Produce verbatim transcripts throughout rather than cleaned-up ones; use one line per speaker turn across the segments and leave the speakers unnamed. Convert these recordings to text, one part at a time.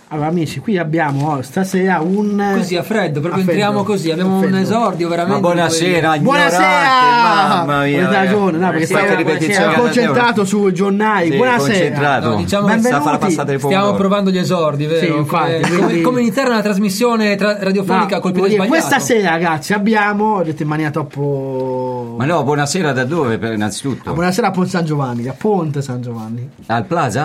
Allora amici, qui abbiamo oh, stasera un...
Così a freddo, proprio
a freddo.
entriamo così, abbiamo
A
un
freddo.
esordio veramente.
Ma buonasera, ignorante,
Buonasera!
mamma mia.
Avete ragione, no, perché
Fate
stavo
ripetizioni
ero concentrato sui giornali.
Sì,
Buonasera.
concentrato.
No, diciamo
Benvenuti.
sta a fare la passata di
Stiamo
pomodoro.
provando gli esordi, vero?
Sì, infatti,
come,
quindi-
come iniziare una trasmissione tra- radiofonica
No,
col
devo
piede
dire,
sbagliato.
questa sera ragazzi abbiamo, ho detto in maniera troppo...
Ma no, buonasera da dove per- innanzitutto?
Ah, buonasera a Ponte San Giovanni, a Ponte San Giovanni.
Al Plaza?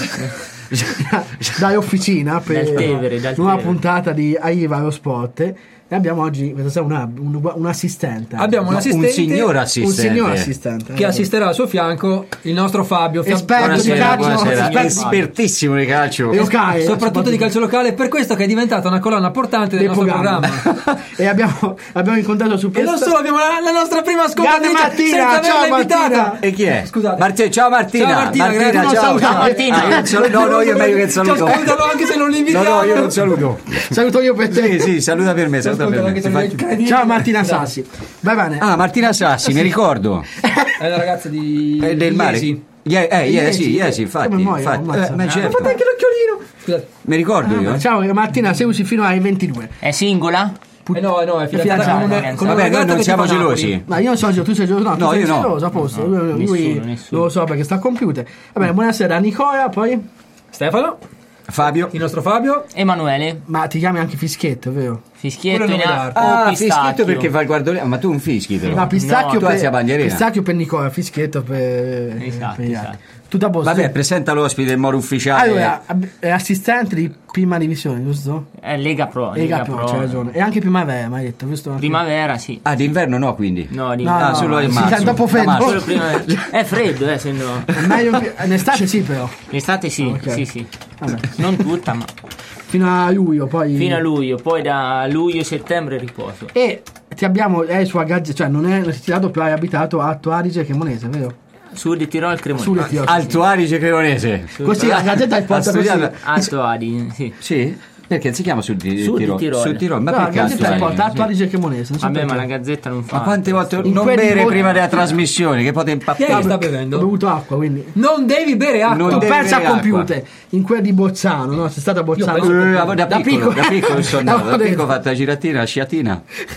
Dai officina per
Dal Tevere, dal
nuova
Tevere.
puntata di Aiva lo Sport. E abbiamo oggi questa sera una- un, un assistente.
Abbiamo un
No,
assistente
un signor
un
assistente.
signor assistente
che assisterà al suo fianco il nostro Fabio, Fab-
Esperto di
Buonasera,
calcio,
buonasera.
esperto-
Espertissimo di calcio.
E locale,
soprattutto di calcio locale, per questo che è diventata una colonna portante del
del
nostro
programma.
programma.
E abbiamo, abbiamo incontrato su
E non solo, abbiamo la, la nostra prima
Grande
ascoltatrice
Martina,
senza averla
ciao,
invitata.
Martina.
E chi è?
Scusate.
Martina, ciao Martina.
Ciao Martina, grazie.
Non
ciao.
saluta
ciao.
Martina.
Ah, io non saluto- no, no, io è meglio che saluto.
Salutalo anche se non
No,
l'invitiamo.
no, io non saluto.
Saluto io per te.
Sì, sì, saluta per me, saluta per
Ascoltalo
me.
anche se
Ti
non
faccio-
incredibile.
Ciao Martina Sassi. Va bene.
Ah, Martina Sassi, mi ricordo.
È la ragazza di
È del mare.
Iesi.
Ie- eh,
Iesi,
Iesi, Iesi, infatti.
come muoio,
infatti.
ammazza.
Eh, ma
Ah,
certo.
fate anche l'occhiolino.
Scusate.
Mi ricordo io. eh.
Ciao Martina, seguici fino ai ventidue.
È singola?
Eh no, no, è fidanzata
fidanzata,
con, un-
ragazzi.
con una
Vabbè, noi
ragazza
non
che
siamo
tifa Napoli.
gelosi.
Ma io non so, tu sei geloso, no, tu
No,
sei
io no.
geloso, a posto. lui lui
nessuno, nessuno.
lo so perché sta al computer. Va bene, buonasera Nicola, poi
Stefano,
Fabio.
il nostro Fabio.
Emanuele?
ma ti chiami anche Fischietto, vero?
Fischietto
Quello
in
non
a-
è
o
Ah,
pistacchio?
fischitto perché fa il guardolino. Ma tu un fischi però.
No, pistacchio,
tu alzi la
per,
bandierina.
pistacchio per Nicola, Fischietto per,
Esatto,
per gli
esatto.
altri. Tutto a posto.
Vabbè, presenta l'ospite del Moro Ufficiale.
Allora, ab- è assistente di prima divisione, giusto?
È Lega Pro.
Lega
Lega
Pro,
Pro.
c'hai ragione. E anche primavera, mi hai detto, giusto?
Primavera, sì.
Ah, d'inverno no, quindi.
No, di
No,
Ah,
no,
solo
sì,
in marzo.
cioè, dopo
Da
freddo.
marzo.
Solo primavera. È freddo, eh, essendo.
È meglio in estate sì però.
L'estate sì,
Ok.
sì, sì.
Vabbè.
Non tutta, ma
Fino a luglio, poi.
fino a luglio, poi da luglio-settembre riposo.
E ti abbiamo, è su Agazzi, cioè non è ritirato, però hai abitato a Alto Adige e Cremonese, vero?
Sud di Tirol Cremonese.
Sulle Tirol.
Alto Adige Cremonese.
Così la gazzetta è
Ha
fatta così.
studiato-
Alto Adige, sì.
Sì? Perché si chiama Sud di
Sud di
Tirolo?
Tirolo.
Sud Tirolo. Ma
No, la
perché Alto
gazzetta è
Adige?
fatta Alto Adige e Cremonese. Non so
Vabbè, ma
perché.
la gazzetta non fa.
Ma quante volte
In
non
quelli
bere
voti-
prima della trasmissione che poi ti
Chi è che
impappare.
sta
Ho
bevendo?
bevuto acqua, quindi.
Non devi bere acqua.
Non
Tu
devi
pensa al
bere acqua.
computer, in quella di Bozzano, no? Sei stata a Bozzano.
penso-
Eh, da, piccolo, da piccolo sono andato, da
L'avevo
piccolo ho
detto.
fatto la giratina, la sciatina.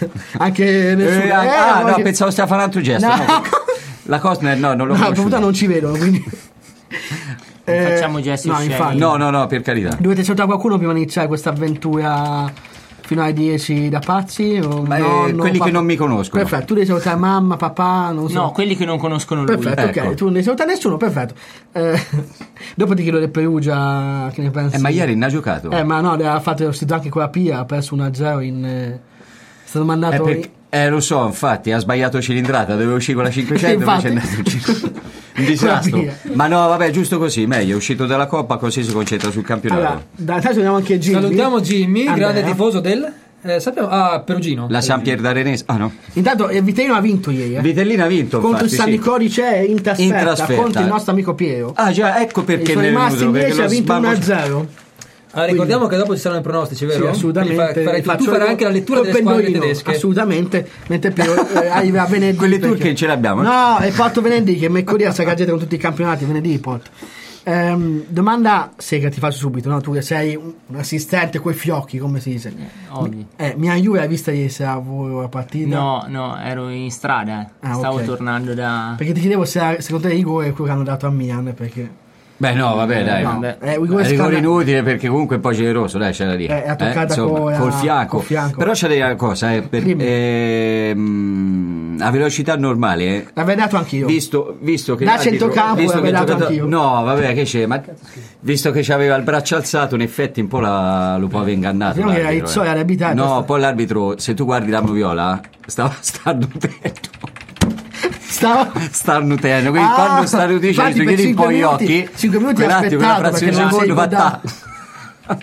Anche nessuno.
Eh,
eh,
ah, no,
che-
pensavo stava a fare un altro gesto.
No.
no. La Costner no, non l'ho
No, la
conosciuta.
bevuta non ci vedono, quindi. Eh,
facciamo gesti
no,
osceni.
infatti.
No, no, no, per carità.
Dovete salutare qualcuno prima di iniziare questa avventura fino alle dieci da pazzi? O
Ma, eh,
nonno,
quelli che
papà?
non mi conoscono.
Perfetto, tu devi salutare mamma, papà, non so.
No, quelli che non conoscono lui.
Perfetto,
Ecco.
ok, tu non devi salutare nessuno, perfetto. Eh, dopo ti chiedo del Perugia, che ne pensi?
Eh, ma ieri non ha giocato.
Eh, ma no, ha fatto lo studio anche con la Pia, ha perso uno a zero in... eh, è stato
Eh,
mandato...
perché- eh, lo so, infatti, ha sbagliato cilindrata, doveva uscire con la cinquecento, invece è
Infatti.
andato in cinquecento. Un disastro.
Con la Pia.
Ma no, vabbè, giusto così, meglio, è uscito dalla Coppa, così si concentra sul campionato.
Allora, da intanto salutiamo anche Jimmy.
Salutiamo Jimmy,
Andrea.
grande tifoso del. Eh, sappiamo, ah, Perugino.
La San Pier d'Arenese. Ah no.
Intanto il Vitellino ha vinto ieri, eh.
Vitellina ha vinto,
contro il
infatti,
San
sì.
Nicolice in trasferta,
In trasferta.
contro il nostro amico Piero.
Ah già, ecco
E
perché
sono
ne è
rimasti
venuto, perché
invece, ha
lo
vinto uno a
sbambo-
zero.
Ah, ricordiamo che dopo ci saranno i pronostici, vero?
Sì, assolutamente.
Quindi fa- farai tu, tu
Faccio
farai
io
anche la lettura
col
delle squadre
pendolino,
tedesche.
assolutamente, mentre Piero eh, arriva a venerdì.
Quelle
perché-
turche ce le abbiamo, eh?
No, è fatto venerdì, che mercoledì a Sagaggetta con tutti i campionati, venerdì porto. Ehm, domanda sega ti faccio subito, no? Tu che sei un, un assistente coi fiocchi, come si dice?
Ovvio.
Eh, mia Juve l'hai vista ieri sera voi la partita?
No, no, ero in strada. eh.
Ah,
Stavo
ok.
tornando da.
Perché ti chiedevo se secondo te Igor è quello che hanno dato a Milan, perché...
Beh no, vabbè, dai.
No,
vabbè.
eh,
È
Igor
rigore
Scanna-
inutile perché comunque è un po' generoso, dai, c'è da dire.
Eh, ha toccata
insomma,
con-
col,
a-
fianco.
col fianco.
Però c'è da dire una cosa, eh, per,
Dimmi.
ehm, a velocità normale, eh,
L'avrei dato anch'io.
visto, visto che
Da
l'arbitro-
centrocampo
visto
l'avrei
che il
dato
giocatore-
anch'io.
no vabbè che c'è, ma visto che c'aveva il braccio alzato in effetti un po' la, lo può aver ingannato
Diciamo che
l'arbitro,
Rizzoli
eh.
era abitato,
no
sta-
poi l'arbitro, se tu guardi la moviola stava starnutendo
Stava...
starnutendo, quindi
Ah,
quando starnutisce
infatti
tu
per
chiudi un po'
cinque
gli
minuti-
occhi
cinque minuti ha
quell'attimo, quella
aspettato,
frazione di
perché non
secondo
sei
va ta-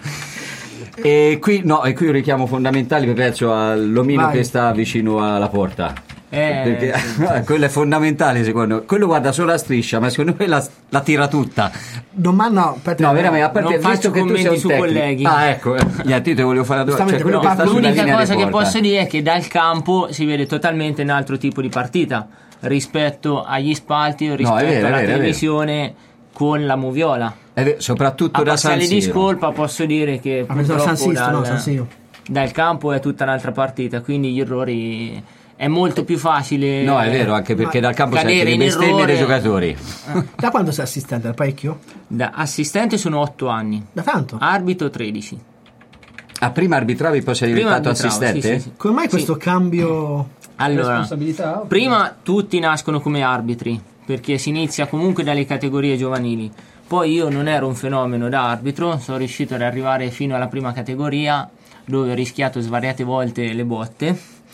e qui no, e qui un richiamo fondamentale penso all'omino
Vai.
che sta vicino alla porta.
Eh,
Perché quello è fondamentale secondo me. Quello guarda solo la striscia, ma secondo me la, la tira tutta.
Domanda no, aspetta.
No, veramente, a parte
Non
visto
faccio
che tu sei
commenti
un
su
tecnico.
colleghi.
Ah, ecco, eh, niente, io ti volevo fare una domanda. Cioè,
Giustamente,
quello
però
che sta sulla
L'unica
linea
cosa
di
che
porta.
posso dire è che dal campo si vede totalmente un altro tipo di partita rispetto agli spalti o rispetto
vero, è
alla
vero, è vero.
televisione. con la moviola.
È vero, soprattutto
A
da San
parziale di
Siro.
scolpa posso dire che
Ah, pensavo San
purtroppo
Sisto, no,
dal,
San Siro.
dal campo è tutta un'altra partita, quindi gli errori è molto più facile.
No, è vero, anche perché dal campo sai che
cadere
le
in
bestemmie
errore.
dei giocatori.
Da quando sei assistente? Da parecchio?
Da assistente sono otto anni,
Da tanto?
arbitro tredici.
Ah, prima arbitravi e poi sei
Prima
diventato
arbitravo,
assistente?
sì, sì, sì.
Come mai
Sì.
questo cambio?
Allora,
Responsabilità, oppure-
prima tutti nascono come arbitri, perché si inizia comunque dalle categorie giovanili. Poi io non ero un fenomeno da arbitro, sono riuscito ad arrivare fino alla prima categoria, dove ho rischiato svariate volte le botte.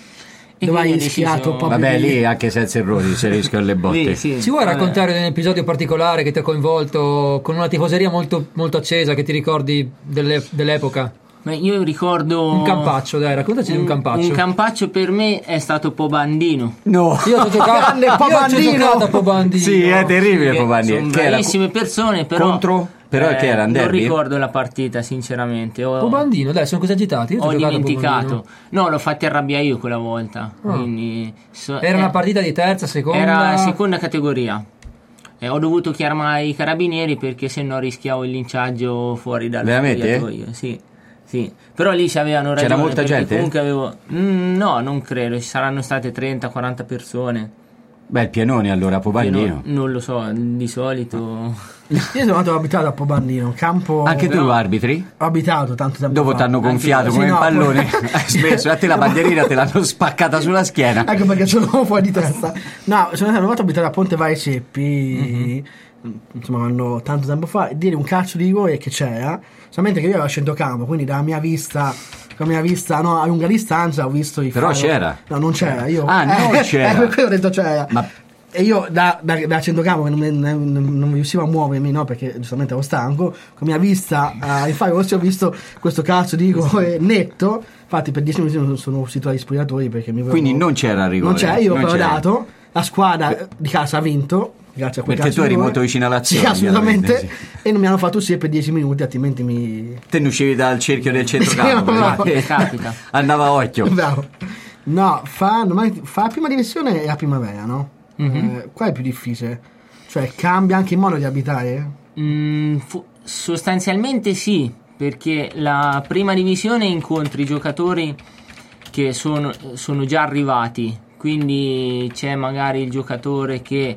E
Dove hai
quindi ho
rischiato
deciso-
proprio-
Vabbè, lì anche senza errori si rischiano le botte.
Sì, sì.
Ci vuoi
Vabbè.
raccontare di un episodio particolare che ti ha coinvolto con una tifoseria molto, molto accesa che ti ricordi delle- dell'epoca?
Ma io ricordo
Un campaccio, dai, raccontaci di un campaccio.
Un campaccio per me è stato Pobandino.
No.
Io ho giocato,
Grande
io ho
Pobandino!
giocato a Pobandino.
Sì, è terribile
Che
Pobandino.
sono
Che era
bravissime persone, però
contro? Però che era un
non
derby?
ricordo la partita, sinceramente. Ho,
Pobandino, dai, sono così agitati. Io
ho
ho giocato a
dimenticato.
Pobandino.
No, l'ho fatti arrabbiare io quella volta.
Ah.
Quindi, so-
Era
eh,
una partita di terza, seconda.
Era seconda categoria. E ho dovuto chiamare i carabinieri perché se no rischiavo il linciaggio fuori dal
Veramente?
spogliatoio. Sì, sì. Però lì ci avevano ragione.
C'era molta
perché
gente?
Comunque avevo. Mm, no, non credo. Ci saranno state trenta quaranta persone.
Beh, il pianone allora,
Io
Pobandino.
non, non lo so, di solito.
Io sono andato abitato a Pobandino, un campo.
Anche tu arbitri?
Ho abitato tanto tempo
Dopo
fa.
ti hanno gonfiato
Sì,
come
no,
un pallone,
poi-
hai smesso, a te la bandierina te l'hanno spaccata sulla schiena.
Ecco perché ce l'ho fuori di testa. No, sono andato a abitare a Ponte Vai Ceppi, insomma, quando tanto tempo fa, e dire un calcio di rigore che c'era, solamente che io ero a centrocampo, quindi dalla mia vista, con la mia vista no, a lunga distanza ho visto i
Però
faro-
c'era.
No, non c'era. Io,
Ah, non
eh,
c'era.
Eh, per quello ho detto c'era.
Ma
E io da, da, da centrocampo che non, non, non riuscivo a muovermi, no, perché giustamente ero stanco, con mia vista a uh, fare ho visto questo calcio di rigore netto. Infatti per dieci minuti non sono uscito dagli spogliatori perché mi
quindi non c'era il rigore.
non c'era, io
non
però ho
c'era.
dato, la squadra di casa ha vinto grazie a quel
Perché
calcio
tu eri
di rigore.
molto vicino all'azione,
sì, assolutamente,
ovviamente,
e non mi hanno fatto uscire per dieci minuti, altrimenti mi
Te ne uscivi dal cerchio del centrocampo.
Sì, no, no.
perché
Capita.
Andava a occhio.
bravo. No, fa, normalmente- fa la prima divisione e la primavera, no? Eh, qual è più difficile? Cioè cambia anche il modo di abitare?
Mm, fu- sostanzialmente sì, perché la prima divisione incontri giocatori che sono, sono già arrivati, quindi c'è magari il giocatore che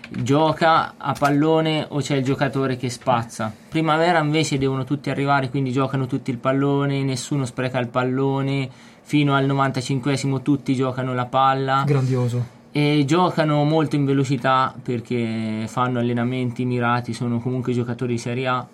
gioca a pallone o c'è il giocatore che spazza. Primavera invece devono tutti arrivare, quindi giocano tutti il pallone, nessuno spreca il pallone, fino al novantacinquesimo tutti giocano la palla.
Grandioso.
E giocano molto in velocità perché fanno allenamenti mirati, sono comunque giocatori di Serie A,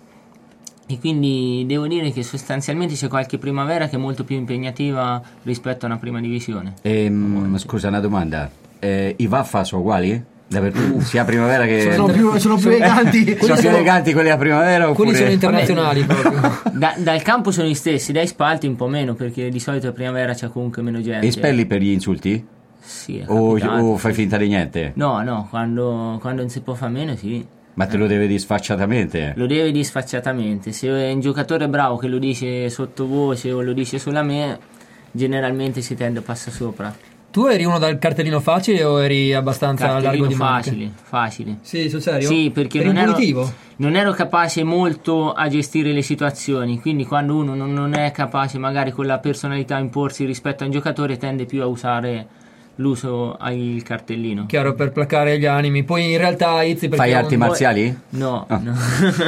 e quindi devo dire che sostanzialmente c'è qualche primavera che è molto più impegnativa rispetto a una prima divisione.
Ehm, scusa, una domanda. Eh, I Vaffa sono uguali? Dappertutto, sia primavera che...
Sono più, sono più eleganti.
sono più eleganti quelli a primavera oppure...
Quelli sono internazionali proprio.
Da- dal campo sono gli stessi, dai spalti un po' meno perché di solito a primavera c'è comunque meno gente.
E spelli per gli insulti?
Sì, è
O,
capitato.
o fai finta di niente?
No, no, quando, quando non si può fare meno sì.
Ma te lo deve dire sfacciatamente?
Lo devi dire sfacciatamente. Se è un giocatore bravo che lo dice sottovoce o lo dice solo a me, generalmente si tende a passare sopra.
Tu eri uno dal cartellino facile o eri abbastanza largo
Cartellino
di maniche?
facile, facile.
Sì, sul serio?
Sì, perché
eri
non ero,
punitivo?
non ero capace molto a gestire le situazioni, quindi quando uno non, non è capace magari con la personalità a imporsi rispetto a un giocatore tende più a usare l'uso al cartellino.
Chiaro, per placare gli animi. Poi in realtà Izzi perché
Fai
è un-
arti marziali?
No,
Ah.
no.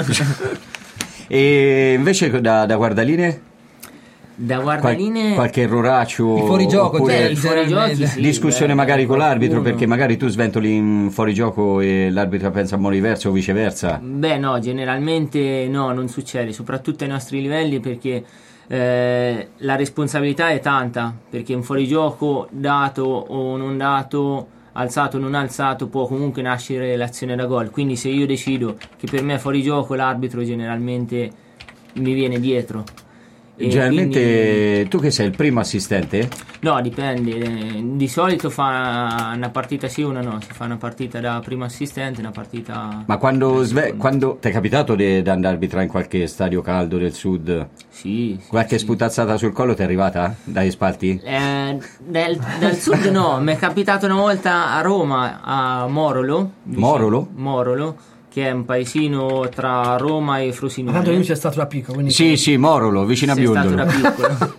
E invece da, da guardaline?
Da
Qual-
guardaline
qualche erroraccio?
I fuorigioco,
oppure
cioè,
i fuorigiochi,
generalmente.
sì,
discussione
beh,
magari con l'arbitro
qualcuno.
perché magari tu sventoli in fuorigioco e l'arbitro pensa a modo diverso o viceversa.
Beh no, generalmente no, non succede, soprattutto ai nostri livelli perché eh, la responsabilità è tanta, perché un fuorigioco dato o non dato, alzato o non alzato, può comunque nascere l'azione da gol, quindi se io decido che per me è fuorigioco, l'arbitro generalmente mi viene dietro. E
Generalmente
quindi-
tu che sei il primo assistente?
no, dipende, eh, di solito fa una partita sì, una no, si fa una partita da primo assistente, una partita...
Ma quando,
da
sve-
secondo.
quando ti è capitato di andare a arbitrare in qualche stadio caldo del sud?
Sì, sì,
Qualche
sì.
sputazzata sul collo ti è arrivata dai spalti?
Eh, del, dal sud no, mi è capitato una volta a Roma, a Morolo. vicino-
Morolo?
Morolo, che è un paesino tra Roma e Frosinone.
Tanto lui c'è stato da piccolo, quindi
Sì, sì, Morolo, vicino a
Sei stato
Biondolo.
da piccolo.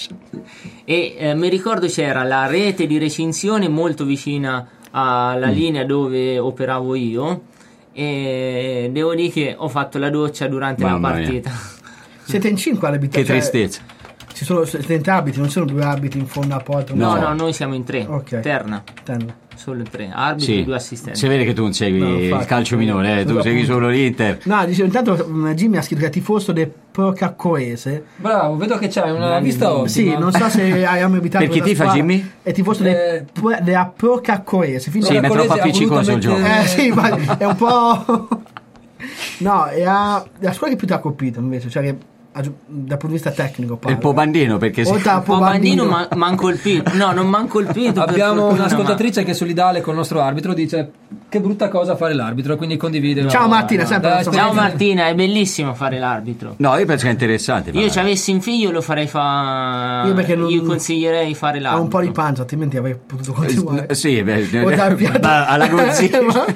E eh, mi ricordo c'era la rete di recinzione molto vicina alla
Mm.
linea dove operavo io, e devo dire che ho fatto la doccia durante
Mamma
la
mia.
partita.
siete in cinque all'abitazione.
Che tristezza.
Ci sono siete in tre abiti, non sono due abiti in fondo a porta.
No,
No.
no, noi siamo in tre.
Ok.
Terna,
Ten.
solo in tre. Arbitri e
Sì,
due assistenti.
si vede che tu non segui
No,
il
infatti.
calcio minore, eh, tu
Appunto.
segui solo l'Inter.
No, dicevo, intanto mm, Jimmy ha scritto che è tifoso del Procaccoese.
Bravo, vedo che c'hai una vista ottima.
Sì, non so se hai abitato
Per chi
quella
tifa,
squadra.
Jimmy?
È tifoso
Eh,
del Pro- della Procaccoese. Fino
Sì,
a-
ma è troppo
Colese ha
appiccicoso
voluto
il gioco.
mettere-
Eh sì, ma è un po'. No, è a... la squadra che più ti ha colpito invece, cioè che ha gio- dal punto di vista tecnico.
Il
parlo.
Pobandino, perché se-
Oltre a
Pobandino
Pobandino,
ma m'han colpito. No, non m'han colpito. per
Abbiamo
fortuna,
un'ascoltatrice che è solidale con il nostro arbitro, dice che brutta cosa fare l'arbitro, quindi condivide.
Ciao Martina, sempre
Dai,
la sua-
ma- Ciao
esperienza-
Martina, è bellissimo fare l'arbitro.
No, io penso che è interessante.
Io
ma-
ci avessi un figlio lo farei fare.
Io perché non-
Io consiglierei fare
ha
l'arbitro.
un po' di pancia, altrimenti avrei potuto continuare.
Eh, Sì, beh,
O dal piatto-
ma alla Gozzi.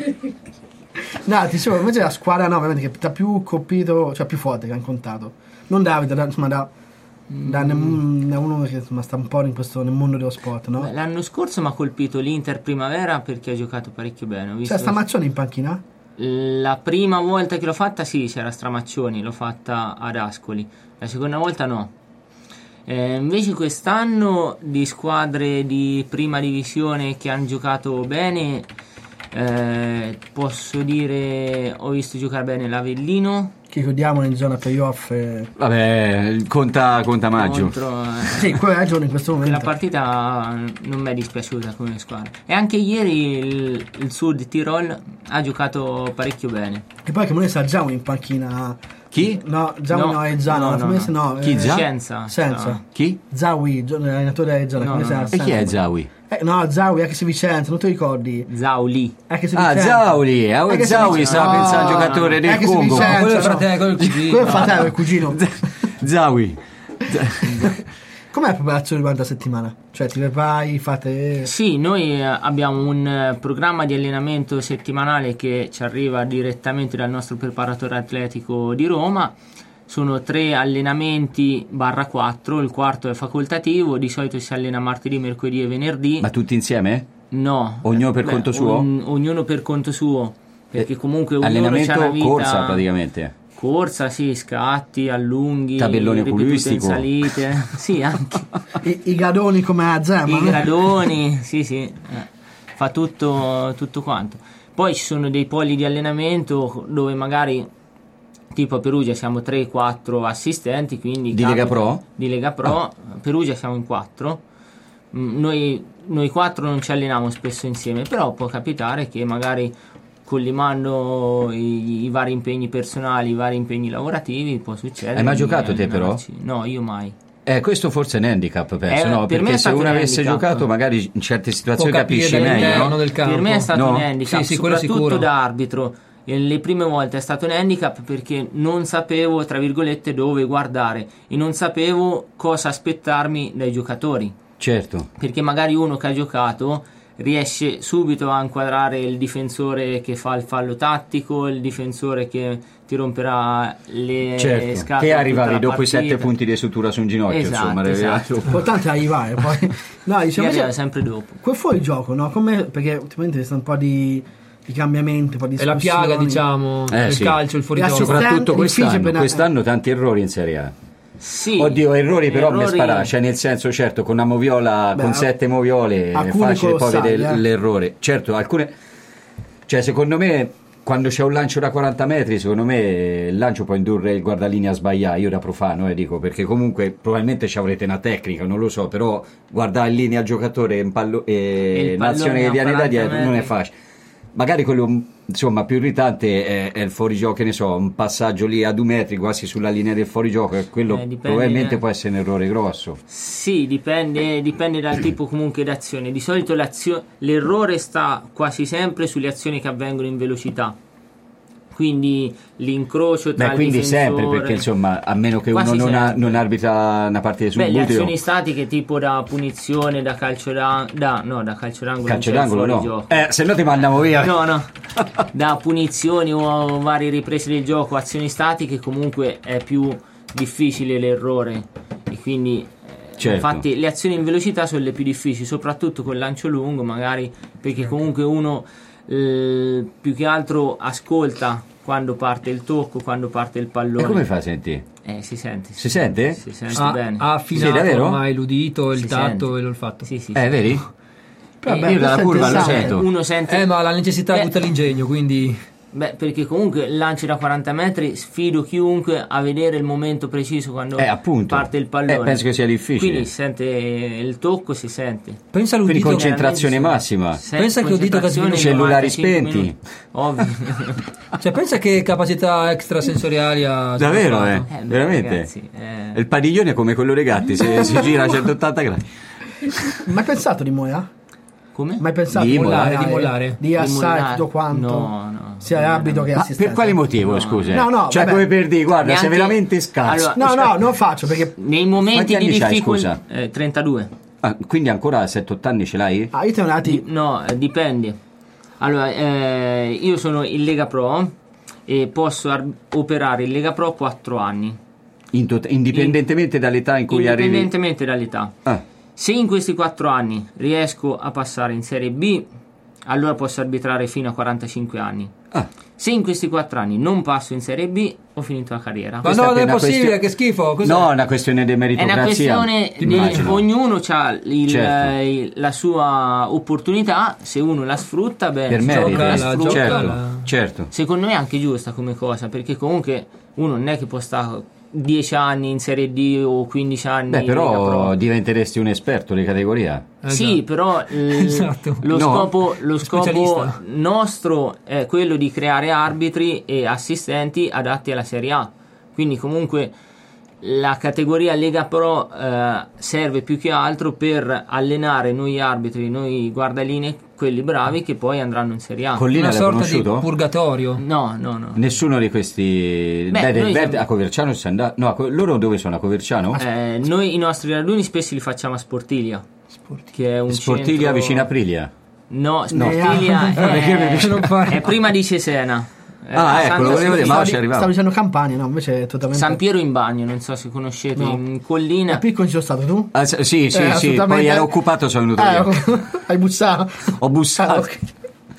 No, ti dicevo, invece la squadra no, ovviamente che ti ha più colpito, cioè più forte che hanno contato. Non Davide, da, insomma, da, da, ne- da uno che insomma, sta un po' in questo, nel mondo dello sport, no?
Beh, l'anno scorso mi ha colpito l'Inter Primavera perché ha giocato parecchio bene. Ho visto
C'è sta Maccioni in panchina?
La prima volta che l'ho fatta sì, c'era Stramaccioni, l'ho fatta ad Ascoli. La seconda volta no. Eh, invece quest'anno di squadre di prima divisione che hanno giocato bene, eh, posso dire ho visto giocare bene l'Avellino
Che ricordiamo in zona playoff. Eh.
Vabbè, conta, conta maggio.
contro, eh,
Sì, quella ragione in questo
quella
momento.
partita non mi è dispiaciuta come squadra. E anche ieri il, il Sud Tirol ha giocato parecchio bene.
E poi che noi sa già in panchina.
Chi?
No, Zawi no,
No,
è Zana,
no,
la
no,
Fluminense
no.
no.
Chi,
eh,
Za?
Scienza.
Senza.
sta-
Chi?
Zawi, gio- l'allenatore è Zana,
No,
come
no,
si
no.
chiama?
E chi è
Senza.
Zawi?
Eh, no, Zawi, anche se Vicenza, non ti ricordi?
Zauli.
Anche se
Ah,
Vicenza.
Zauli, ah,
Anche se
Zauli
Vicenza-
stava
no,
pensando al
no,
giocatore
no.
del
Anche se
Congo.
Vicenza,
quello è il
no.
fratello, quello è il cugino.
Quello è il fratello, il cugino.
Zawi.
Com'è la preparazione durante la settimana? Cioè ti prepari, fate...
Sì, noi eh, abbiamo un eh, programma di allenamento settimanale che ci arriva direttamente dal nostro preparatore atletico di Roma. Sono tre allenamenti barra quattro, il quarto è facoltativo, di solito si allena martedì, mercoledì e venerdì.
Ma tutti insieme?
No.
Ognuno per conto suo?
ogn- ognuno per conto suo, perché comunque ognuno c'ha
Allenamento
una vita...
corsa praticamente.
Corsa, sì, scatti, allunghi,
Tabellone
ripetute in
oculistico.
salite, sì, anche
I, i gradoni come a Zema.
i gradoni, sì, sì, eh, fa tutto, tutto quanto. Poi ci sono dei poli di allenamento dove magari, tipo a Perugia siamo tre quattro assistenti, quindi
Di Lega Pro?
Di Lega Pro,
Ah.
a Perugia siamo in quattro. Mm, Noi, noi quattro non ci alleniamo spesso insieme, però può capitare che magari collimando i, i vari impegni personali, i vari impegni lavorativi, può succedere.
Hai mai
di
giocato te, però?
allenarci. No, io mai.
Eh, questo forse è un handicap, penso,
Eh,
no?
per me
Perché
è
se
stato
uno
un
avesse
handicap.
giocato, magari in certe situazioni
Può capire
capisce meglio,
dall'interno
no?
del campo.
Per me è stato
No?
un handicap,
Sì, sì, quello
soprattutto
sicuro.
da arbitro. E le prime volte è stato un handicap perché non sapevo, tra virgolette, dove guardare e non sapevo cosa aspettarmi dai giocatori.
Certo.
Perché magari uno che ha giocato riesce subito a inquadrare il difensore che fa il fallo tattico, il difensore che ti romperà le
Certo,
scatole
che
tutta
arrivavi
la
dopo i
partita.
sette punti di sutura su un ginocchio,
Esatto,
insomma,
esatto.
L'importante è arrivare poi. No,
Chi
diciamo
arriva
se-
sempre dopo.
quel fuori gioco, no? Come, perché ultimamente ci sono un po' di, di cambiamenti, un po' di
È la
discussioni.
piaga, diciamo,
Eh,
del
sì.
calcio, il
E
fuorigioco.
assistenti-
Soprattutto
difficile
quest'anno,
per-
quest'anno tanti errori in Serie A.
Sì,
Oddio, errori però mi
errori-
spara, cioè nel senso certo con una moviola,
Beh,
con sette moviole è
alcuni
facile poi
colossali,
vedere
eh.
l'errore. Certo, alcune, cioè secondo me quando c'è un lancio da quaranta metri, secondo me il lancio può indurre il guardalinea a sbagliare, io da profano eh, dico, perché comunque probabilmente ci avrete una tecnica, non lo so, però guardare in linea al giocatore in pallo-
E
e
il
l'azione
pallone
che
a
viene da
quaranta
dietro non è
metri.
facile. Magari quello insomma più irritante è, è il fuorigioco, che ne so, un passaggio lì a due metri quasi sulla linea del fuorigioco, e quello
Eh, dipende,
probabilmente
eh.
può essere un errore grosso.
Sì, dipende, dipende dal tipo comunque d'azione. Di solito l'azio- l'errore sta quasi sempre sulle azioni che avvengono in velocità. quindi l'incrocio tra
Beh,
il
quindi
difensore,
sempre, perché insomma, a meno che uno
quasi
non, ha,
sempre.
non arbitra una partita sul
Beh, le
buteo,
azioni statiche tipo da punizione, da calcio d'angolo, da, no, da calcio d'angolo,
calcio
non c'è
d'angolo
fuori
no.
gioco.
Eh, se no ti mandiamo via.
No, no, da punizioni o varie riprese del gioco, azioni statiche, comunque è più difficile l'errore e quindi eh,
Certo.
infatti le azioni in velocità sono le più difficili, soprattutto col lancio lungo, magari perché comunque uno eh, più che altro ascolta quando parte il tocco, quando parte il pallone.
E come fa, senti?
Eh, si sente.
Si sente?
Si sente
Ha,
bene.
ha affinato
Sì, davvero?
ormai l'udito, il
Si
tatto
sente.
e l'olfatto.
Sì, sì,
Eh,
sì.
vedi?
Però,
Io
beh,
dalla
questo è
curva lo
interessante.
sento.
Uno sente.
Eh, ma la necessità
Beh,
butta l'ingegno, quindi
Beh, perché comunque lanci da quaranta metri, sfido chiunque a vedere il momento preciso quando
Eh, appunto.
parte il pallone.
Eh, penso che sia difficile.
Quindi si sente il tocco, si sente.
pensa
Quindi
all'udito.
concentrazione
Veramente
massima.
Se-
Pensa che udito che ha
concentrazione
sviluppato.
Cellulari
novantacinque
spenti.
minuti. Ovvio.
Cioè, pensa che capacità extrasensoriali ha
Davvero, eh?
sviluppato.
Eh, beh,
Veramente?
ragazzi, eh.
Il padiglione è come quello dei gatti, se si gira a centottanta gradi.
Mai pensato di Moia?
Come?
Mai pensato
Di
mollare,
mollare,
di mollare?
Di
Di
assai
mollare?
tutto quanto?
No, no.
Sia arbitro che
Ma
assistente.
per quale motivo, scusa?
No, no,
Cioè,
vabbè.
come per dire, guarda, sei
Neanche-
veramente scarso.
Allora,
No, no, non faccio perché...
Nei momenti
Quanti anni
di
c'hai,
difficoltà,
scusa?
eh, trentadue.
Ah, quindi ancora a sette otto anni ce l'hai?
Ah, io te ne ho
Di-
dati...
no, eh, dipende. Allora, eh, io sono in Lega Pro e posso ar- operare in Lega Pro quattro anni,
In tot- indipendentemente dall'età in cui arrivi.
indipendentemente dall'età.
Ah,
Se in questi quattro anni riesco a passare in Serie B, allora posso arbitrare fino a quarantacinque anni.
ah.
Se in questi quattro anni non passo in Serie B, ho finito la carriera.
Ma
Questa
no,
è
non è
una
possibile,
questione-
che schifo. Cos'è?
No, è una questione di
È una
meritocrazia.
questione di
immagino.
ognuno ha
Certo.
il, la sua opportunità, se uno la sfrutta, bene,
Per
se
merito,
uno la
la
sfrutta,
certo,
la-
certo.
secondo me è anche giusta come cosa, perché comunque uno non è che può stare dieci anni in Serie D o quindici anni
Beh,
in Lega
però
Pro.
diventeresti un esperto di categoria.
Eh,
Sì,
già.
però eh,
Esatto.
lo,
No.
scopo, lo scopo
Specialista.
nostro è quello di creare arbitri e assistenti adatti alla Serie A. Quindi comunque la categoria Lega Pro eh, serve più che altro per allenare noi arbitri, noi guardalinee, quelli bravi che poi andranno in Serie A.
Collina
Una
l'hai
sorta di
conosciuto?
purgatorio.
No, no, no.
Nessuno di questi.
Beh,
Beh, del
noi
Verde-
siamo-
a Coverciano si è andato. No, a Co- loro dove sono? A Coverciano?
Eh, noi i nostri raduni spesso li facciamo a Sportilia, che è un
Sportiglia
centro-
vicino a Aprilia.
No,
No.
Sportilia
Perché
non fai?
è, è prima di Cesena. Eh,
Ah,
a
ecco,
Santa
lo volevo dire, ma
Sofia.
ci arrivavo.
Stavo dicendo Campania, no, invece è totalmente...
San Piero in Bagno, non so se conoscete,
No.
in collina.
A Piccolo ci sono stato tu?
Ah, s- sì, sì,
Eh,
sì,
assolutamente.
poi ero occupato, sono venuto
Eh,
via.
hai bussato?
Ho bussato.
Ah, ok.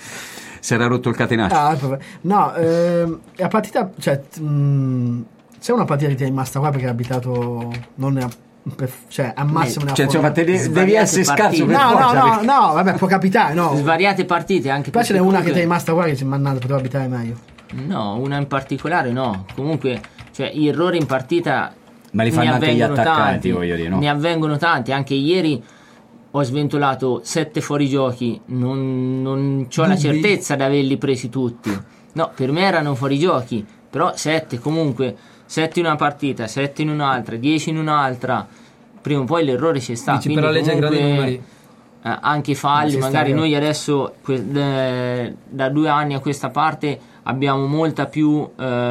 Si era rotto il catenaccio.
Ah, vabbè. No, ehm, la partita, cioè, mh, c'è una partita che ti è rimasta qua perché hai abitato, non ne ha, per- cioè, al massimo ne ha
Cioè,
fuori.
insomma, te devi, devi
Svariate
essere scarso
partite.
per
No, no,
forza.
no,
perché-
no, vabbè, può capitare, no.
Svariate partite anche
Però ce n'è
perché
una che ti è
comunque-
rimasta qua che si mannata, poteva abitare meglio.
No, una in particolare no. Comunque, cioè, gli errori in partita
Ma li
ne
fanno anche gli
avvengono
attaccanti,
tanti,
voglio dire, no?
Ne avvengono tanti. Anche ieri ho sventolato sette fuorigiochi. Non, non ho la
Dubbi?
certezza di averli presi tutti. No, per me erano fuorigiochi. Però sette comunque, sette in una partita, sette in un'altra, dieci in un'altra. Prima o poi l'errore ci sta.
Dici per
quindi
la legge dei grandi
comunque,
numeri.
eh, anche i falli,
Ci sta,
magari
io.
noi adesso que- de- da due anni a questa parte abbiamo molta più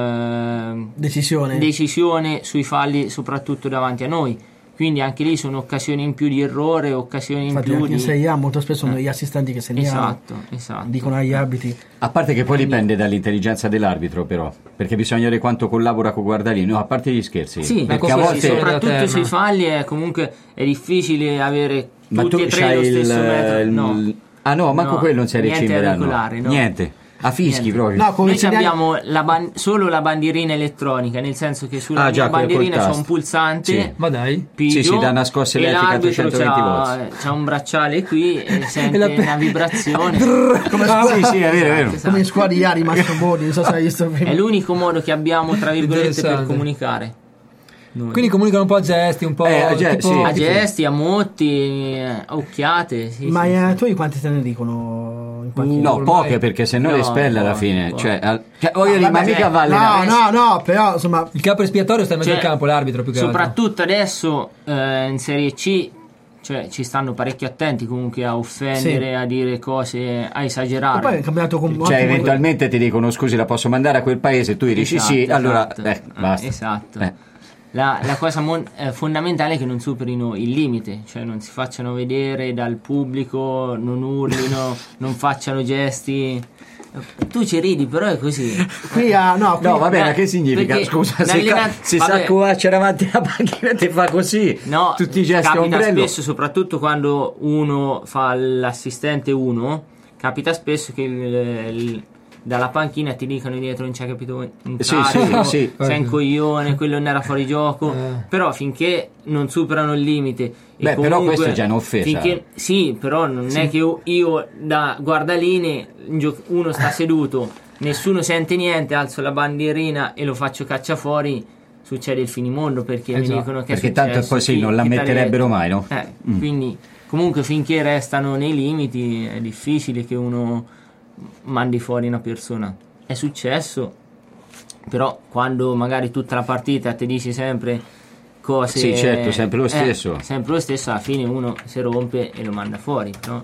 eh,
Decisione.
decisione sui falli, soprattutto davanti a noi. Quindi anche lì sono occasioni in più di errore, occasioni in
Infatti
più
anche in
di...
Serie A molto spesso sono gli assistenti che segnalano,
Esatto, esatto.
dicono agli arbitri.
A parte che poi dipende dall'intelligenza dell'arbitro, però, perché bisogna vedere quanto collabora con Guardalini. No, a parte gli scherzi,
Sì,
perché
ecco,
a
sì,
volte.
soprattutto
Terna.
sui falli è comunque è difficile avere
Ma
tutti
tu
e tre
c'hai
lo
il,
stesso metro.
il-
No.
Ah no, manco
No,
quello in Serie C in
niente
verano.
auricolare, no.
Niente. A fischi
Niente.
proprio.
No, come
Noi
segnali-
abbiamo la ban- solo la bandierina elettronica, nel senso che sulla
Ah, già,
mia
quella col
bandierina c'è
tasto.
un pulsante,
Sì.
Ma dai.
pigio,
Sì, sì, dà una scossa
e
elettrica a
l'arbitro
trecentoventi
c'ha,
volt.
c'ha un bracciale qui e sente
E la-
una vibrazione.
Come
Ah, sì, sì, è vero, è vero.
Come in squadra di Iari, Massimo Bordi, non so se hai visto prima.
È l'unico modo che abbiamo, tra virgolette, per
Interessante.
comunicare. Noi.
Quindi comunicano un po' a gesti, un po'
Eh, a ge-
tipo...
sì.
a gesti, a motti, eh, a occhiate. Sì,
Ma
sì,
eh,
sì.
tu di quanti te ne dicono? In qualche-
Uh,
No,
ormai-
poche, perché se no
No,
le spelle alla
no,
fine.
no.
Cioè, al- cioè, voglio dire,
vabbè,
ma mica
cioè,
vale
No,
la-
no, no, però insomma,
Il capo espiatorio sta in mezzo
Cioè,
al campo, l'arbitro più che altro.
Soprattutto adesso eh, in Serie C cioè ci stanno parecchio attenti comunque a offendere,
Sì.
a dire cose, a esagerare.
E poi è cambiato con
Cioè eventualmente ti dicono scusi la posso mandare a quel paese, tu gli dici
Esatto,
sì, allora
esatto.
eh, basta.
Esatto.
Eh.
La, la cosa mon- eh, fondamentale è che non superino il limite, cioè non si facciano vedere dal pubblico, non urlino, non facciano gesti. Tu ci ridi, però è così.
Qui a, no, qui,
No, vabbè,
Eh,
ma che significa?
perché
Scusa, se,
l'allena-
ca- si
vabbè.
sa accuaccia davanti alla panchina e ti fa così,
No,
tutti i gesti a
capita
ombrello.
spesso, soprattutto quando uno fa l'assistente uno, capita spesso che il- il- dalla panchina ti dicono dietro non c'è capito un
Sì,
cazzo,
sì, sì.
sei un coglione, quello non era fuori gioco,
Eh.
però finché non superano il limite e
Beh, però
comunque,
questo è già un'offesa.
finché, sì, però non è che io, io da guardaline in gio- uno sta seduto, nessuno sente niente, alzo la bandierina e lo faccio caccia fuori, succede il finimondo perché mi
Esatto.
dicono che
Perché
è
tanto
successo,
poi sì,
chi-
non la
chi t'ha
metterebbero
detto?
mai, no?
Eh,
Mm.
quindi comunque finché restano nei limiti è difficile che uno mandi fuori una persona. È successo, però quando magari tutta la partita ti dici sempre cose,
Sì, certo, sempre lo
eh,
stesso.
sempre lo stesso, alla fine uno si rompe e lo manda fuori, però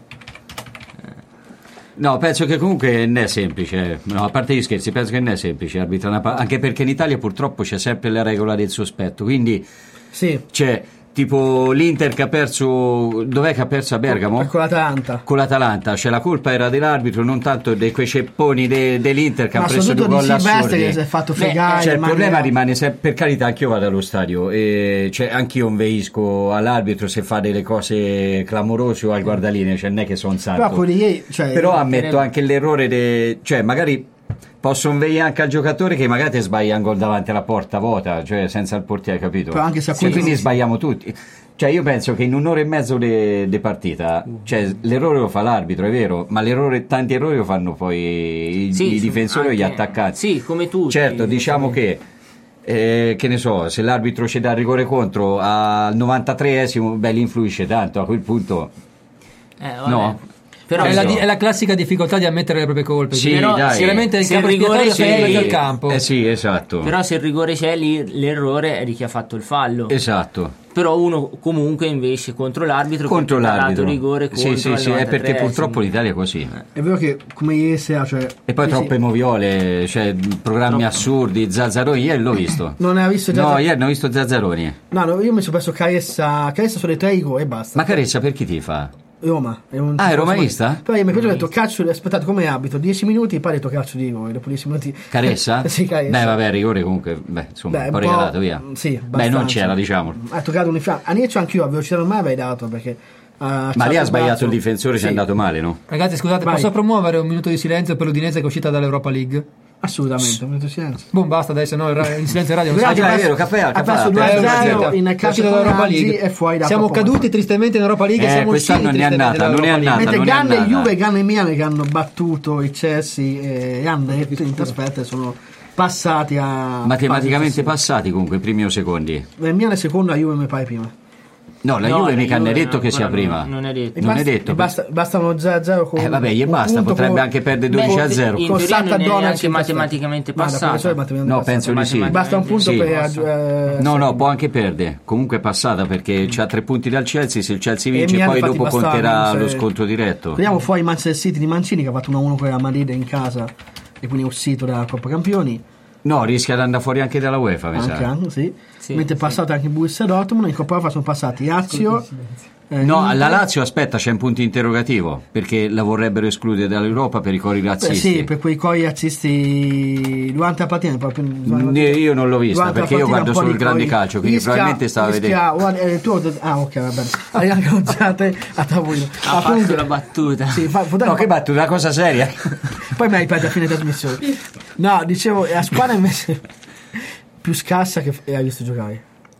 No, penso che comunque non è semplice, no, a parte gli scherzi, penso che non è semplice arbitrare una pa- anche perché in Italia purtroppo c'è sempre la regola del sospetto, quindi
sì,
c'è tipo l'Inter che ha perso, dov'è che ha perso a Bergamo?
con l'Atalanta.
Con l'Atalanta, cioè la colpa era dell'arbitro, non tanto di quei cepponi de- dell'Inter che
Ma
hanno preso due
soprattutto
gol
di Silvestre
assurdi.
che si è fatto
Beh,
fregare.
Cioè, il
in
problema
maniera-
rimane sempre, per carità, anch'io vado allo stadio e cioè, anch'io inveisco all'arbitro se fa delle cose clamorose o al guardaline, cioè non è che sono santo.
Però quelli ieri, cioè,
Però ammetto
sarebbe-
anche l'errore de... cioè magari posso inveire anche al giocatore che magari ti sbaglia un gol davanti alla porta vuota, cioè senza il portiere, capito?
Però anche se a
Sì,
quelli-
quindi sbagliamo tutti. Cioè io penso che in un'ora e mezzo di partita, cioè l'errore lo fa l'arbitro, è vero, ma l'errore, tanti errori lo fanno poi i,
Sì,
i difensori o gli
anche-
attaccanti.
sì, come tutti.
Certo, diciamo che eh, che ne so, se l'arbitro ci dà il rigore contro al novantatreesimo, beh, l'influisce tanto, a quel punto
Eh, vabbè.
no.
Però
è, la,
so.
di- è la classica difficoltà di ammettere le proprie colpe.
Sì,
Però
dai.
sicuramente in
Se
campo
il rigore
espiatorio
c'è
sei
lì-
al campo.
Eh sì, esatto.
Però se il rigore c'è lì, l'errore è di chi ha fatto il fallo.
Esatto.
Però uno comunque invece contro l'arbitro
Contro
che ha dato
l'arbitro.
rigore contro
Sì, sì,
al
sì, è perché
novantatreesimo.
purtroppo l'Italia è così.
È vero che come ieri sera, cioè,
E poi
sì,
troppe moviole, cioè programmi
Troppo.
assurdi, Zazzaroni, ieri l'ho visto.
non ne ha visto già.
No, ieri non ho visto Zazzaroni.
No, no, io mi sono perso Caressa. Caressa sono le tre rigori e basta.
Ma Caressa per chi ti fa?
Roma. È un
Ah, è romanista?
Poi mi è piaciuto, ho detto calcio, aspettate come abito, dieci minuti, poi ho detto calcio di rigore, dopo dieci minuti.
Caressa?
Sì, Caressa.
Beh, vabbè, rigore comunque, beh, insomma,
Beh,
un po'
un po'-
regalato, via.
sì,
Beh, non
abbastanza.
c'era, diciamo.
Ha toccato un infiamma. All'inizio anch'io a velocità normale avrei dato perché.
Ma lì ha sbagliato il difensore, ci è andato male, no?
Ragazzi, scusate,
Vai.
posso promuovere un minuto di silenzio per l'Udinese che è uscita dall'Europa League?
Assolutamente, un minuto di silenzio.
Boh, basta adesso, no, il in silenzio radio non
Ah,
si
già,
fa.
è vero, caffè,
ha
caffè,
perso
ha
due a
perso
zero
Aspetta,
in
è
calcio
uscita dall'Europa
Raggi
League.
e fuori da
Siamo
poco
caduti
basta.
tristemente in Europa League
Eh,
e siamo
quest'anno
usciti
non è
tristemente
andata, non è
dall'Europa
andata.
League.
Mentre
non è
Ganna e
andata.
Juve, Ganna e Milan che hanno battuto il Chelsea e gli Anderlecht in trasferta e sono passati a
Matematicamente
fasi
passati comunque, primi o secondi.
successive. Il Milan è secondo, la Juve mi pare prima.
No, la
No,
Juve
la
mica ne è
Juve
detto che sia
ancora
prima.
non- non è detto.
E
Non è
basta,
detto.
e basta, basta uno zero a zero con
Eh, vabbè, gli
un
basta,
punto
potrebbe
con-
anche perdere
Beh,
dodici a zero.
in
Con
teoria
Santa
non è
Donald
neanche
in
matematicamente
trasferta. No, da professore
passata.
matematicamente
No, penso di sì.
Basta un punto
Sì.
per eh,
No, no, può anche perdere. Comunque è passata perché c'ha tre punti dal Chelsea. Se il Chelsea
E
vince,
Milan
poi
infatti
dopo
bastava
conterà
vincere.
lo scontro diretto.
Vediamo fuori Manchester City di Mancini che ha fatto uno a uno con la Madrid in casa e quindi è uscito dalla Coppa Campioni.
No, rischia di andare fuori anche dalla UEFA, mi
Anche,
sa.
anche, sì.
Sì,
Mentre è
sì.
passato anche Borussia Dortmund, in Coppa UEFA sono passati Lazio. eh,
No,
Inter.
alla Lazio aspetta, c'è un punto interrogativo perché la vorrebbero escludere dall'Europa per i cori
Beh,
razzisti.
sì, per quei coi razzisti durante la partita. Proprio,
Mm, io non l'ho vista
durante la
perché io
partita
guardo
un po'
solo il
di
grande
coi-
calcio, quindi
Ischia-
probabilmente stava a
Ischia-
vedere.
guarda, eh, tu, ah, ok, va bene. Hai anche usate a tavolino.
Ha
Appunto-
fatto la battuta.
Sì, fa- fa-
No, che battuta, una cosa seria.
Poi mi hai ripetuto a fine trasmissione. No, dicevo, la squadra invece più scarsa che f- hai visto giocare.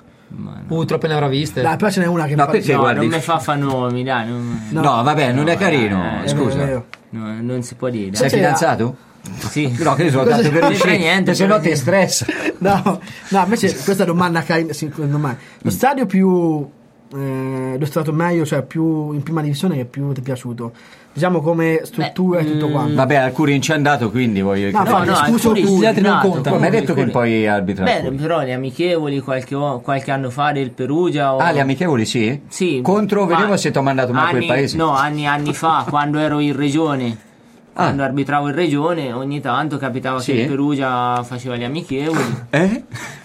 Ma no.
Uh, troppe ne avrà viste.
Dai, però ce n'è una che
No,
fa-
perché
No,
guardi-
non mi fa fa nomi, dai. Non,
No.
No, vabbè, non è
No,
carino.
eh,
È vero,
Scusa.
è vero.
no, non si può dire.
Sei
C'era-
fidanzato?
Sì.
No, che ne so,
Cosa-
tanto per
non
uscire,
c'è niente,
se no
però-
ti stressa.
No, no, invece questa domanda carina, sì, domanda. Lo stadio più eh, lo è stato meglio, cioè più in prima divisione, che più ti è piaciuto? Diciamo come struttura e tutto quanto.
Vabbè, al Curin c'è andato, quindi voglio
No,
No,
no,
no,
scuso,
alcuni
gli
altri non
nato,
contano.
Ma hai
alcuni-
detto che poi arbitra al
Beh,
Curin.
però le amichevoli qualche, qualche anno fa del Perugia o...
Ah, le amichevoli sì?
Sì.
Contro,
ma-
vediamo se ti ho mandato mai a quel
anni-
paese.
No, anni anni fa, quando ero in regione.
Ah.
Quando arbitravo in regione, ogni tanto capitava
Sì?
che il Perugia faceva le amichevoli.
Eh?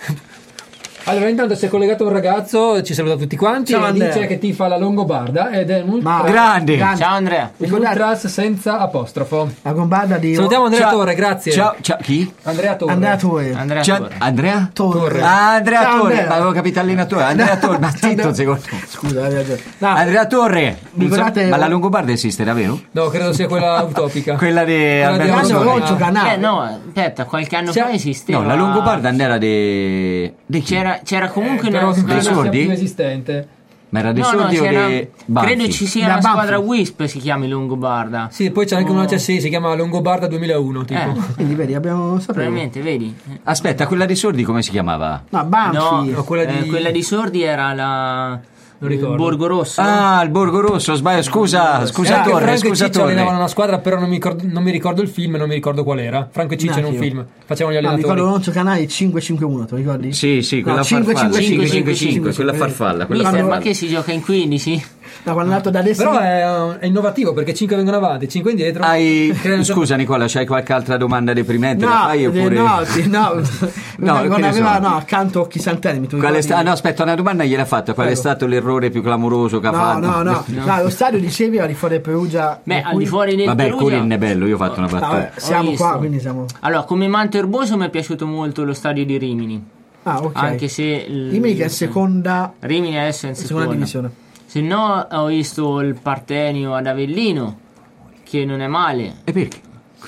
Allora, intanto si è collegato un ragazzo, ci saluta tutti quanti
Ciao,
e
Andrea.
dice che tifa la Longobarda ed è un ultra,
Ma-
Grande.
Grande.
Ciao Andrea.
un
Ricordate-
ultras senza apostrofo.
La gombarda di
Salutiamo Andrea
Ciao.
Torre, grazie.
Ciao, ciao. Chi?
Andrea Torre.
Andrea Torre.
Andrea
Ciao,
Torre.
Andrea?
Torre.
Ah, Andrea
Ciao,
Torre,
Andrea.
ma avevo capito allenatore. Andrea Torre, ma zitto un secondo.
Scusa, hai ragione. No,
Andrea Torre.
Ricordate-
Ma la Longobarda esiste davvero?
No, credo sia quella utopica.
Quella di
Quella di
Alberto
Grande
Torre.
Sordi.
Roccio Canale.
Eh no, aspetta, qualche anno
C'è-
fa esisteva.
No, la Longobarda non era di... di chi?
C'era, c'era comunque
Eh,
una
però
dei
credo sia
sordi?
più esistente.
Ma era dei
No, no,
sordi o
c'era-
dei Banfi?
credo ci sia
Da
una
Banfi.
squadra Wisp si chiami Longobarda.
Sì, poi c'è anche una C S I, si chiama Longobarda duemilauno, tipo.
Eh,
Quindi vedi, abbiamo saputo.
probabilmente, vedi?
Aspetta, quella dei sordi come si chiamava?
No, Banfi.
No,
No, quella
eh,
di-
quella di Sordi era la
Non ricordo.
il Borgo Rosso.
Ah, il Borgo Rosso, sbaglio, scusa, scusa
Anche
Torre,
Franco e
scusa
Ciccio allenavano
Torre.
una squadra, però non mi, ricordo, non mi ricordo il film e non mi ricordo qual era. Franco e Ciccio in un
Neanche io.
film, facevano gli
No, mi
allenatori.
ricordo Roccio Canale cinque cinque uno, te lo ricordi?
Sì, sì, quella
No, cinque,
farfalla,
cinque,
cinque
cinque,
cinque cinque, quella
cinque,
farfalla, quella
Mister, ma
farfalla.
che si gioca in quindici?
No, quando è andato da destra.
Però è, è innovativo perché cinque vengono avanti, cinque indietro.
Hai...
Credo-
Scusa Nicola, c'hai qualche altra domanda deprimente da
No,
fai
eh,
oppure...
no, sì, no,
No,
quando
che ne
aveva
so.
no, accanto Occhi Santelmi, tu
Qual è
ricordi?
sta- ah, no, aspetta, una domanda gliel'ha fatta. Qual è
Prego.
stato l'errore più clamoroso che ha
No,
fatto?
no, no, no, lo stadio dicevi era di fuori del Perugia.
Beh,
in
al
cui-
di fuori del
Vabbè, il
Perugia.
Curin è bello, io ho fatto una
No,
battuta.
vabbè, siamo
visto.
qua, quindi siamo.
Allora, come manto erboso mi è piaciuto molto lo stadio di Rimini.
Ah, ok.
Anche se il-
Dimmi che è seconda,
Rimini adesso è in
seconda
seconda.
divisione.
Se no, ho visto il Partenio ad Avellino, che non è male.
E perché?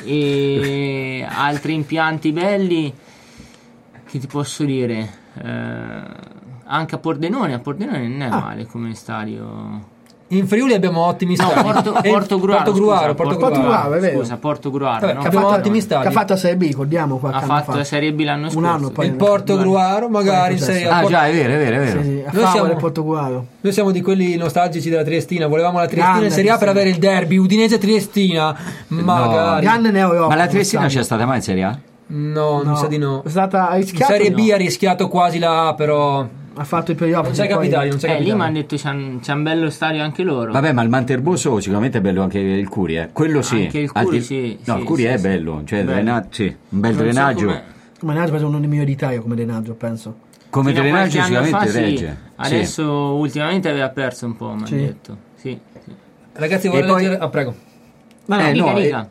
E altri impianti belli, che ti posso dire? Eh, anche a Pordenone, a Pordenone non è
Ah.
male come stadio.
In Friuli abbiamo ottimi
No,
stadi.
Porto,
E-
Porto Gruaro.
Porto Gruaro,
scusa,
Porto
Porto
Gruaro.
Gruaro, è vero.
Scusa, Porto Gruaro.
Vabbè,
no?
Che ha
abbiamo
fatto-
ottimi stadi.
Che ha fatto la Serie B, ricordiamo qualche
Ha
anno
fatto
fa.
la Serie B l'anno scorso.
Un anno poi.
Il Porto Gruaro magari in
Poi
Serie
cos'è?
A.
Ah
Por-
già, è vero, è vero, è vero.
Sì, sì, a
Noi
favore
siamo-
del Portogallo.
Noi siamo di quelli nostalgici della Triestina, volevamo la Triestina
Grande
in Serie A per
Triestina.
avere il derby Udinese-Triestina. Magari.
Grande in Europa.
Ma la
come
Triestina
stadio.
c'è stata mai in Serie A?
No, mi sa di no.
È stata
In
rischiata.
Serie
no.
B ha rischiato quasi la A, però
Ha fatto i playoff.
non c'è
poi-
capitali, non c'è
Eh, lì
capitali.
mi hanno detto c'è un, c'è un bello stadio anche loro.
Vabbè, ma il Manterboso sicuramente è bello anche il Curi, eh. Quello sì.
Anche il Curi,
Altri-
sì,
No,
sì,
il Curi
sì,
è
sì.
bello, cioè
Bello.
drena- sì, un bel
Non so
drenaggio.
com'è.
Come drenaggio, penso uno dei migliori d'Italia come drenaggio, penso.
Come
Fino a
drenaggio
qualche anno
sicuramente
fa, sì.
regge. Sì.
Adesso ultimamente aveva perso un po', mi hanno
Sì.
detto. Sì, sì.
Ragazzi, vorrei
poi-
leggere. Ah, prego.
No, no,
Eh,
Dica,
no,
dica.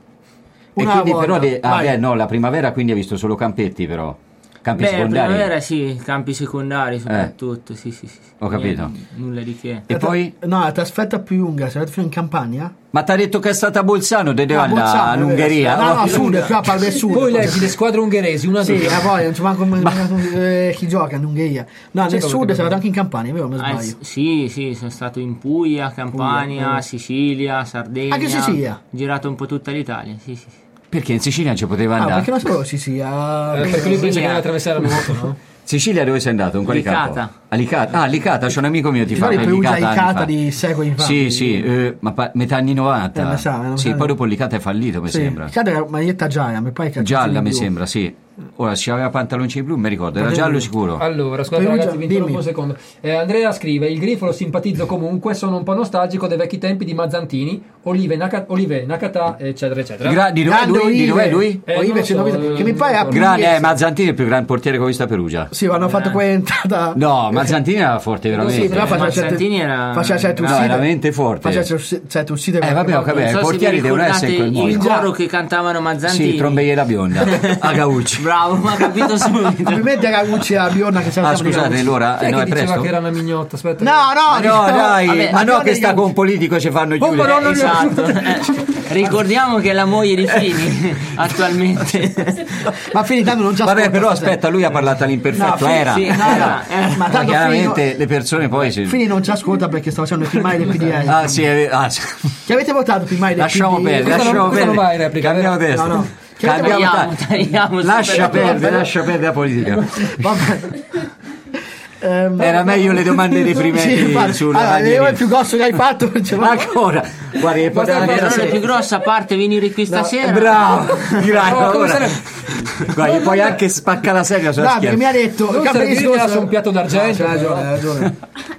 E
Una
quindi
volta,
però de- ah,
vai.
beh, no, la primavera quindi ha visto solo campetti però. Campi
Beh, la
secondari.
primavera sì, campi secondari soprattutto, sì, sì, sì.
Ho capito.
Niente, nulla di che.
E
La tra-
poi?
No, la trasferta più lunga, sei andato fino in Campania?
Ma ti ha detto che è stata a Bolzano, te deve
No,
andare
Bolzano, è vero.
all'Ungheria.
No, no,
Oh,
sud, più a Palme del Sud.
Poi leggi le squadre ungheresi, una
Sì,
due.
ma poi non ci manca eh, chi gioca in Ungheria. No, nel
Certo,
sud
perché-
sei andato anche in Campania, vero? Non
Ah,
sbaglio.
s- sì, sì, sono stato in Puglia, Campania,
Puglia, eh.
Sicilia, Sardegna.
Anche Sicilia?
Ho girato un po' tutta l'Italia, sì, sì, sì.
Perché in Sicilia non ci poteva
Ah,
andare?
perché non solo ci sia.
Eh, perché lui pensa
Sì,
che
eh.
deve attraversare la moto, no?
Sicilia dove sei andato? In quale
Licata.
campo? A Licata. Ah, Licata, c'è un amico mio ti fa
Ricordi Perugia
Licata anni
Icata
fa.
di secoli fa?
Sì, sì, eh, ma pa- metà anni novanta.
Eh, mi sa, non
sì,
so.
poi dopo Licata è fallito, mi
Sì,
sembra.
Icata era maglietta gialla, ma poi calzoncini
Gialla, mi
blu.
sembra, sì. Ora, se aveva pantaloncini blu, mi ricordo, era
Ma
giallo
dimmi.
sicuro.
Allora, scusate
Perugia,
ragazzi, vi interrompo
dimmi.
un secondo. Eh, Andrea scrive: il Grifo lo simpatizzo comunque, sono un po' nostalgico dei vecchi tempi di Mazzantini, Olive, Naka- Olive Nakata, eccetera, eccetera.
Gra- di dove è
Grande
lui? Di dove è
Olive.
lui?
Eh,
Olive
non lo
c'è
so,
novità,
eh,
che mi pare
non
a
ricordo.
Grande,
Pugliese.
eh, Mazzantini è il più gran portiere che ho visto a Perugia.
Sì, hanno fatto quell'entrata.
No, Mazzantini era forte veramente.
Sì, però
eh.
faceva certe,
Mazzantini era-
faceva certe
no,
uscite.
veramente forte.
Faceva certe- certe uscite.
Eh, vabbè, ho capito.
Non
i
so se vi
portieri devono essere in quel
ricordate il
modo.
coro che cantavano Mazzantini.
Sì, trombeiera bionda. A Gaucci.
Bravo, ma ha capito subito.
Complimenti a Cagucci e a Bionda che
Ah,
salutiamo di
scusate,
Cagucci.
allora,
Chi
eh,
è
no,
che
è
diceva
presto?
che era una mignotta? Aspetta.
No, no,
Ma no,
diciamo-
dai,
vabbè,
ma no
Bionda
che
e
sta
Cagucci.
con politico ci fanno
Oh,
chiudere.
Madonna,
Esatto. Eh, ricordiamo che è la moglie di Fini attualmente.
Ma Fini tanto non ci ascolta.
Vabbè, però
stasera.
aspetta, lui ha parlato all'imperfetto,
No, Fini-
era.
sì,
No, no,
era, era.
ma
Ma
tanto
chiaramente
Fini,
le persone poi si...
Fini non ci ascolta perché sta facendo i primari del P D L.
Ah, sì, è- ah, sì.
Che avete votato primari del
Lasciamo
P D L?
perdere,
Questa non-
lasciamo
questa non va in
perdere.
replica,
Cambiamo
vero?
testa.
No, no.
Cambiamo
Tagliamo,
ta-
tagliamo
Lascia
subito.
perdere, lascia perdere la politica.
Vabbè. Ehm,
Era meglio le domande dei primetti
Sì, infatti.
sulla
Allora,
Ranieri.
il più grosso che hai fatto non ce l'ho.
Ancora, guarda, che
Guarda,
poteva
guarda,
essere-
La più grossa, a parte venire qui stasera.
bravo, Grazie,
No, come
ora-
sarebbe-
guarda, gli puoi anche spacca la sedia sulla
No, perché mi
schiena.
ha detto
Non
Gabriele
servirmi
Scossa-
su un piatto d'argento,
No, c'hai ragione,
però.
hai ragione.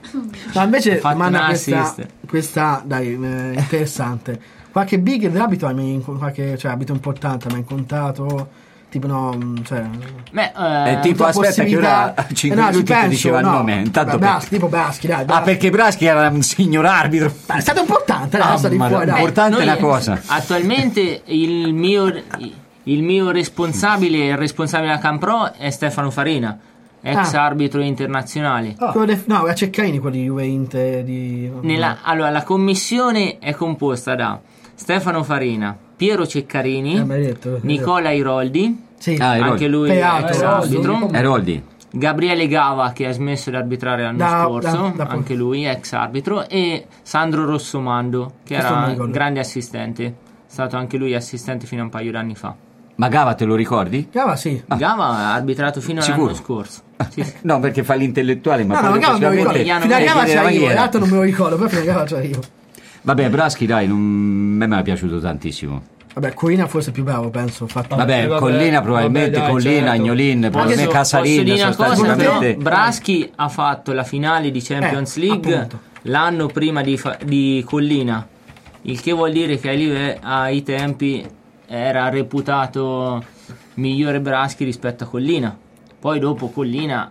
No, invece
Fatto
manda
un
questa,
assist.
questa dai, eh, interessante. Qualche big dell'abito hai mai inco- qualche, cioè abito importante mi hai incontrato? Tipo no, mh, cioè
Beh,
Eh,
eh,
tipo, aspetta che ora a cinque
Eh, no,
minuti
ci
ti
penso,
diceva il
no.
nome. Intanto
Vabbè,
per-
Braschi, tipo Braschi, dai,
Ah,
Braschi.
perché Braschi era un signor arbitro.
Dai, è stato importante, dai,
Ah,
sta di
ma
fuori, dai.
importante
noi-
è una cosa.
Attualmente il mio, il mio responsabile, il responsabile della Campro è Stefano Farina, ex
Ah.
arbitro internazionale.
Quello del- no, a Ceccarini quello di Juve Inter di
Nella- allora, la commissione è composta da Stefano Farina, Piero Ceccarini,
Eh, mi hai detto,
Nicola Iroldi,
Sì.
Ah, Iroldi.
anche lui
Peraltro,
ex
Iroldi.
arbitro,
Eroldi.
Gabriele Gava che ha smesso di arbitrare l'anno
Da-
scorso,
da- da-
anche lui ex arbitro, e Sandro Rossomando che
Questo non mi
era
ricordo.
grande assistente, è stato anche lui assistente fino a un paio d'anni fa.
Ma Gava te lo ricordi?
Gava sì.
Gava ha arbitrato fino all'anno
Sicuro?
scorso. Sì, sì.
No, perché fa l'intellettuale, ma
No, no,
poi
Gava me lo ricordo.
possibilmente
Fino a
Fino a Gava
chiede la
c'è io,
maniera.
l'altro non me lo ricordo, però fino a Gava c'è io.
Vabbè, Braschi dai, non... a me mi è piaciuto tantissimo.
Vabbè, Collina forse è più bravo, penso. Fatto.
Vabbè,
Eh, vabbè,
Collina probabilmente,
vabbè, dai,
Collina,
certo.
Agnolin, probabilmente
Posso- posso
Casarin,
dire una cosa,
sostanzialmente.
però Braschi ha fatto la finale di Champions
Eh,
League
appunto.
l'anno prima di, fa- di Collina, il che vuol dire che ai, live- ai tempi era reputato migliore Braschi rispetto a Collina. Poi dopo Collina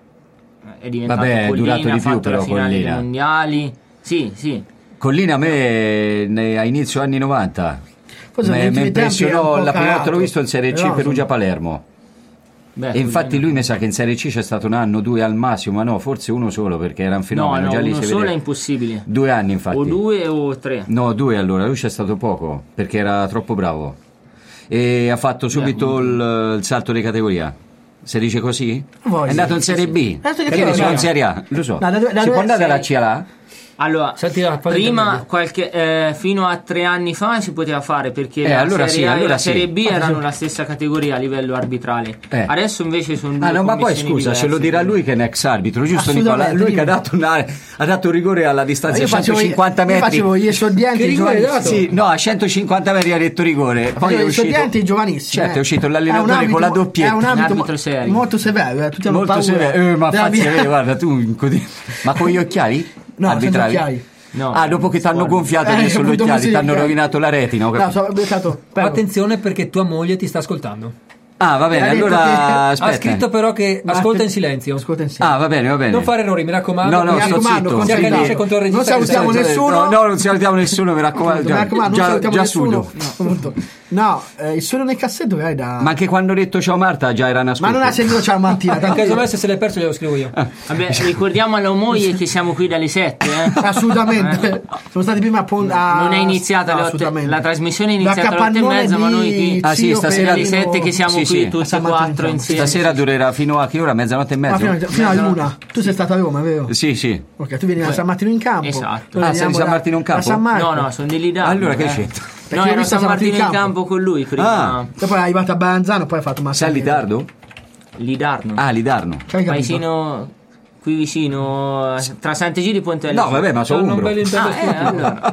è diventato
Vabbè, è
Collina,
durato
ha
di più,
fatto
però,
la finale
Collina.
dei mondiali. Sì, sì.
Collina a me ne- a inizio anni novanta
Forse negli
mi
ultimi tempi è un
impressionò,
po'
la prima volta
calato.
l'ho visto in Serie C
Però, insomma,
Perugia-Palermo.
Beh,
E infatti
Collina-
lui mi sa che in Serie C c'è stato un anno, due al massimo, ma no, forse uno solo perché era un
No,
fenomeno.
no,
già lì
uno
si
solo
vede.
è impossibile.
Due anni infatti.
O due o tre.
No, due allora, lui c'è stato poco perché era troppo bravo. E ha fatto subito il, il salto di categoria. Si dice così?
Voi,
è andato
sì,
in Serie
sì,
B.
sì. Adesso che
Perché
però,
sono in
no.
Serie A, lo so.
No, da due- da
si
due-
può andare alla
sei-
C L A?
Allora,
Senti la fase
prima
intermedia.
qualche, eh, fino a tre anni fa si poteva fare perché
Eh,
la
allora
Serie
sì,
A e
allora
la
sì.
Serie B
Ah,
erano
sì.
la stessa categoria a livello arbitrale.
Eh.
Adesso invece sono due
Ah no, ma poi
commissioni
scusa, ce lo
diverse.
dirà lui che è un ex arbitro, giusto Nicola?
Assolutamente,
Lui che ha
dimmi.
dato, una, ha dato un rigore alla distanza
Io
di
facevo,
centocinquanta
io
metri.
facevo gli esordienti
Che rigore hai
giovanissimi.
dato?
Sì, no, a centocinquanta metri ha detto rigore. Poi
Facevo
è
gli
uscito.
esordienti giovanissimi.
Certo,
eh.
è uscito
È un
l'allenatore
ambito-
con la
È
doppietta.
un ambito
arbitro
mo-
serio.
molto severo, eh, tutti hanno
Molto
paura
severo. Eh, ma
della
fazzi
mia-
vedere, guarda, tu incodi- ma con gli occhiali?
No, senza
Arbitravi?
occhiali.
No,
Ah, dopo che ti hanno
guarda.
gonfiato
Eh,
lì sugli
appunto,
occhiali,
sì,
ti hanno
occhiali.
rovinato la retina. ho
No,
capito.
so, beccato, prego.
Attenzione perché tua moglie ti sta ascoltando.
Ah, va bene,
Ha detto
allora
che-
aspetta.
Ha scritto però che
Ma-
ascolta in silenzio.
Ascolta insieme.
Ah, va bene, va bene.
Non fare errori, mi raccomando.
No, no,
Mi
sto
raccomando,
zitto.
con
Si
serietà.
accanisce contro il
Non
regista.
salutiamo
che sta-
nessuno.
No, no, non salutiamo nessuno, mi raccomando.
Mi raccomando, non
già,
salutiamo
già
nessuno.
sudo.
No, appunto. No, eh, il suono nel cassetto che hai da.
Ma anche quando ho detto ciao Marta già era una
Ma non ha sentito ciao Mattina.
In caso messo se l'hai perso glielo scrivo io.
Vabbè, ricordiamo alla moglie che siamo qui dalle sette. Eh.
Assolutamente. Sono stati prima a, pon- a...
Non è iniziata
no,
alle otto,
assolutamente.
la trasmissione è
Da
iniziata alle otto e
capannone
mezza, ma noi
di
qui
Ah, sì,
Zio
stasera
alle
Pellegrino-
sette che siamo
Sì,
qui
sì.
A
tutti e
San Martino
quattro
in
insieme.
Stasera durerà fino a che ora? Mezzanotte e
Ma
mezzo?
fino, fino a luna. Tu sei stato a Roma, vero?
Sì, sì.
Ok, tu vieni da San Martino in campo.
Esatto.
Noi
Ah, sei di
veniamo
San
da-
Martino in campo?
Da San Marco.
No, no, sono di Lidarno.
Allora che
eh.
c'entra?
Perché
No,
io ho
ero a
visto
San Martino in
campo.
campo con lui prima.
Ah.
Dopo è arrivato a Banzano, poi ha fatto
Sei a
Martino.
Lidardo?
Lidarno.
Ah, Lidarno.
C'hai capito?
Paesino qui vicino tra Sant'Egidio e Ponte
No, vabbè, ma sono
Sono un
umbro.
bel intento
Ah, eh, allora.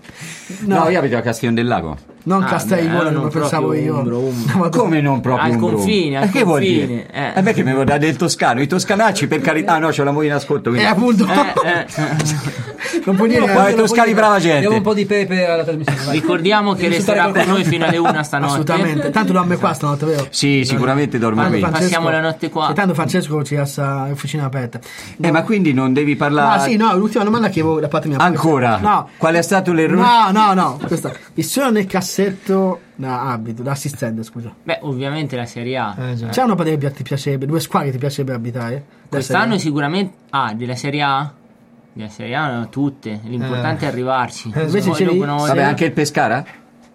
No, io abito a Castiglione del Lago.
Non
Ah,
Castello,
beh, allora
come
non
pensavo
proprio
io.
umbro, umbro.
No, ma-
Come non proprio
Al
umbro?
confine, al
Eh, che vuol
confine,
dire?
eh.
Eh beh, che mi vuol dare del toscano. I toscanacci, per carità. Ah no, c'ho la moglie in ascolto.
Eh,
Quindi...
appunto.
Eh, eh.
Non puoi dire.
Ma i toscani brava
Diamo un
gente.
po' di pepe alla trasmissione. vai.
Ricordiamo che
Devi
resterà
insultare
con noi fino alle una stanotte.
Assolutamente. Tanto dorme qua stanotte, vero?
Sì, sicuramente dorme
Tanto
qui.
Francesco-
Passiamo la notte qua.
E tanto Francesco ci lascia officina aperta.
Eh, ma quindi non devi parlare...
Ah sì, no, l'ultima domanda che avevo da parte mia.
Ancora?
No.
Qual è stato l'errore?
No, no, no, questa. Il suono nel cassetto da abito, da assistente, scusa.
Beh, ovviamente la Serie A.
Eh, già.
C'è una parte che ti piacerebbe, due squadre che ti piacerebbe abitare?
Quest'anno sicuramente. Ah, della Serie A? Della Serie A no, tutte. L'importante
Eh.
è arrivarci.
Eh,
invece
Poi
c'è
dopo
lì-
una volta-
Vabbè, anche il Pescara?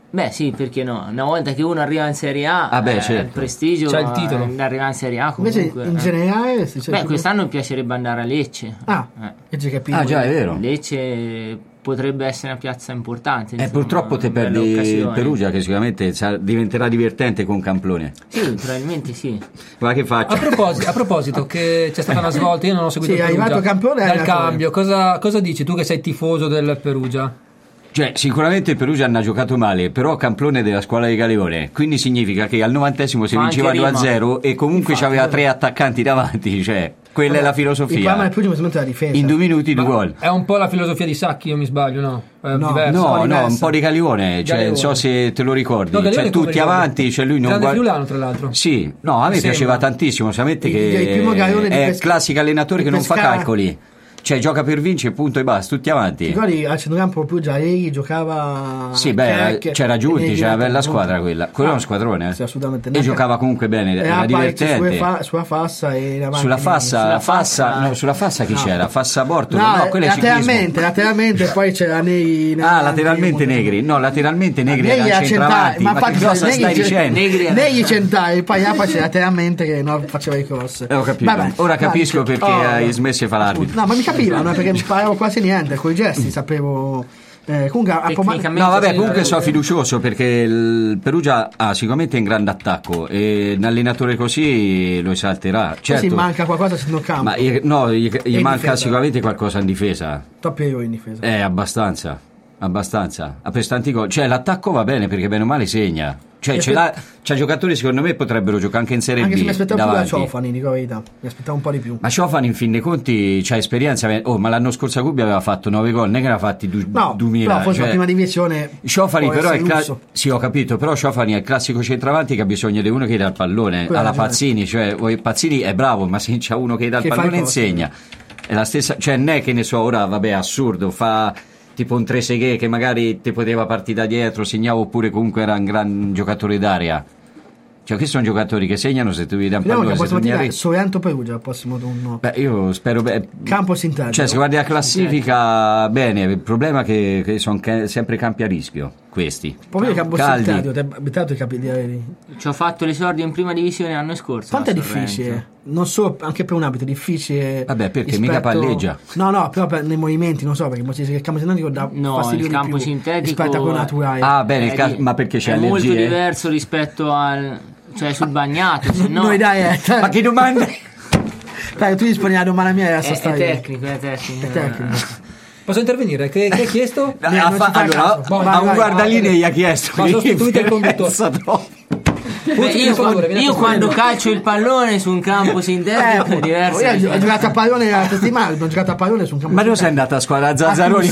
Beh sì, perché no? Una volta che uno arriva in Serie A,
Ah, beh,
eh,
certo.
il prestigio,
C'è il titolo.
eh, arrivare in Serie A comunque.
Invece in
eh.
generale si dice
Beh,
tipo-
quest'anno mi piacerebbe andare a Lecce.
Ah,
Eh.
che già capito.
Ah già, è vero.
Lecce potrebbe essere una piazza importante.
E
insomma,
purtroppo te
una bella
perdi
occasione.
Perugia, che sicuramente sa- diventerà divertente con Camplone.
Sì, probabilmente sì.
Guarda che faccia.
A proposito, a proposito che c'è stata una svolta, io non ho seguito
Sì,
il
è
Perugia.
arrivato Campione e
Dal
allenatore.
cambio, cosa, cosa dici tu che sei tifoso del Perugia?
Cioè, sicuramente il Perugia hanno giocato male, però Camplone è della squadra di Galeone, quindi significa che al novantesimo si
Fa
vinceva
anche
due a
rima.
zero e comunque
Infatti,
c'aveva
eh.
tre attaccanti davanti, cioè, quella è la
Il problema
filosofia.
del Perugia è la difesa.
In due minuti due gol.
È un po' la filosofia di Sacchi, io mi sbaglio, no? È
No,
diverso.
No,
po'
no,
diversa.
un po' di Galeone, cioè,
Galeone.
non so se te lo ricordi,
No, Galeone
cioè
come
tutti
ricordo.
avanti, cioè lui non
Grande
guarda.
friulano, tra l'altro.
Sì, no, a me
Mi
piaceva
sembra.
tantissimo, sapete
Il-
che
il primo Galeone di
è il
pesca-
classico allenatore
di
che non fa
pescare.
calcoli, cioè gioca per vincere, punto e basta, tutti
Ti
avanti.
ricordi al centrocampo Perugia Eghi giocava
Sì, beh,
Keck,
c'era Giunti,
Negri,
c'era una bella
comunque.
squadra quella. Quello è uno squadrone. eh.
Sì, assolutamente.
E
Neanche-
giocava comunque bene, era,
Era
divertente.
sulla, fa- sulla fassa e in avanti
Sulla
Negri.
fassa,
Sulla
fassa,
fassa-
no, sulla fassa chi
No.
c'era? Fassa Bortolo?
No,
No, quello è ciclismo.
lateralmente, lateralmente poi c'era Negri. in
Ah,
avanti,
lateralmente
molto-
Negri. No, lateralmente Negri
Negri
era
era centrale,
centravanti.
ma
Ma, che
infatti
cosa
Negri
stai
c'è-
dicendo?
Negri era-
Negli centrali, poi Apace lateralmente che non faceva i cross.
Eh, ho capito.
Vabbè,
Ora capisco
dai,
perché
oh,
hai smesso di fare l'arbitro.
No, ma mi capivano perché non imparavo quasi niente, con i gesti sapevo. Eh, comunque, a Poma-
Tecnicamente
No, vabbè,
sì,
comunque
eh,
sono fiducioso perché il Perugia ha sicuramente un grande attacco e un allenatore così lo esalterà.
sì,
Certo,
manca qualcosa sul campo.
ma gli- no, gli, gli
in
manca
difesa.
sicuramente qualcosa in difesa.
Troppi errori in difesa.
Eh, abbastanza. Abbastanza. Ha preso tanti gol. Cioè, l'attacco va bene perché bene o male segna. Cioè,
Mi
ce
aspett-
l'ha, c'ha giocatori secondo me potrebbero giocare anche in Serie
Anche
B
se mi aspettavo più da
davanti.
Ciofani, dico la verità. Mi aspettavo un po' di più.
Ma Ciofani in fin dei conti c'ha esperienza. Oh, ma l'anno scorso a Gubbia aveva fatto nove gol, non è che ne ha fatti du-
No,
duemila.
però forse
cioè-
la prima divisione.
Ciofani
può
però è
essere
il cla-
lusso.
sì, ho capito, però Ciofani è il classico centravanti che ha bisogno di uno che dà il pallone
Quello
alla
ha ragione.
Pazzini, cioè vuoi- Pazzini è bravo, ma se c'è uno che dà il
Che fa
pallone
il coso.
insegna. È la stessa, cioè non è che ne so, ora vabbè, assurdo, fa tipo un Trezeguet che magari ti poteva partire da dietro, segnava oppure comunque era un gran giocatore d'area. Cioè, questi sono giocatori che segnano se tu gli dai un
Vediamo che
pallone,
la
se tu
prossima
gli
mattina
arri-
Sorrento Perugia al prossimo turno.
Beh, io spero beh,
Campo sintetico.
cioè, se guardi la classifica, bene, il problema è che, che sono ca- sempre campi a rischio, questi.
Poi vedi campo
Caldi.
sintetico, ti hai abitato i capi di aerei.
Ci ho fatto l'esordio in prima divisione l'anno scorso.
Quanto è
a Sorrento.
difficile? Non solo, anche per un abito, è difficile.
Vabbè, perché
rispetto-
mica palleggia.
No, no, però per, nei movimenti, non so, perché mo si dice che il campo sintetico dà
No,
fastidio
il
di
campo
più
sintetico
rispetto a quello naturale.
Ah, bene, il
È
ca-
di-
ma perché c'è
è molto
allergie?
diverso rispetto al, cioè sul bagnato, se no
Noi dai, eh, te-
Ma che domande?
Dai, tu rispondi alla domanda mia e
è,
adesso
è
stai.
tecnico, è tecnico.
È tecnico.
Posso intervenire? Che, che hai chiesto?
Eh,
Ha
non
fa-
ci fai
allora,
caso.
a
Vai,
un
vai,
guardalinee
vai.
gli ha chiesto
Ma
che
sostituite il conduttore.
differenza trovi?
Beh, io,
favore, vieni a
io
fare
quando
favore.
calcio il pallone su un campo sintetico è
appunto.
diverso.
Io ho ho giocato a pallone la settimana, ho giocato a pallone su un campo
Ma non sei
sintetico.
andata a squadra Zazzaroni?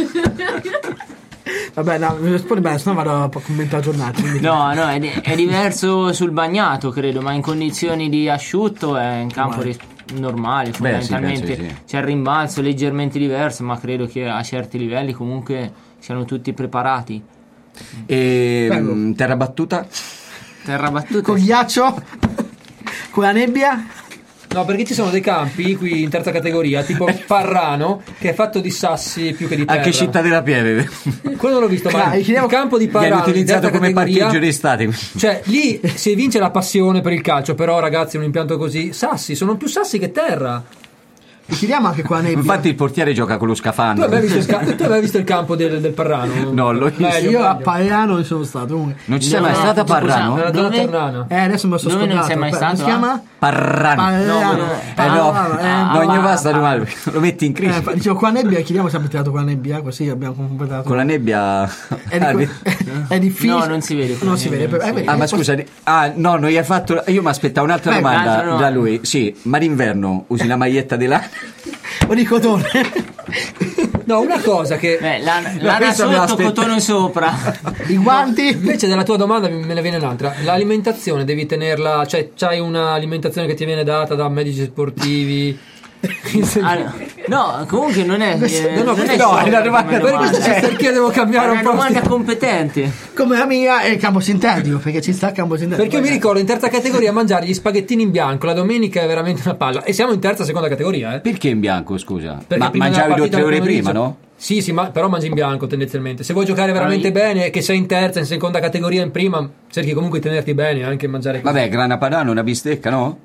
Vabbè, no, mi rispondi bene, sennò vado a commentare la giornata. quindi-
No, no, è, di- è diverso sul bagnato, credo, ma in condizioni di asciutto è un campo
Normale.
ris- normale, fondamentalmente.
penso di sì.
C'è il rimbalzo leggermente diverso, ma credo che a certi livelli comunque siano tutti preparati.
E
Bello.
mh, terra battuta?
Terra battuta.
Con ghiaccio, con la nebbia.
No, perché ci sono dei campi qui in terza categoria, tipo Parrano, che è fatto di sassi più che di terra.
Anche Città della Pieve.
Quello non l'ho visto, ma
Dai,
il
chiediamo-
campo di
Viene
Parrano in
utilizzato
terza
come
categoria,
parcheggio d'estate.
cioè lì si evince la passione per il calcio, però ragazzi un impianto così, sassi, sono più sassi che terra.
E chiediamo anche con la nebbia.
Infatti il portiere gioca con lo
Tu
scafandro.
avevi visto il, ca- tu avevi visto il campo del, del Parrano?
No, l'ho visto.
Meglio,
Io a
meglio.
Palerano non sono stato. Comunque.
Non ci sei
No,
mai stata a
scusa,
Parrano?
Nella zona
Dove?
ternana.
Eh, adesso me lo sto
Dove non
scordato.
sei mai
Come
stato,
si
ah?
chiama?
Parrano.
Palerano.
No,
Eh no,
Palerano, eh,
non gli
ma-
basta male, lo metti in
Eh,
crisi.
fa- dicevo, con la nebbia, chiediamo se abbiamo tirato con la nebbia, così abbiamo completato.
Con la nebbia.
È, di- è difficile.
No, non si vede con
Non
la
si
nebbia,
vede.
non si
Eh, vedi,
Ah, ma
eh,
scusa, ah no, non gli hai fatto. Io mi aspettavo un'altra
Beh,
domanda
altro no.
da lui. Sì, ma d'inverno usi la maglietta di lana?
o di cotone.
No, una cosa che
Beh, lana, lana
questo me
sotto,
l'aspetta-
cotone sopra.
I guanti.
invece della tua domanda mi- me ne viene un'altra. L'alimentazione devi tenerla, cioè c'hai un'alimentazione che ti viene data da medici sportivi.
Allora, no, comunque non è. Eh,
no, no,
non è
no,
sciocca
è una domanda-
come domanda.
perché devo cambiare
È
un
una
po'?
domanda competente.
Come la mia è il campo sintetico, perché ci sta il campo sintetico.
Perché io mi ricordo in terza categoria mangiare gli spaghettini in bianco la domenica è veramente una palla. E siamo in terza seconda categoria, eh?
Perché in bianco, scusa?
Perché
Ma
prima
mangiavi
della
due o
partita
tre ore
del
prima,
pomeriggio-
no?
Sì, sì, ma però mangi in bianco tendenzialmente. Se vuoi giocare veramente
Allora,
bene, che sei in terza, in seconda categoria, in prima, cerchi comunque di tenerti bene, anche mangiare così.
Vabbè, grana padano, una bistecca, no?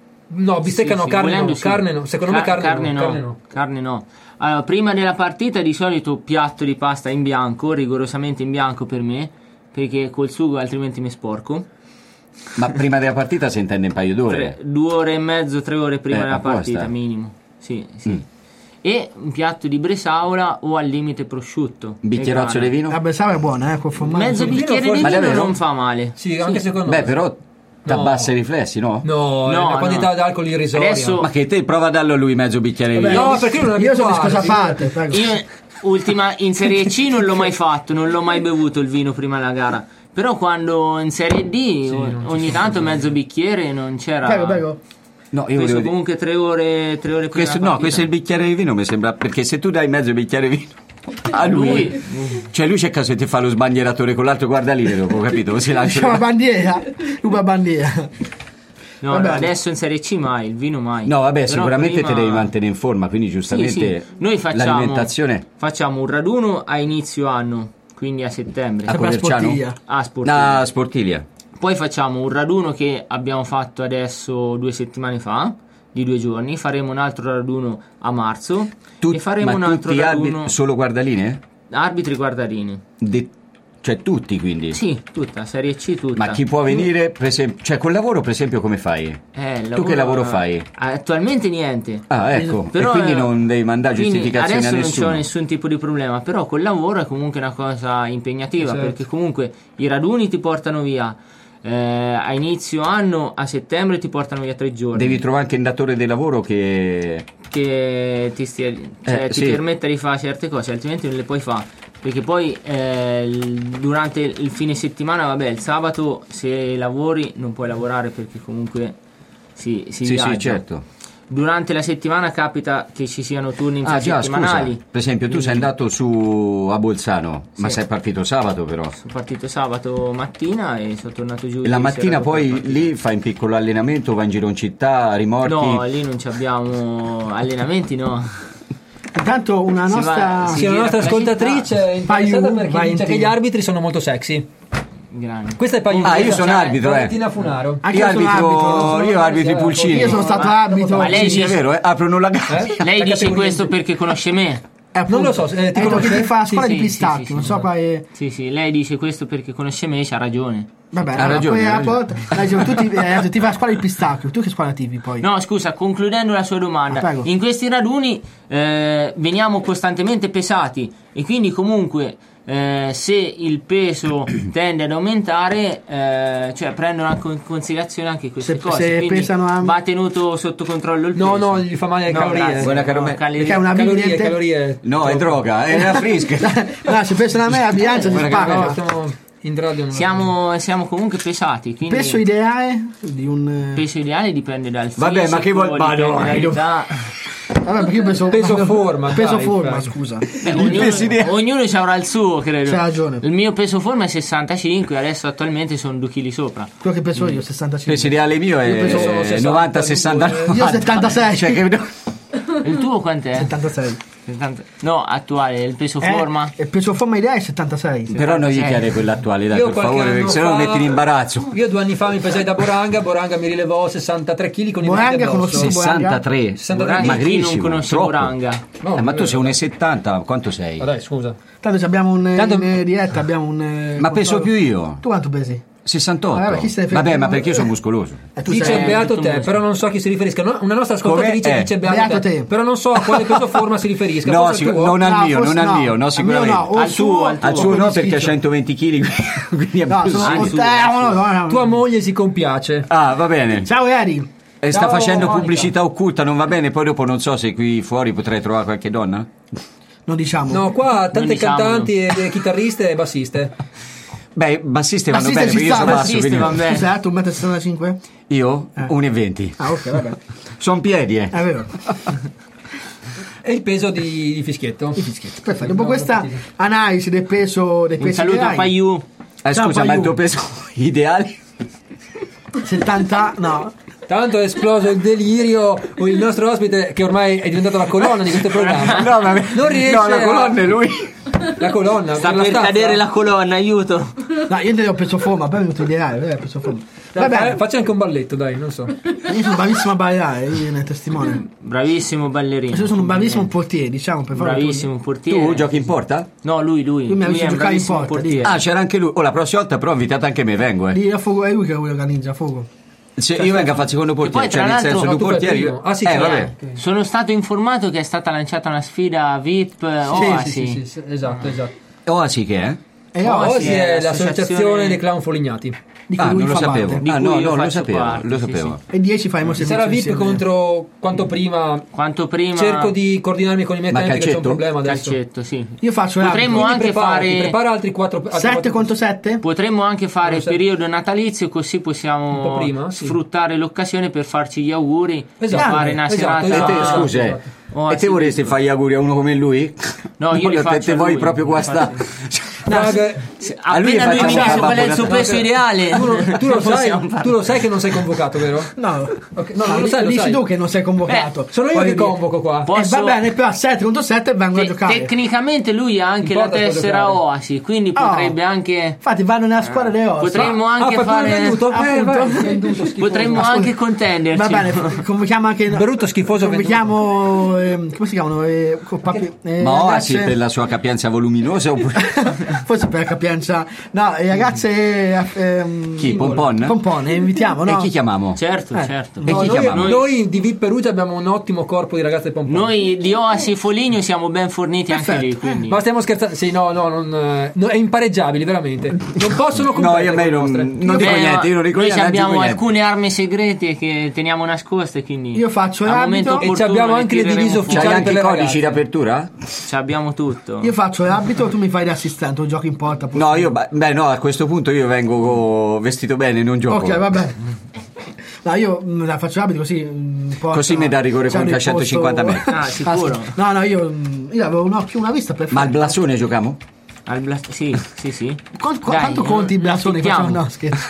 No, bistecca
Sì,
no,
sì,
carne
volendo
no,
sì.
carne no. Secondo me
Car-
carne, no,
no,
carne no.
carne no. Allora, prima della partita di solito piatto di pasta in bianco, rigorosamente in bianco per me, perché col sugo altrimenti mi sporco.
Ma prima della partita si intende un paio d'ore.
Tre- due ore e mezzo, tre ore prima
Eh,
della
apposta.
partita, minimo. Sì, sì.
Mm.
E un piatto di bresaola o al limite prosciutto.
Un bicchierozzo
e
di
grana.
vino?
Vabbè, sa è buona, eh, col formaggio.
Mezzo
Il vino
bicchiere
forse-
di
Ma
vino
davvero?
non fa male.
Sì, anche secondo
Beh,
me.
però t'abbassa i riflessi, no?
No, è
No,
una
no.
quantità d'alcol irrisoria.
Adesso-
Ma che te prova a darlo a lui mezzo bicchiere di
Vabbè,
vino?
No, perché io non
Io sono
abituato,
cosa
sì.
fate, prego.
Io ultima in Serie C non l'ho mai fatto, non l'ho mai bevuto il vino prima della gara. Però quando in Serie D
non ci
ogni
sono
tanto mezzo bicchiere non c'era.
Prego, prego.
No, io
Questo
volevo dire-
comunque tre ore, tre ore prima
Questo,
della
no,
partita.
questo è il bicchiere di vino, mi sembra. Perché se tu dai mezzo bicchiere di vino a lui,
Lui.
cioè lui cerca se ti fa lo sbandieratore con l'altro guardaline dopo, capito? Si
C'è una
lancia.
bandiera, ruba bandiera.
No,
Vabbè.
no, adesso in Serie C mai, il vino mai.
No, vabbè,
Però
sicuramente
prima-
te devi mantenere in forma, quindi
Sì,
giustamente
sì. Noi facciamo,
l'alimentazione
facciamo un raduno a inizio anno, quindi a settembre.
a
Sempre la
Coverciano?
sportiglia.
A Sportivo.
a Sportiglia.
Poi facciamo un raduno che abbiamo fatto adesso due settimane fa, di due giorni. Faremo un altro raduno a marzo.
Tu-
e faremo
ma
un altro
tutti
raduno.
arbitri, solo guardaline?
Arbitri guardarini.
De- cioè tutti quindi?
Sì, tutta, Serie C tutta.
Ma chi può venire, per esempio, cioè col lavoro per esempio come fai?
Eh, il
Tu che lavoro fai?
Attualmente niente.
Ah, ecco,
Però,
e quindi
eh,
non devi mandare
quindi
giustificazioni a
adesso
nessuno.
non c'ho nessun tipo di problema, però col lavoro è comunque una cosa impegnativa,
Certo.
perché comunque i raduni ti portano via eh, a inizio anno, a settembre ti portano via tre giorni.
Devi trovare anche un datore di lavoro che...
che ti, stia, cioè,
Eh,
ti
sì.
permetta di fare certe cose, altrimenti non le puoi fare. Perché poi eh, il- durante il fine settimana, vabbè, il sabato se lavori non puoi lavorare perché comunque si, si
Sì,
viaggia.
sì, certo.
Durante la settimana capita che ci siano turni
Ah già, scusa,
infrasettimanali.
per esempio tu sei andato su a Bolzano, ma
Sì.
sei partito sabato però.
Sono partito sabato mattina e sono tornato giù.
E la
ieri
mattina
sera dopo la
poi
partita.
lì fai un piccolo allenamento, vai in giro in città, rimorchi.
No, lì non ci abbiamo allenamenti, no.
Intanto una
Si
nostra...
va-
Sì,
si
la
gira
nostra
per la
ascoltatrice
città.
è interessata
Vai,
perché
vai
dice
in
che gli
team.
arbitri sono molto sexy.
Grande.
Questa è poi
Ah, io sono
Cioè,
arbitro, eh.
Valentina Funaro.
Anche
Io
io sono
arbitro,
arbitro.
io arbitro i pulcini.
Io sono stato
Ma-
arbitro.
ma lei
Sì, sì, è
dice-
vero, eh, aprono la gara.
Eh?
Lei
La
dice
categoria.
questo perché conosce me.
Eh, appunto.
Non lo so, eh, ti
Eh,
conosce?
perché fa la
Sì,
scuola
sì,
di
sì,
pistacchi,
sì,
non
sì.
so quale...
Sì, sì, lei dice questo perché conosce me, c'ha ragione.
Vabbè,
Ha
allora,
ragione,
poi
ha
a
ragione.
volte- dai, diciamo, tu ti, eh, ti fai la scuola di pistacchio, tu che scuola tifi poi?
No, scusa, concludendo la sua domanda,
Ah, prego.
in questi raduni eh, veniamo costantemente pesati e quindi comunque eh, se il peso tende ad aumentare, eh, cioè prendono anche in considerazione anche queste
Se-
cose,
se
quindi
pesano a-
va tenuto sotto controllo il
No,
peso.
no, gli fa male le
No,
calorie.
grazie,
Buona
no,
carome-
calorie.
Perché è una
Calorie,
vignette-
calorie.
No, è
troppo.
droga, è una frisca.
No, se pensano a me la bilancia si
Guarda che-
spacca.
No, stiamo in radio. non-
Siamo, siamo comunque pesati, quindi
Peso ideale di un...
peso ideale dipende dal fisico,
Vabbè, ma che vuol- ma
dipende
no,
dall'età.
Vabbè, perché io penso...
Peso forma,
Peso
dai,
forma,
dai.
scusa.
Beh, ognuno,
peso ideale.
ognuno ci avrà il suo, credo.
C'hai ragione.
Il mio peso forma è sessantacinque, adesso attualmente sono due chili sopra.
Quello che penso io,
Il
sessantacinque.
peso ideale mio
Io penso sono
è
sessanta,
novanta sessanta.
Io settantasei.
Cioè, che...
Il tuo quant'è?
settantasei.
settanta No, attuale, il peso
Eh,
forma.
il peso forma ideale è settantasei.
Però non gli
settantasei.
chiede quella attuale, dai,
Io
per
qualche
favore,
anno
perché sennò
fa-
lo metti in imbarazzo.
Io due anni fa mi pesai da Boranga, Boranga mi rilevò sessantatré chili con i
Boranga
mani addosso.
conosci
sessantatré,
sessantatré.
Boranga, chi
magrissimo,
non conosce
troppo.
Boranga?
No,
Eh, ma tu
non
sei uno e settanta, quanto sei?
Ma dai, scusa.
Tanto abbiamo un
Tanto-
in eh, diretta, abbiamo un... eh,
Ma peso
controllo.
più io,
Tu quanto pesi?
sessantotto.
Vabbè, chi se ne frega?
Vabbè, ma perché io sono muscoloso.
Eh, tu
Dice
sei...
beato
tutto
te,
muscolo.
però non so a chi si riferisca. No, una nostra ascoltatrice
Come? Eh.
dice beato,
Beato
te,
te.
però non so a quale peso forma si riferisca.
No,
forse
sic-
al tuo.
non al
No,
mio,
forse
non al
no.
mio, no,
Al
sicuramente.
mio no, o
Al
al suo,
tuo,
al
al
tuo.
Al suo no,
quello
perché ha
schifo.
centoventi chili, quindi è
No,
più
sono...
su.
al
oh,
suo.
eh, no, no, no.
Tua moglie si compiace.
Ah, va bene.
Ciao Eri.
E sta
Ciao,
facendo
Monica.
pubblicità occulta, non va bene. Poi dopo non so se qui fuori potrei trovare qualche donna.
Non diciamo.
No, qua tante
diciamolo.
cantanti e, e chitarriste e bassiste.
Beh, bassiste vanno
Bassiste
bene,
ci
perché io sono
stanno,
basso,
bassiste
quindi...
vanno bene.
Scusa, tu un metro e sessantacinque?
Io?
Eh.
uno e venti.
Ah, ok, vabbè.
Sono piedi, eh.
È vero.
E il peso di, di fischietto.
I fischietti. Perfetto. Dopo questa analisi del peso dei
Un
pesi
saluto a
ideali,
Paiù.
Eh,
Ciao,
scusa, ma il
Paiù.
tuo peso ideale?
settanta, no.
Tanto è esploso il delirio il nostro ospite che ormai è diventato la colonna di questo programma.
No, ma
Non riesce
no, la
a-
colonna è lui.
La colonna
Sta
la
per
stazza.
cadere la colonna, aiuto.
No, io ne ho preso forma, poi è venuto ideale, eh, ho preso forma.
Dai,
Vabbè,
fa- faccia anche un balletto, dai, non so.
io sono bravissimo a ballare, io ne testimone.
Bravissimo ballerino.
Io sono un bravissimo portiere, diciamo, per favore.
Bravissimo portiere.
Tu giochi in porta?
No, lui, lui.
Lui mi ha
Lui
visto
è un
giocare in
bravissimo
porta,
portiere.
Ah, c'era anche lui. Oh, la prossima volta però invitate anche me, vengo, eh.
Lì a fuoco, è lui che organizza a fuoco.
Se io vengo a fare il secondo portiere,
poi, tra
cioè nel
l'altro-
senso
No,
tu
tu fai
portieri.
primo.
io-
Ah, sì,
eh,
sì,
vabbè.
eh.
Sono stato informato che è stata lanciata una sfida V I P Oasi.
Sì, sì, sì, sì, esatto, esatto.
Oasi che è?
E
Oh,
io,
sì,
Oggi
è
è
l'associazione-
l'associazione dei clown folignati.
di cui
Ah,
lui
non lo
fa
sapevo.
parte.
Di
Ah,
cui
no,
io
no, lo
faccio
sapevo,
parte,
lo
sì,
sapevo.
E dieci faremo
Ci sarà V I P contro quanto prima.
Quanto prima
Cerco di coordinarmi con i miei
Ma
tempi, che c'è un
calcetto?
problema adesso.
calcetto, sì.
Io faccio
Potremmo
l'arbitro.
anche
Preparati,
fare
prepara altri quattro.
sette contro sette?
Potremmo anche fare
Non
il
so.
periodo natalizio, così
Un po'
possiamo
prima, sì.
sfruttare l'occasione per farci gli auguri
Esatto,
e fare una
esatto,
E
serata.
te,
esatto.
scusa, eh,
Oh,
e te
sì,
vorresti
sì.
fare gli auguri a uno come lui?
No, io li
te-
faccio
te
a
vuoi
lui,
proprio
li
qua
faccio
sta.
Raga,
A lui
Appena lui mi
facciamo
dice
una
qual è il suo
babbo
peso ideale,
tu, lo- tu lo sai,
possiamo
tu
fare.
lo sai che non sei convocato, vero?
No,
Ok, no, non lo sai, lo
dici
sai.
tu che non sei convocato.
Sono io
Voglio
che
dire.
convoco qua.
Po-
Eh,
Posso-
va bene, però sette contro sette vengono a
Te-
giocare.
tecnicamente lui ha anche
Importa
la
sto
tessera
giocare.
Oasi, quindi
Oh.
potrebbe anche
Infatti vanno nella squadra delle ossa.
potremmo
Ah,
anche
fai pure il
fare
venduto? Eh,
appunto.
vai, venduto, schifoso.
potremmo
Ascolta,
anche contenderci.
Va bene, convochiamo anche.
Brutto, schifoso,
Convochiamo. ehm, come si chiamano? Eh, co- papi- eh,
Ma Oasi
ragazze-
per la sua capienza voluminosa oppure
Forse per la capienza. No, le ragazze. ehm,
chi? Pompon?
Pompon, le invitiamo, no?
E chi chiamiamo?
Certo,
Eh.
certo.
E
No,
chi
noi,
chiamiamo?
noi di V I P Perugia abbiamo un ottimo corpo di ragazze pompon.
Noi di Oasi Foligno siamo ben forniti anche
Perfetto.
lì, quindi
Ma stiamo scherzando? Sì, no, no, non, eh, no, è impareggiabili, veramente. Non possono
No,
competere
io a me
con le
non,
nostre.
non dico
Beh,
niente, io non dico
noi
niente. non dico
abbiamo
niente.
alcune armi segrete che teniamo nascoste, quindi
Io faccio
al momento
l'arbitro.
E ci
opportuno
abbiamo
le
anche le
tireremo
divise
fuori.
C'hai
ufficiali
anche
per
i
le
codici
ragazze.
d'apertura?
Ci abbiamo tutto.
Io faccio l'arbitro, tu mi fai l'assistente, o giochi in porta.
No, io, beh, no, a questo punto io vengo co- vestito bene, non gioco.
Ok, va bene. No, io mm, la faccio l'arbitro così. mm, porta-
Così mi dà rigore
c'hanno
contro
il
a centocinquanta
posto-
metri.
Ah, sicuro?
sì. No, no, io, mm, io avevo un occhio, una vista perfetta.
Ma al blasone giochiamo?
Al blas- sì, sì, sì.
Con- con-
Dai,
quanto
eh,
conti i
la
blasoni?
affittiamo.
Facciamo no, scherzo.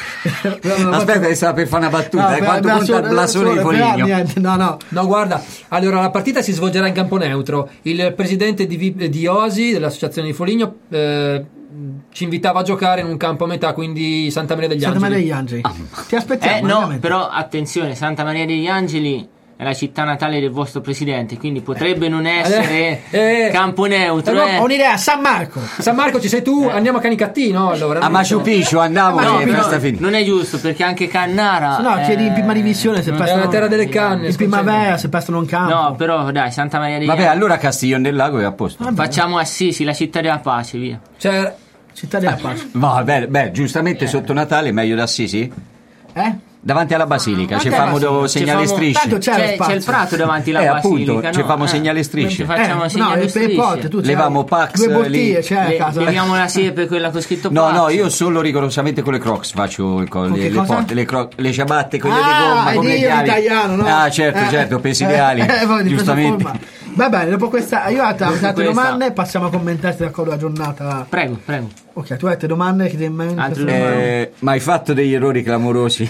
No, no,
Aspetta, che stava per fare una battuta.
no,
eh,
per-
Quanto
blasone-
conta il blasone di
blasone, però
Foligno?
niente, No, no.
No, guarda, allora la partita si svolgerà in campo neutro. Il presidente di, Vi- di Oasi, dell'associazione di Foligno, eh, ci invitava a giocare in un campo a metà, quindi Santa Maria degli
Santa
Angeli.
Maria degli Angeli. Ti aspettiamo.
Eh no,
veramente.
però attenzione, Santa Maria degli Angeli è la città natale del vostro presidente, quindi potrebbe non essere
Eh, eh.
campo neutro.
Eh, no,
eh.
Ho un'idea, San Marco.
San Marco, ci sei tu? Andiamo a Canicattì, no? Allora,
A Machu Picchu andiamo
No,
e
però
festa finita.
Non è giusto perché anche Cannara
No, chiedi in
eh,
prima divisione se
è
pestano.
la terra delle canne.
In primavera se pestano un campo.
No, però dai, Santa Maria degli
Vabbè,
Angeli.
allora Castiglione del Lago è a posto.
Vabbè,
Facciamo Assisi, la città della pace, via.
Cioè,
città della pace.
Va bene, beh, giustamente sotto Natale meglio da Assisi?
Eh?
Davanti alla Basilica, ci
Davanti alla
famo do
Basilica.
segnale
Ci famo-
strisce.
Tanto c'è,
C'è,
lo
c'è
spazio.
il prato davanti alla
Eh, appunto,
basilica,
ci
no?
famo
Eh,
segnale strisce.
ci facciamo
Eh,
segnale
no, per
strisce.
i porte, tu c'hai
Levamo Pax
due bottiglie,
lì.
c'è a
Le-
casa.
leviamo la siepe, quella con scritto
No,
Pax.
no, io solo rigorosamente con le Crocs faccio il co-
Con
le,
che
le
cosa?
porte, le, cro- le ciabatte, quelle
Ah,
di gomma
hai
come le
detto
chiavi.
italiano, no?
Ah, certo,
Eh,
certo, pesi
eh,
ideali.
eh, poi di
giustamente.
questa forma. Va bene, dopo questa io ho altre
Questa.
domande, passiamo a commentare se d'accordo la giornata.
Prego, prego.
Ok, tu hai altre domande che ti in mente?
Altre
Queste
domande?
domande?
Eh, ma hai fatto degli errori clamorosi?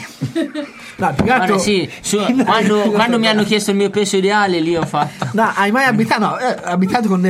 No, più che altro-
Guarda, sì, su- quando, quando mi hanno chiesto il mio peso ideale, lì ho fatto.
No, hai mai abitato? No, eh, abitato con delle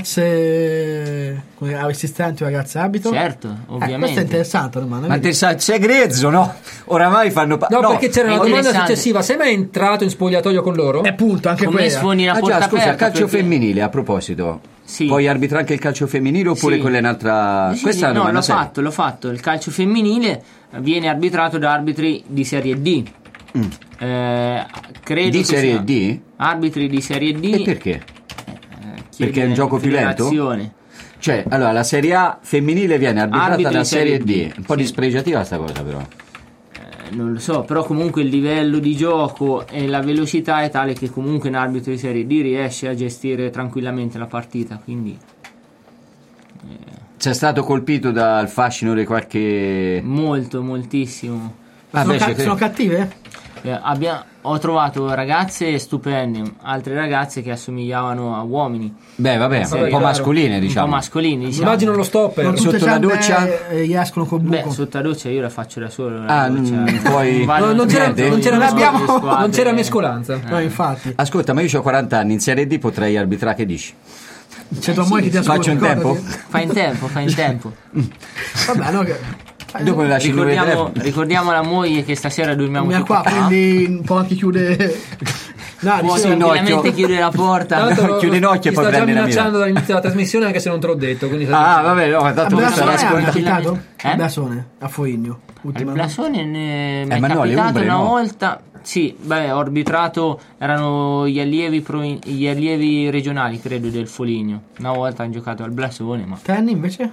ragazze con assistenti o ragazze abito?
Certo,
Eh,
ovviamente.
questa è interessante, domanda.
Ma
vedi?
te sa- sei grezzo, no? Oramai fanno pa-
no, perché c'era
è
una domanda
interessante.
successiva. Sei mai entrato in spogliatoio con loro?
E appunto, anche
Con me
quella.
sfondi una
Ah,
porta
già, scusa,
aperta.
calcio
perché-
femminile a proposito.
Sì.
Puoi arbitrare anche il calcio femminile oppure
Sì.
quella è un'altra.
Sì,
Questa
sì,
è una
no,
domanda
l'ho
seria.
fatto, l'ho fatto. Il calcio femminile viene arbitrato da arbitri di serie D.
Mm.
Eh, credo
Di
che
serie
sia-
D?
Arbitri di serie D.
E perché?
eh,
Perché è un
chiede
gioco più lento?
federazione.
Cioè, allora, la Serie A femminile viene arbitrata
Arbitri
da
di serie
Serie D.
D,
Un po'
sì.
dispregiativa sta cosa, però.
Eh, non lo so, però comunque il livello di gioco e la velocità è tale che comunque un arbitro di serie D riesce a gestire tranquillamente la partita, quindi
Sì, C'è stato colpito dal fascino di qualche...
Molto, moltissimo.
Ah,
sono,
beh,
ca-
c'è-
sono cattive?
Eh, abbia- ho trovato ragazze stupende, altre ragazze che assomigliavano a uomini.
Beh, vabbè,
Sì,
un po'
chiaro.
mascoline, diciamo.
Un po' mascolini, diciamo.
Immagino lo stopper.
Non tutte
Sotto la
ciambe,
doccia?
eh, gli escono col buco.
Beh, sotto la doccia io la faccio da solo. la
Ah,
doccia.
mm, poi-
vado-
No, non c'era,
Niente.
non c'era
Non
mescola-
abbiamo-
squadre.
non c'era mescolanza.
No, infatti.
Ascolta, ma io ho quaranta anni, in Serie D potrei arbitrare, che dici?
C'è tua moglie che ti ascolta.
Faccio in tempo?
ricordati?
Fa in tempo, fa in tempo.
Vabbè, no, che...
Dopo mi lasci il numero di
Ricordiamo,
telefono.
ricordiamo alla moglie che stasera dormiamo
mia
tutti
qua,
qua.
quindi può anche chiudere... No,
Può
dicevo-
in occhio.
tranquillamente chiudere la porta.
Tanto
Chiudi un occhio e
ti
poi
sta già
prendi la
minacciando
mira.
dall'inizio della trasmissione anche se non te l'ho detto. Quindi
Ah, vabbè, no,
A
tanto mi
Blasone
sta
ha
ascoltando.
capitato?
Eh?
A Blasone, a Foligno.
Al
ultimamente.
Blasone ne mi è
Emanuele,
capitato
Umbre,
una
no?
volta. Sì, beh, ho arbitrato, erano gli allievi, provin- gli allievi regionali, credo, del Foligno. Una volta hanno giocato al Blasone, ma
Tenni invece?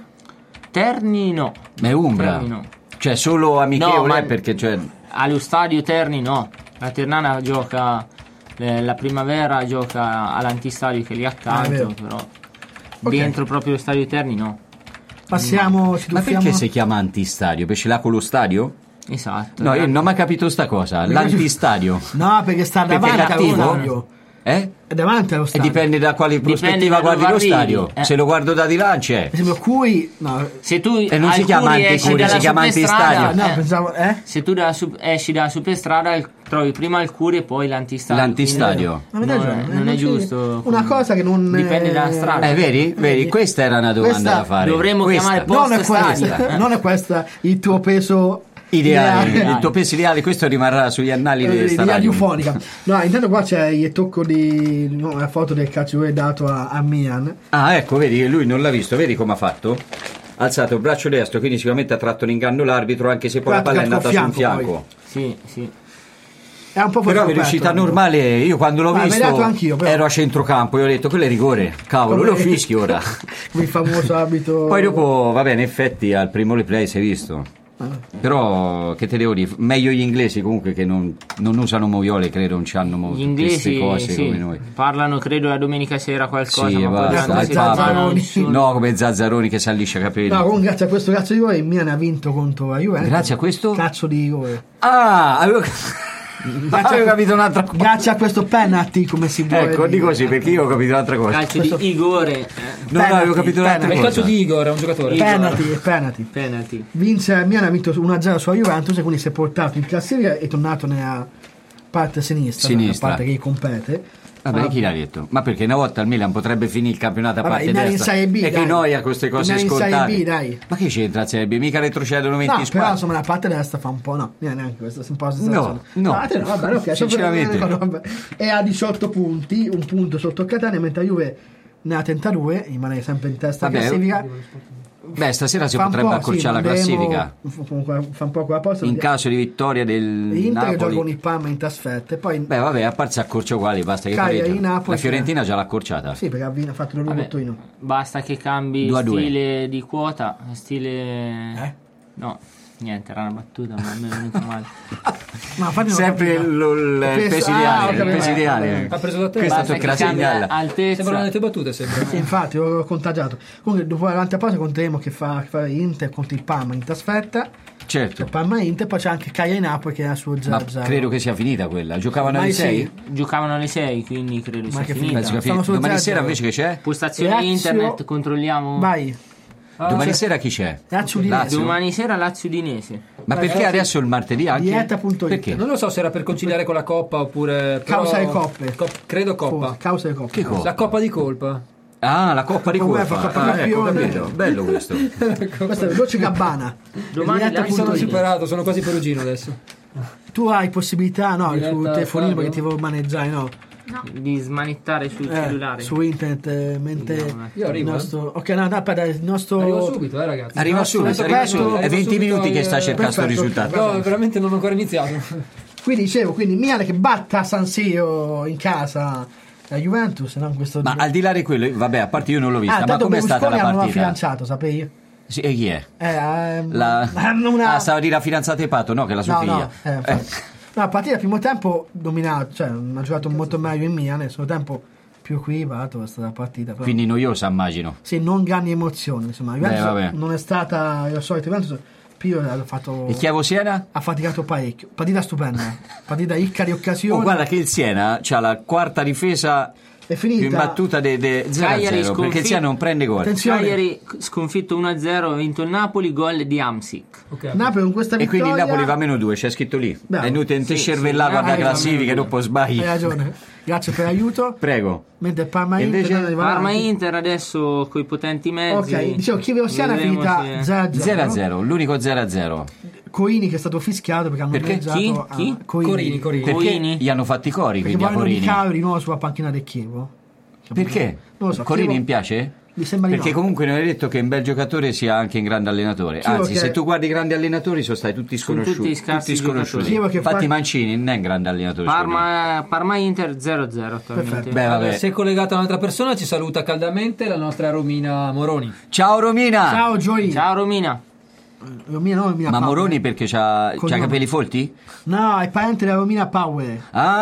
Terni no.
Ma è Umbra.
Terni no.
Cioè, solo amichevole,
No, ma-
perché, cioè...
Allo stadio Terni no. La Ternana gioca eh, la primavera, gioca all'antistadio che è lì
Ah, è
accanto,
vero.
però dentro proprio lo stadio Terni no.
Passiamo, ci
Ma
tuffiamo.
perché si chiama antistadio? Perché ce l'ha con lo stadio?
Esatto.
No, io non ho mai capito sta cosa. L'antistadio.
No, perché sta
Perché è
davanti allo
cattivo?
stadio.
Eh?
È davanti allo
E
stadio.
dipende da quale
Dipende
prospettiva
da
guardi
dove
lo
arrivi.
stadio.
Eh.
Se lo guardo da di là c'è.
Per esempio, Cui... No,
Se tu
E non si
al
chiama
Curi esci
anticuri,
dalla
si chiama
superstrada,
antistadio.
no,
eh,
pensavo... Eh?
se tu dalla su- esci dalla superstrada trovi prima il Curi e poi l'antistadio.
L'antistadio.
Avete
Non
ragione,
è-
eh,
non è
c'è-
giusto.
Una cosa che non...
Dipende
eh,
dalla strada.
Eh, vedi? Vedi? Questa era una domanda
Questa
da fare.
dovremmo
Questa.
chiamare
Non è,
Post
questa,
stadio.
non è questa il tuo peso
Ideale.
ideale.
Il tuo peso ideale, questo rimarrà sugli annali
Eh,
di
di
sta radio.
radiofonica. No, intanto qua c'è il tocco di no, la foto del calcio che hai dato a, a Milan.
Ah, ecco, vedi che lui non l'ha visto, vedi come ha fatto? Ha alzato il braccio destro, quindi sicuramente ha tratto in inganno l'arbitro, anche se poi la
Guarda,
palla è
tocca
andata
al
sul
fianco,
fianco.
Sì, sì.
È un po'
Però
scoperto,
velocità
eh.
normale, io quando l'ho
Ah,
visto
l'hai dato anch'io, però.
ero a centrocampo, io ho detto quello è rigore, cavolo,
Come-
lo fischi ora.
Come il famoso abito.
Poi dopo, va bene, in effetti al primo replay si è visto.
Ah.
Però che te devo dire, meglio gli inglesi comunque che non, non usano moviole, credo non c'hanno mo-
Gli inglesi
queste cose
sì,
come noi.
parlano credo la domenica sera qualcosa,
Sì,
ma poi
basta,
durante la
dai,
settimana
Zazzaroni.
non sono-
No, come Zazzaroni che si alliscia i capelli.
No, comunque grazie a questo cazzo di rigore il Milan ha vinto contro la Juventus.
Grazie a questo?
Cazzo di rigore.
Ah, avevo, avevo capito un'altra cosa.
Grazie a questo penalty, come si vuole
Ecco, di
dire.
così, perché io ho capito un'altra cosa.
calcio
Questo-
di Igore, eh,
No, no, avevo
penalty,
capito un'altra
penalty.
È il
cosa.
calcio di Igor, è un giocatore.
Igor.
Penalty, penalty.
penalty.
Vince il Milan ha vinto uno a zero sulla Juventus e quindi si è portato in classifica e è tornato nella parte sinistra,
Sinistra.
la parte che gli compete.
Vabbè,
Ah,
chi l'ha detto? Ma perché una volta il Milan potrebbe finire il campionato a
Vabbè,
parte
il Milan in
destra.
Serie B,
e che
dai.
noia queste cose
Il Milan in Serie
scontate.
B, dai.
Ma che c'entra in Serie B? Mica retrocedono venti
No, però
squadre.
insomma la parte destra fa un po', no, neanche questa, un po'
No,
sensazione.
no.
a te no, vabbè, ok,
Sinceramente.
no, vabbè. È a diciotto punti, un punto sotto Catania, mentre la Juve ne ha trentadue, rimane sempre in testa alla
Vabbè,
classifica.
Beh, stasera si
Fa un
potrebbe
po',
accorciare
sì,
la
vedremo-
classifica.
f- comunque fa un po' quella posta.
In caso di vittoria del
L'Inter che gioca con
Napoli.
il Parma in trasferta e poi
Beh, vabbè, a parte si accorcia uguali, basta che
Cagliari,
pareggiano.
Napoli,
La Fiorentina già l'ha accorciata.
sì, perché ha vin- ha fatto il
Vabbè,
Torino.
basta che cambi
Due a due.
stile di quota, stile
Eh?
no, niente, era una battuta, ma a me è venuta male.
Ma infatti non ho
Sempre
capito.
lo- il
Ho preso-
peso
ah,
ideale,
ho
il
capito.
peso ideale.
Ha preso da te.
Questo
Basta
tocca la
che cambia
segnala.
altezza.
Sembrano le tue battute, sembra.
Sì, infatti, ho contagiato. Comunque, dopo davanti a pausa conteremo che fa, che fa Inter contro il Parma in trasferta.
Certo.
C'è Parma Inter, poi c'è anche Cagliari Napoli che è a suo
Ma
zero zero.
credo che sia finita quella. Giocavano alle
Ormai sì.
sei?
Giocavano alle sei, quindi credo
Ma
sia
che
finita.
Penso che
Stiamo
finita.
sul
Domani
zero
sera
zero.
invece che c'è?
Postazione
Lazio-
internet, controlliamo.
Vai,
Ah,
Domani
sì.
sera chi c'è?
Lazio Udinese.
Lazio?
Domani sera Lazio Udinese.
Ma
Vai,
perché
Lazio-
adesso il martedì anche?
Dieta punto it.
Perché?
Non lo so se era per conciliare con la Coppa oppure. però-
Causa le coppe.
Co- credo Coppa.
Forse, causa di Coppa.
Che cosa?
La Coppa di colpa.
Ah, la Coppa di
Coppa
Colpa.
UEFA, Coppa
Ah, ecco,
Campione.
capito. Bello questo.
Questo è Dolce Gabbana.
Domani
Dieta
Lazio
Mi sono
punto it.
superato, sono quasi perugino adesso.
Tu hai possibilità, no,
Diretta
sul telefonino
Fabio?
perché ti devo maneggiare, no?
Di smanettare sul
Eh,
cellulare.
su internet, eh, mentre
Vediamo un
Io arrivo,
il nostro... Ok, no, no, aspetta, il nostro...
Arrivo subito, eh, ragazzi.
Arriva
No,
subito,
aspetta,
arriva
aspetta,
subito. È
arrivo
venti
subito
minuti che
al-
sta cercando sto
perfetto.
risultato.
No, veramente non ho ancora iniziato.
Quindi dicevo, quindi Milan che batta San Siro in casa la Juventus, no? Questo
Ma al di là di quello, vabbè, a parte io non l'ho vista,
ah,
ma
tanto
com'è stata
Berlusconi
la
ha una
partita?
fidanzato, sapevi?
Sì, e chi è?
Eh, ehm,
La...
hanno una...
Ah, stava di la fidanzata di Pato, no, che è la sua
no,
figlia.
no, eh, infatti. No, la partita al primo tempo dominato, cioè ha giocato molto meglio in Milan, nel secondo tempo più equilibrato è stata la partita. Però.
Quindi noiosa, immagino.
Sì, non grandi emozioni. Insomma,
Beh, vabbè.
non è stata la solita. Juventus, Pio ha fatto.
E Chievo-Siena?
Ha faticato parecchio. Partita stupenda. Partita ricca di occasioni.
Oh, guarda che il Siena c'ha la quarta difesa
è finita.
più imbattuta de, de zero a zero, perché il Siena non prende gol.
Attenzione.
Cagliari sconfitto uno a zero, ha vinto il Napoli, gol di Amsic.
Okay.
Napoli con questa
E
vittoria.
quindi il Napoli va a meno due, c'è scritto lì.
Bravo.
È inutile
Sì,
intercervellare,
sì,
guarda
hai
classifiche,
ragione.
dopo sbagli.
Hai ragione. Grazie per l'aiuto.
Prego.
Mentre Parma
E
Inter
invece-
arriva
Parma
avanti.
Inter adesso coi potenti mezzi.
Ok, dicevo Chievo-Siena è
Vedremo
finita
se-
zero a zero.
zero a zero, l'unico zero a zero.
Coini che è stato fischiato perché hanno
Perché?
maneggiato
Chi?
a
Chi?
Corini, Corini.
Perché
Coini?
gli hanno fatti i cori,
Perché
quindi a
vogliono
Corini.
Riccardo di nuovo sulla panchina del Chievo.
Perché?
Non lo so.
Corini
Chievo-
mi piace?
Mi sembra di
Perché
no.
comunque non hai detto che un bel giocatore sia anche un grande allenatore.
Chievo
Anzi,
che-
se tu guardi i grandi allenatori sono stati tutti
Sono
sconosciuti.
tutti scarsi
sconosciuti.
giocatori.
Chievo che
Infatti
fa-
Mancini non è un grande allenatore. secondo me.
Parma, Parma Inter zero a zero attualmente.
Perfetto.
Beh, vabbè.
Se è collegata un'altra persona, ci saluta caldamente la nostra Romina Moroni.
Ciao Romina!
Ciao Gioia.
Ciao Romina.
Romina, no, Romina
Ma
Power.
Moroni perché c'ha, c'ha
Cognome.
capelli folti?
No, è parente della Romina Power.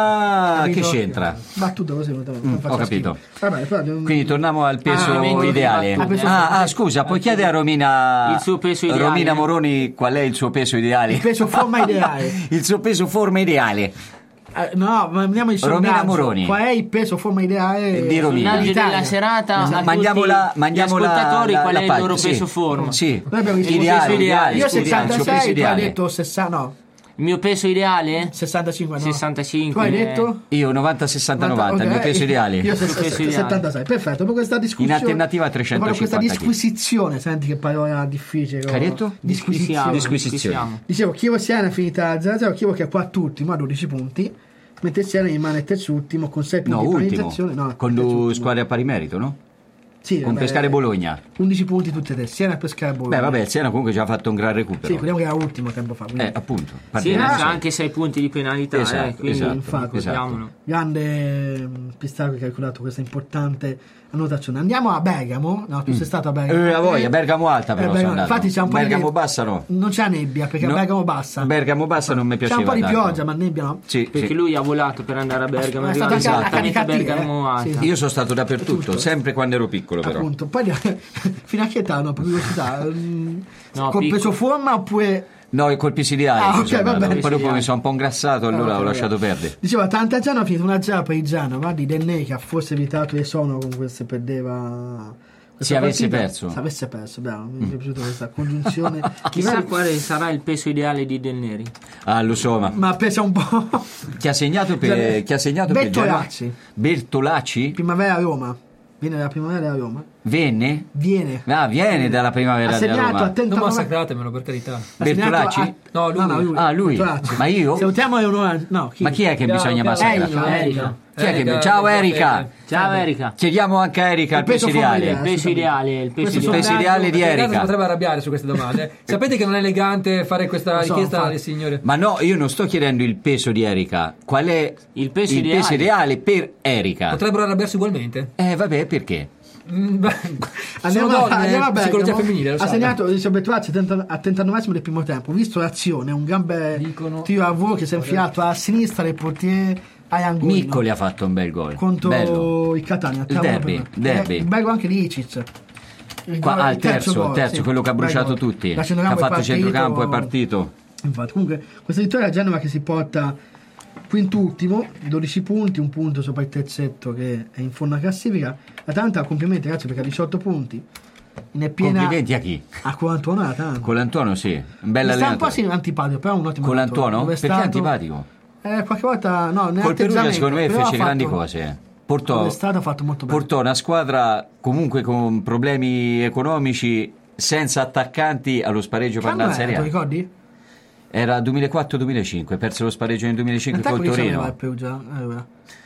Ah,
Capito?
che c'entra?
Battuta così, non
Mm,
faccia
ho capito.
schifo. Vabbè, però devo-
Quindi torniamo al peso
Ah, venti
ideale.
battute.
Ah, ah, scusa, puoi chiedere a Romina
Il suo peso ideale.
Romina Moroni qual è il suo peso ideale?
Il peso forma ideale.
Il suo peso forma ideale.
Eh, no, ma andiamo in
Romina
sondaggio.
Moroni.
Qual è il peso forma ideale
Di Romina.
Sondaggio
dell'Italia?
della serata
Esatto.
a
Mandiamo
tutti
la, mandiamo
gli
la-
ascoltatori
la-
qual
la
è il
pagina,
loro
sì.
peso forma.
Sì.
Noi abbiamo risposto
Ideale,
peso ideale.
ideale,
Io
scusi, il suo peso
sessantasei, tu hai
ideale.
detto sessanta, no,
Il mio peso ideale?
sessantacinque, no.
sessantacinque.
Tu hai detto?
Io novanta sessanta novanta, il mio
Ok,
peso ideale.
Io se-
Il peso
se-
ideale.
settantasei, perfetto. Dopo questa discussione,
In alternativa
dopo
trecentocinquanta
questa disquisizione, senti che parola difficile.
Che hai detto?
Disquisizione.
Disquisizione.
Dicevo, Chievo-Siena è finita zero a zero, Chievo che è quart'ultimo a dodici punti, mentre Siena rimane terzultimo con sei punti
No,
di
ultimo.
penalizzazione. No,
Con due
terzultimo.
squadre a pari merito, no?
Sì,
Con
vabbè,
Pescara e Bologna.
undici punti tutte e tre, Siena e Pescara e Bologna.
Beh, vabbè, il Siena comunque ci ha fatto un gran
Sì,
recupero.
ricordiamo che era ultimo tempo fa. quindi-
Eh, appunto.
Sì,
Partiamo
ha
da sei.
anche sei punti di penalità,
Esatto,
eh, quindi
esatto,
infatti,
ricordiamolo.
Grande mm, Pistacchio che ha calcolato questa importante annotazione. Andiamo a Bergamo. No, tu sei stato a Bergamo.
Eh, a voglia, Bergamo alta però
Eh,
sono
Bergamo-
andato.
Infatti c'è un po'
Bergamo
di
bassa no.
Non c'è nebbia perché
No.
a Bergamo bassa.
Bergamo bassa non mi
C'è
piaceva
un po' di
tanto.
pioggia, ma nebbia no.
Sì,
Perché
sì.
lui ha volato per andare a Bergamo,
È
è
stato
arrivato
anche a
esattamente a
Canicattì,
Bergamo
eh?
Alta.
Sì.
Io sono stato dappertutto,
Tutto.
sempre quando ero piccolo però.
Appunto. Poi fino a che età, no, per curiosità. mm,
No,
col
piccolo.
peso forma oppure
No, i colpi siliari.
Ah,
ci
ok,
sono
va
andato.
bene.
Poi dopo mi sono un po' ingrassato, allora
Ah,
ho
ok,
lasciato
vabbè.
perdere.
Diceva, tanta già hanno finito una zero per il Genova di Denney che ha forse evitato l'esono con cui si perdeva questa
Se avesse
partita.
perso.
Se avesse perso, bravo, mi è piaciuta questa congiunzione.
Chissà quale sarà il peso ideale di Del Neri.
Ah, lo so, ma
Ma pesa un po'.
chi ha segnato per chi ha segnato per Genova?
Bertolacci,
Bertolacci?
primavera a Roma. Viene dalla primavera a Roma.
Venne?
Viene.
Ah, viene dalla primavera
Ha
della
segnato
Roma.
a trenta
Non massacratemelo, per carità.
Ha segnato
Bertolacci?
a-
No, lui.
Ah, lui?
Bertolacci.
Ma io?
Salutiamo Leonora. No, chi?
Ma chi è che
Piano,
bisogna
piano.
massacrare?
Erika,
Erika.
Chi è che-
Erika,
Ciao Erika!
Erika.
Ciao Erika.
Chiediamo anche a Erika il
Il peso
peso ideale.
familiare.
Il peso ideale, il peso
Questo
Il
sono
ideale.
peso ideale di
Perché Erika si
Erika.
potrebbe arrabbiare su queste domande. Sapete che non è elegante fare questa
Lo so,
richiesta
infatti.
alle signore.
Ma no, io non sto chiedendo il peso di Erika. Qual è
Il peso ideale.
ideale per Erika?
Potrebbero arrabbiarsi ugualmente.
Eh, vabbè, perché?
Mm, beh,
Andiamo,
sono
a,
donne,
andiamo a
eh,
Bergamo.
psicologia femminile, lo
ha
sai.
segnato Eliseo Bertolacci al trentanovesimo del primo tempo. Visto l'azione, un gran bel
Dicono-
tiro a volo che si è infilato a sinistra del portiere Aiangolino
Miccoli ha fatto un bel gol.
contro
Bello.
il Catania.
Il derby, derby.
Eh, il bello anche di Icic. Il
Qua,
gol-
ah, il terzo,
gol,
il terzo,
sì.
quello che ha
Bel
bruciato
gol.
tutti.
Da
Che ha
centrocampo è
fatto
partito-
centrocampo e partito.
Infatti, comunque, questa vittoria a Genova che si porta quintultimo, dodici punti, un punto sopra il terzetto che è in fondo alla classifica. Atalanta, complimenti ragazzi perché ha diciotto punti. Ne è piena
Complimenti a chi?
a quarantuno Atalanta.
Con l'Antuono sì, un bel
Mi sta un
allenatore.
po' sì, antipatico, però è un ottimo
Con
allenatore.
l'Antuono?
Dove è
Perché è
stato-
antipatico?
Eh, qualche volta no, nel
Col Perugia
atteggiamento,
secondo me
però
fece
ha
grandi
fatto-
cose. Portò,
dove è stato ha fatto molto bene.
portò una squadra comunque con problemi economici, senza attaccanti, allo spareggio per
Quando
andare in
è?
Serie
Te lo
A.
ricordi?
Era duemilaquattro duemilacinque, perse lo spareggio nel duemilacinque
Aspetta,
col
quelli
Torino.
il Perugia. Allora.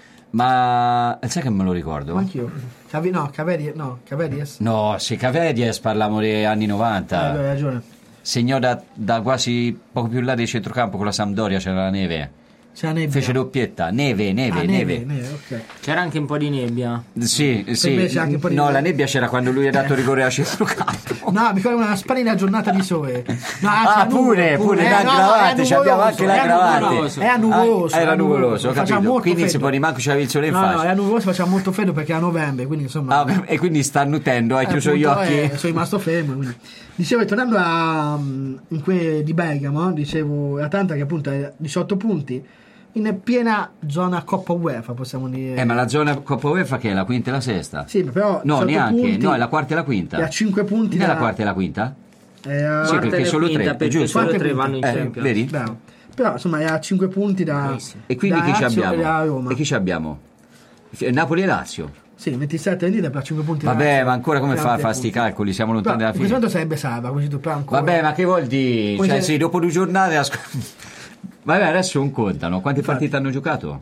Ma sai che me lo ricordo?
Ma anch'io. Cavi, no, Caveri, no, Caveries.
No, se Cavedies parliamo degli anni
Eh,
novanta.
hai ragione.
Segnò da, da quasi poco più là del centrocampo con la Sampdoria, c'era la neve.
C'è la nebbia.
Fece doppietta, neve, neve,
Ah,
neve.
neve, neve, ok.
C'era anche un po' di nebbia.
Sì,
me
sì.
c'è anche un po' di
No,
neve.
la nebbia c'era quando lui ha dato rigore a centrocampo.
No, mi ricordo una splendida giornata di sole. No,
Ah,
anzi,
pure,
nuvolo,
pure,
Eh, no,
l'aggravante,
è
ci abbiamo
nuvoloso,
anche
è
l'aggravante.
nuvoloso, È nuvoloso.
Ah, era
è
nuvoloso, ho
Faceva
capito.
molto
Quindi
freddo.
si può rimanco c'avevi il sole in
No,
faccia.
no, era nuvoloso, faceva molto freddo perché era novembre, quindi insomma.
Ah, e quindi sta annutendo, hai
eh,
chiuso
appunto,
gli occhi.
eh, sono rimasto fermo. Quindi. Dicevo, tornando a mm, in que di Bergamo, dicevo Atalanta che appunto è diciotto punti in piena zona Coppa UEFA, possiamo dire.
Eh, ma la zona Coppa UEFA che è la quinta e la sesta?
Sì, però
No,
diciotto
neanche,
punti,
no, è la quarta e la quinta.
e a cinque punti
Non è
da-
la quarta e la quinta?
è a-
Sì,
Quarta
perché
e
solo
quinta,
tre, è
perché
giusto?
solo
Quante
tre
punti?
vanno in
Eh,
Champions.
vedi?
Bravo. Però insomma è a cinque punti da,
Bravissimo.
E quindi
da
chi ci
Lazio e da
abbiamo?
Roma.
E chi ci abbiamo? F- Napoli e Lazio.
Sì, ventisette vendite per cinque punti. da
Vabbè,
Lazio.
ma ancora come fa a
Tanti
fare sti
punti.
calcoli? Siamo
Però,
lontani dalla
in questo
fine.
momento sarebbe salva, così tu però ancora.
Vabbè, ma che vuol dire?
Come
Cioè,
se-
sì, dopo due giornate. asco- Vabbè, adesso non contano. Quante
Infatti.
partite hanno giocato?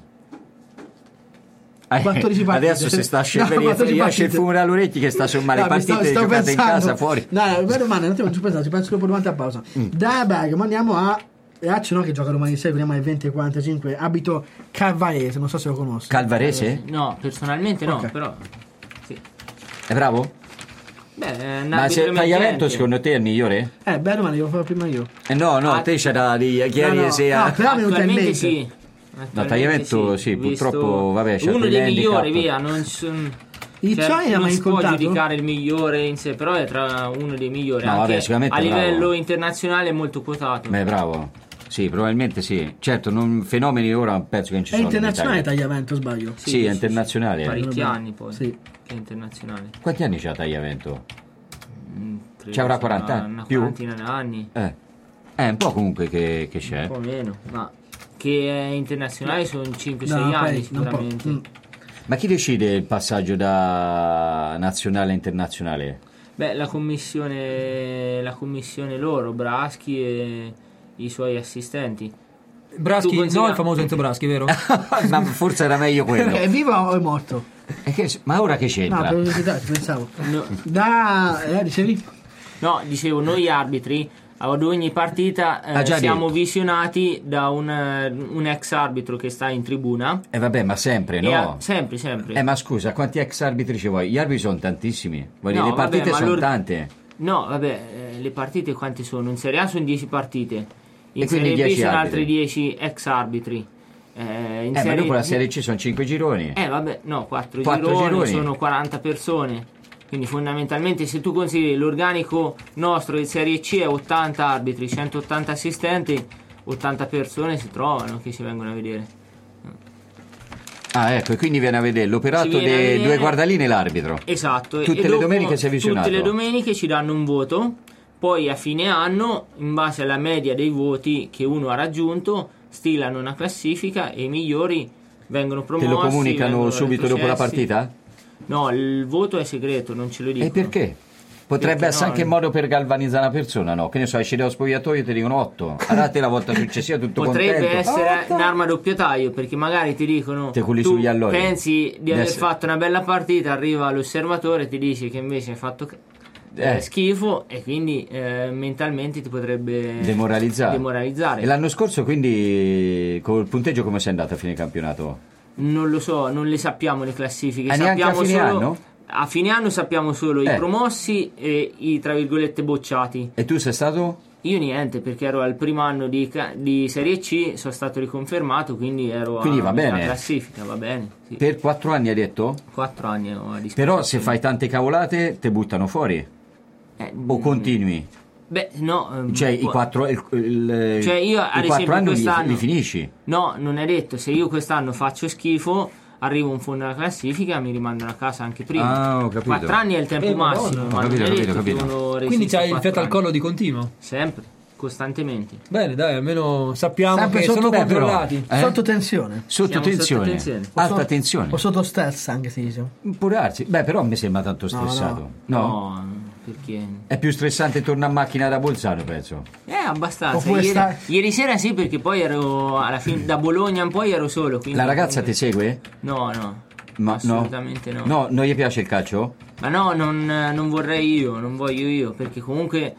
Eh,
quattordici partite.
Adesso si sta
No,
scendendo,
quattordici
gli esce il
partite.
fumo dall'orecchio che sta sommare
No,
le
mi sto-
partite
sto
giocate in
pensando-
casa fuori.
No, no, per domani non ti ci pensare, ci penso dopo durante la pausa.
Mm.
Da Bergamo andiamo a Lazio, no, che gioca domani sera, vediamo alle venti e quarantacinque. Abito Calvarese, non so se lo conosci.
Calvarese?
No, personalmente no,
Ok.
però sì.
È bravo?
Beh, è un
Ma se
arbitro
Tagliamento
emergente.
secondo te è il migliore?
eh, beh, domani devo farlo prima io.
Eh no, no,
Ah,
te c'era di ieri
no, no,
sera.
no, però mi è venuta in
Attualmente
mente.
sì.
No,
Attualmente
Tagliamento sì,
visto
purtroppo, vabbè, c'è
uno
il
dei
handicap.
migliori, via, non son-
Il
cioè,
Ciani l'ha
non
mai
si può
incontrato?
giudicare il migliore in sé, però è tra uno dei migliori.
No,
anche
vabbè, sicuramente
a
è bravo.
livello internazionale è molto quotato.
Beh, bravo. Sì, probabilmente sì. Certo, non, fenomeni ora penso che non ci
È
sono. in
internazionale
Italia.
Tagliamento, sbaglio.
Sì, è internazionale.
Parecchi anni poi.
Sì.
Che è internazionale.
Quanti anni c'ha Tagliamento?
Mm, credo
Ci avrà
sia
quaranta
una-
anni?
Una
Più?
quarantina d'anni.
Eh. È un po' comunque che, che
Un
c'è.
po' meno, ma che è internazionale sono cinque sei
No, poi,
anni
un po'.
sicuramente.
Mm.
Ma chi decide il passaggio da nazionale a internazionale?
Beh, la commissione, la commissione loro, Braschi e i suoi assistenti.
Braschi,
Tu considera-
no, il famoso Enzo Braschi, vero?
Ma forse era meglio quello.
È vivo o è morto?
E che- ma ora che
No,
c'entra?
per curiosità, ci pensavo.
No,
Da, eh, dicevi?
no, dicevo, noi arbitri ad ogni partita eh,
Ha già
siamo
detto.
visionati da un, eh, un ex arbitro che sta in tribuna.
Eh vabbè, ma sempre,
E a-
no?
sempre, sempre.
Eh ma scusa, quanti ex arbitri ci vuoi? Gli arbitri sono tantissimi. Voglio
No,
dire, le
vabbè,
partite
ma
sono
loro-
tante.
No, vabbè, eh, le partite quante sono? In Serie A sono dieci partite, in
E quindi
Serie B
dieci
sono
arbitri.
altri dieci ex arbitri. Eh, in
Eh, ma
serie...
dopo la Serie C sono cinque gironi.
Eh vabbè, no, quattro,
Quattro
gironi,
gironi.
sono quaranta persone. Quindi fondamentalmente se tu consideri l'organico nostro di Serie C è ottanta arbitri, centottanta assistenti, ottanta persone si trovano che ci vengono a vedere.
Ah, ecco, e quindi viene a vedere l'operato
Ci viene a
dei
vedere-
due guardaline e l'arbitro.
Esatto. e-
Tutte
e
le
dopo
domeniche sei visionato.
Tutte le domeniche ci danno un voto, poi a fine anno, in base alla media dei voti che uno ha raggiunto, stilano una classifica e i migliori vengono
Te
promossi.
lo comunicano
vengono
subito dopo la
retrocessi.
partita?
No, il voto è segreto, non ce lo dicono.
E perché? Potrebbe
Perché
essere
no,
anche
eh.
un modo per galvanizzare una persona, no? Che ne so, esci dallo spogliatoio e ti dicono otto. Allora te la volta successiva tutto
Potrebbe
contento.
essere un'arma a doppio taglio, perché magari ti dicono
Te culi
tu
sugli allori.
pensi di
Di
aver
essere-
fatto una bella partita, arriva l'osservatore e ti dice che invece hai fatto eh,
Eh.
schifo e quindi eh, mentalmente ti potrebbe
Demoralizzare.
demoralizzare.
E l'anno scorso quindi col punteggio come sei andato a fine campionato?
Non lo so, non le sappiamo le classifiche.
Ah, neanche
sappiamo
a fine
solo,
anno?
A fine anno sappiamo solo
Eh.
i promossi e i tra virgolette bocciati.
E tu sei stato?
Io niente, perché ero al primo anno di, ca- di Serie C, sono stato riconfermato, quindi ero
Quindi
a
va
metà
bene.
classifica, va bene. Sì.
Per quattro anni hai detto?
Quattro anni ho a disposizione.
Però se fai tante cavolate te buttano fuori.
Eh,
O continui?
Beh, no. ehm,
Cioè i
può-
quattro, il, il-
Cioè, io, ad
i quattro
esempio,
anni li,
quest'anno-
li finisci.
No, non è detto. Se io quest'anno faccio schifo, arrivo in fondo alla classifica, mi rimandano a casa anche prima.
Ah, ho capito.
Quattro anni è il tempo
Eh, Madonna.
massimo,
Ho
ma
capito,
non è
capito,
detto
capito.
che uno
Quindi
resiste
c'hai il
quattro
fiato al
anni.
collo di continuo.
Sempre, costantemente.
Bene, dai, almeno sappiamo
Sempre
che
sotto
sono
controllo.
controllati.
Eh?
Sotto tensione.
Sotto
Siamo
tensione.
sotto tensione.
Alta
so-
tensione.
O sotto stealth anche si dice.
Può darsi. Beh, però mi sembra tanto
No,
stressato. No?
No, perché...
È più stressante tornare a macchina da Bolzano, penso.
Eh, abbastanza.
Oppure
Ieri,
stai-
ieri sera sì, perché poi ero alla fine da Bologna in poi ero solo. Quindi
La ragazza ti segue?
No, no.
Ma
assolutamente no.
No, non gli piace il calcio?
Ma no, non, non vorrei io, non voglio io, perché comunque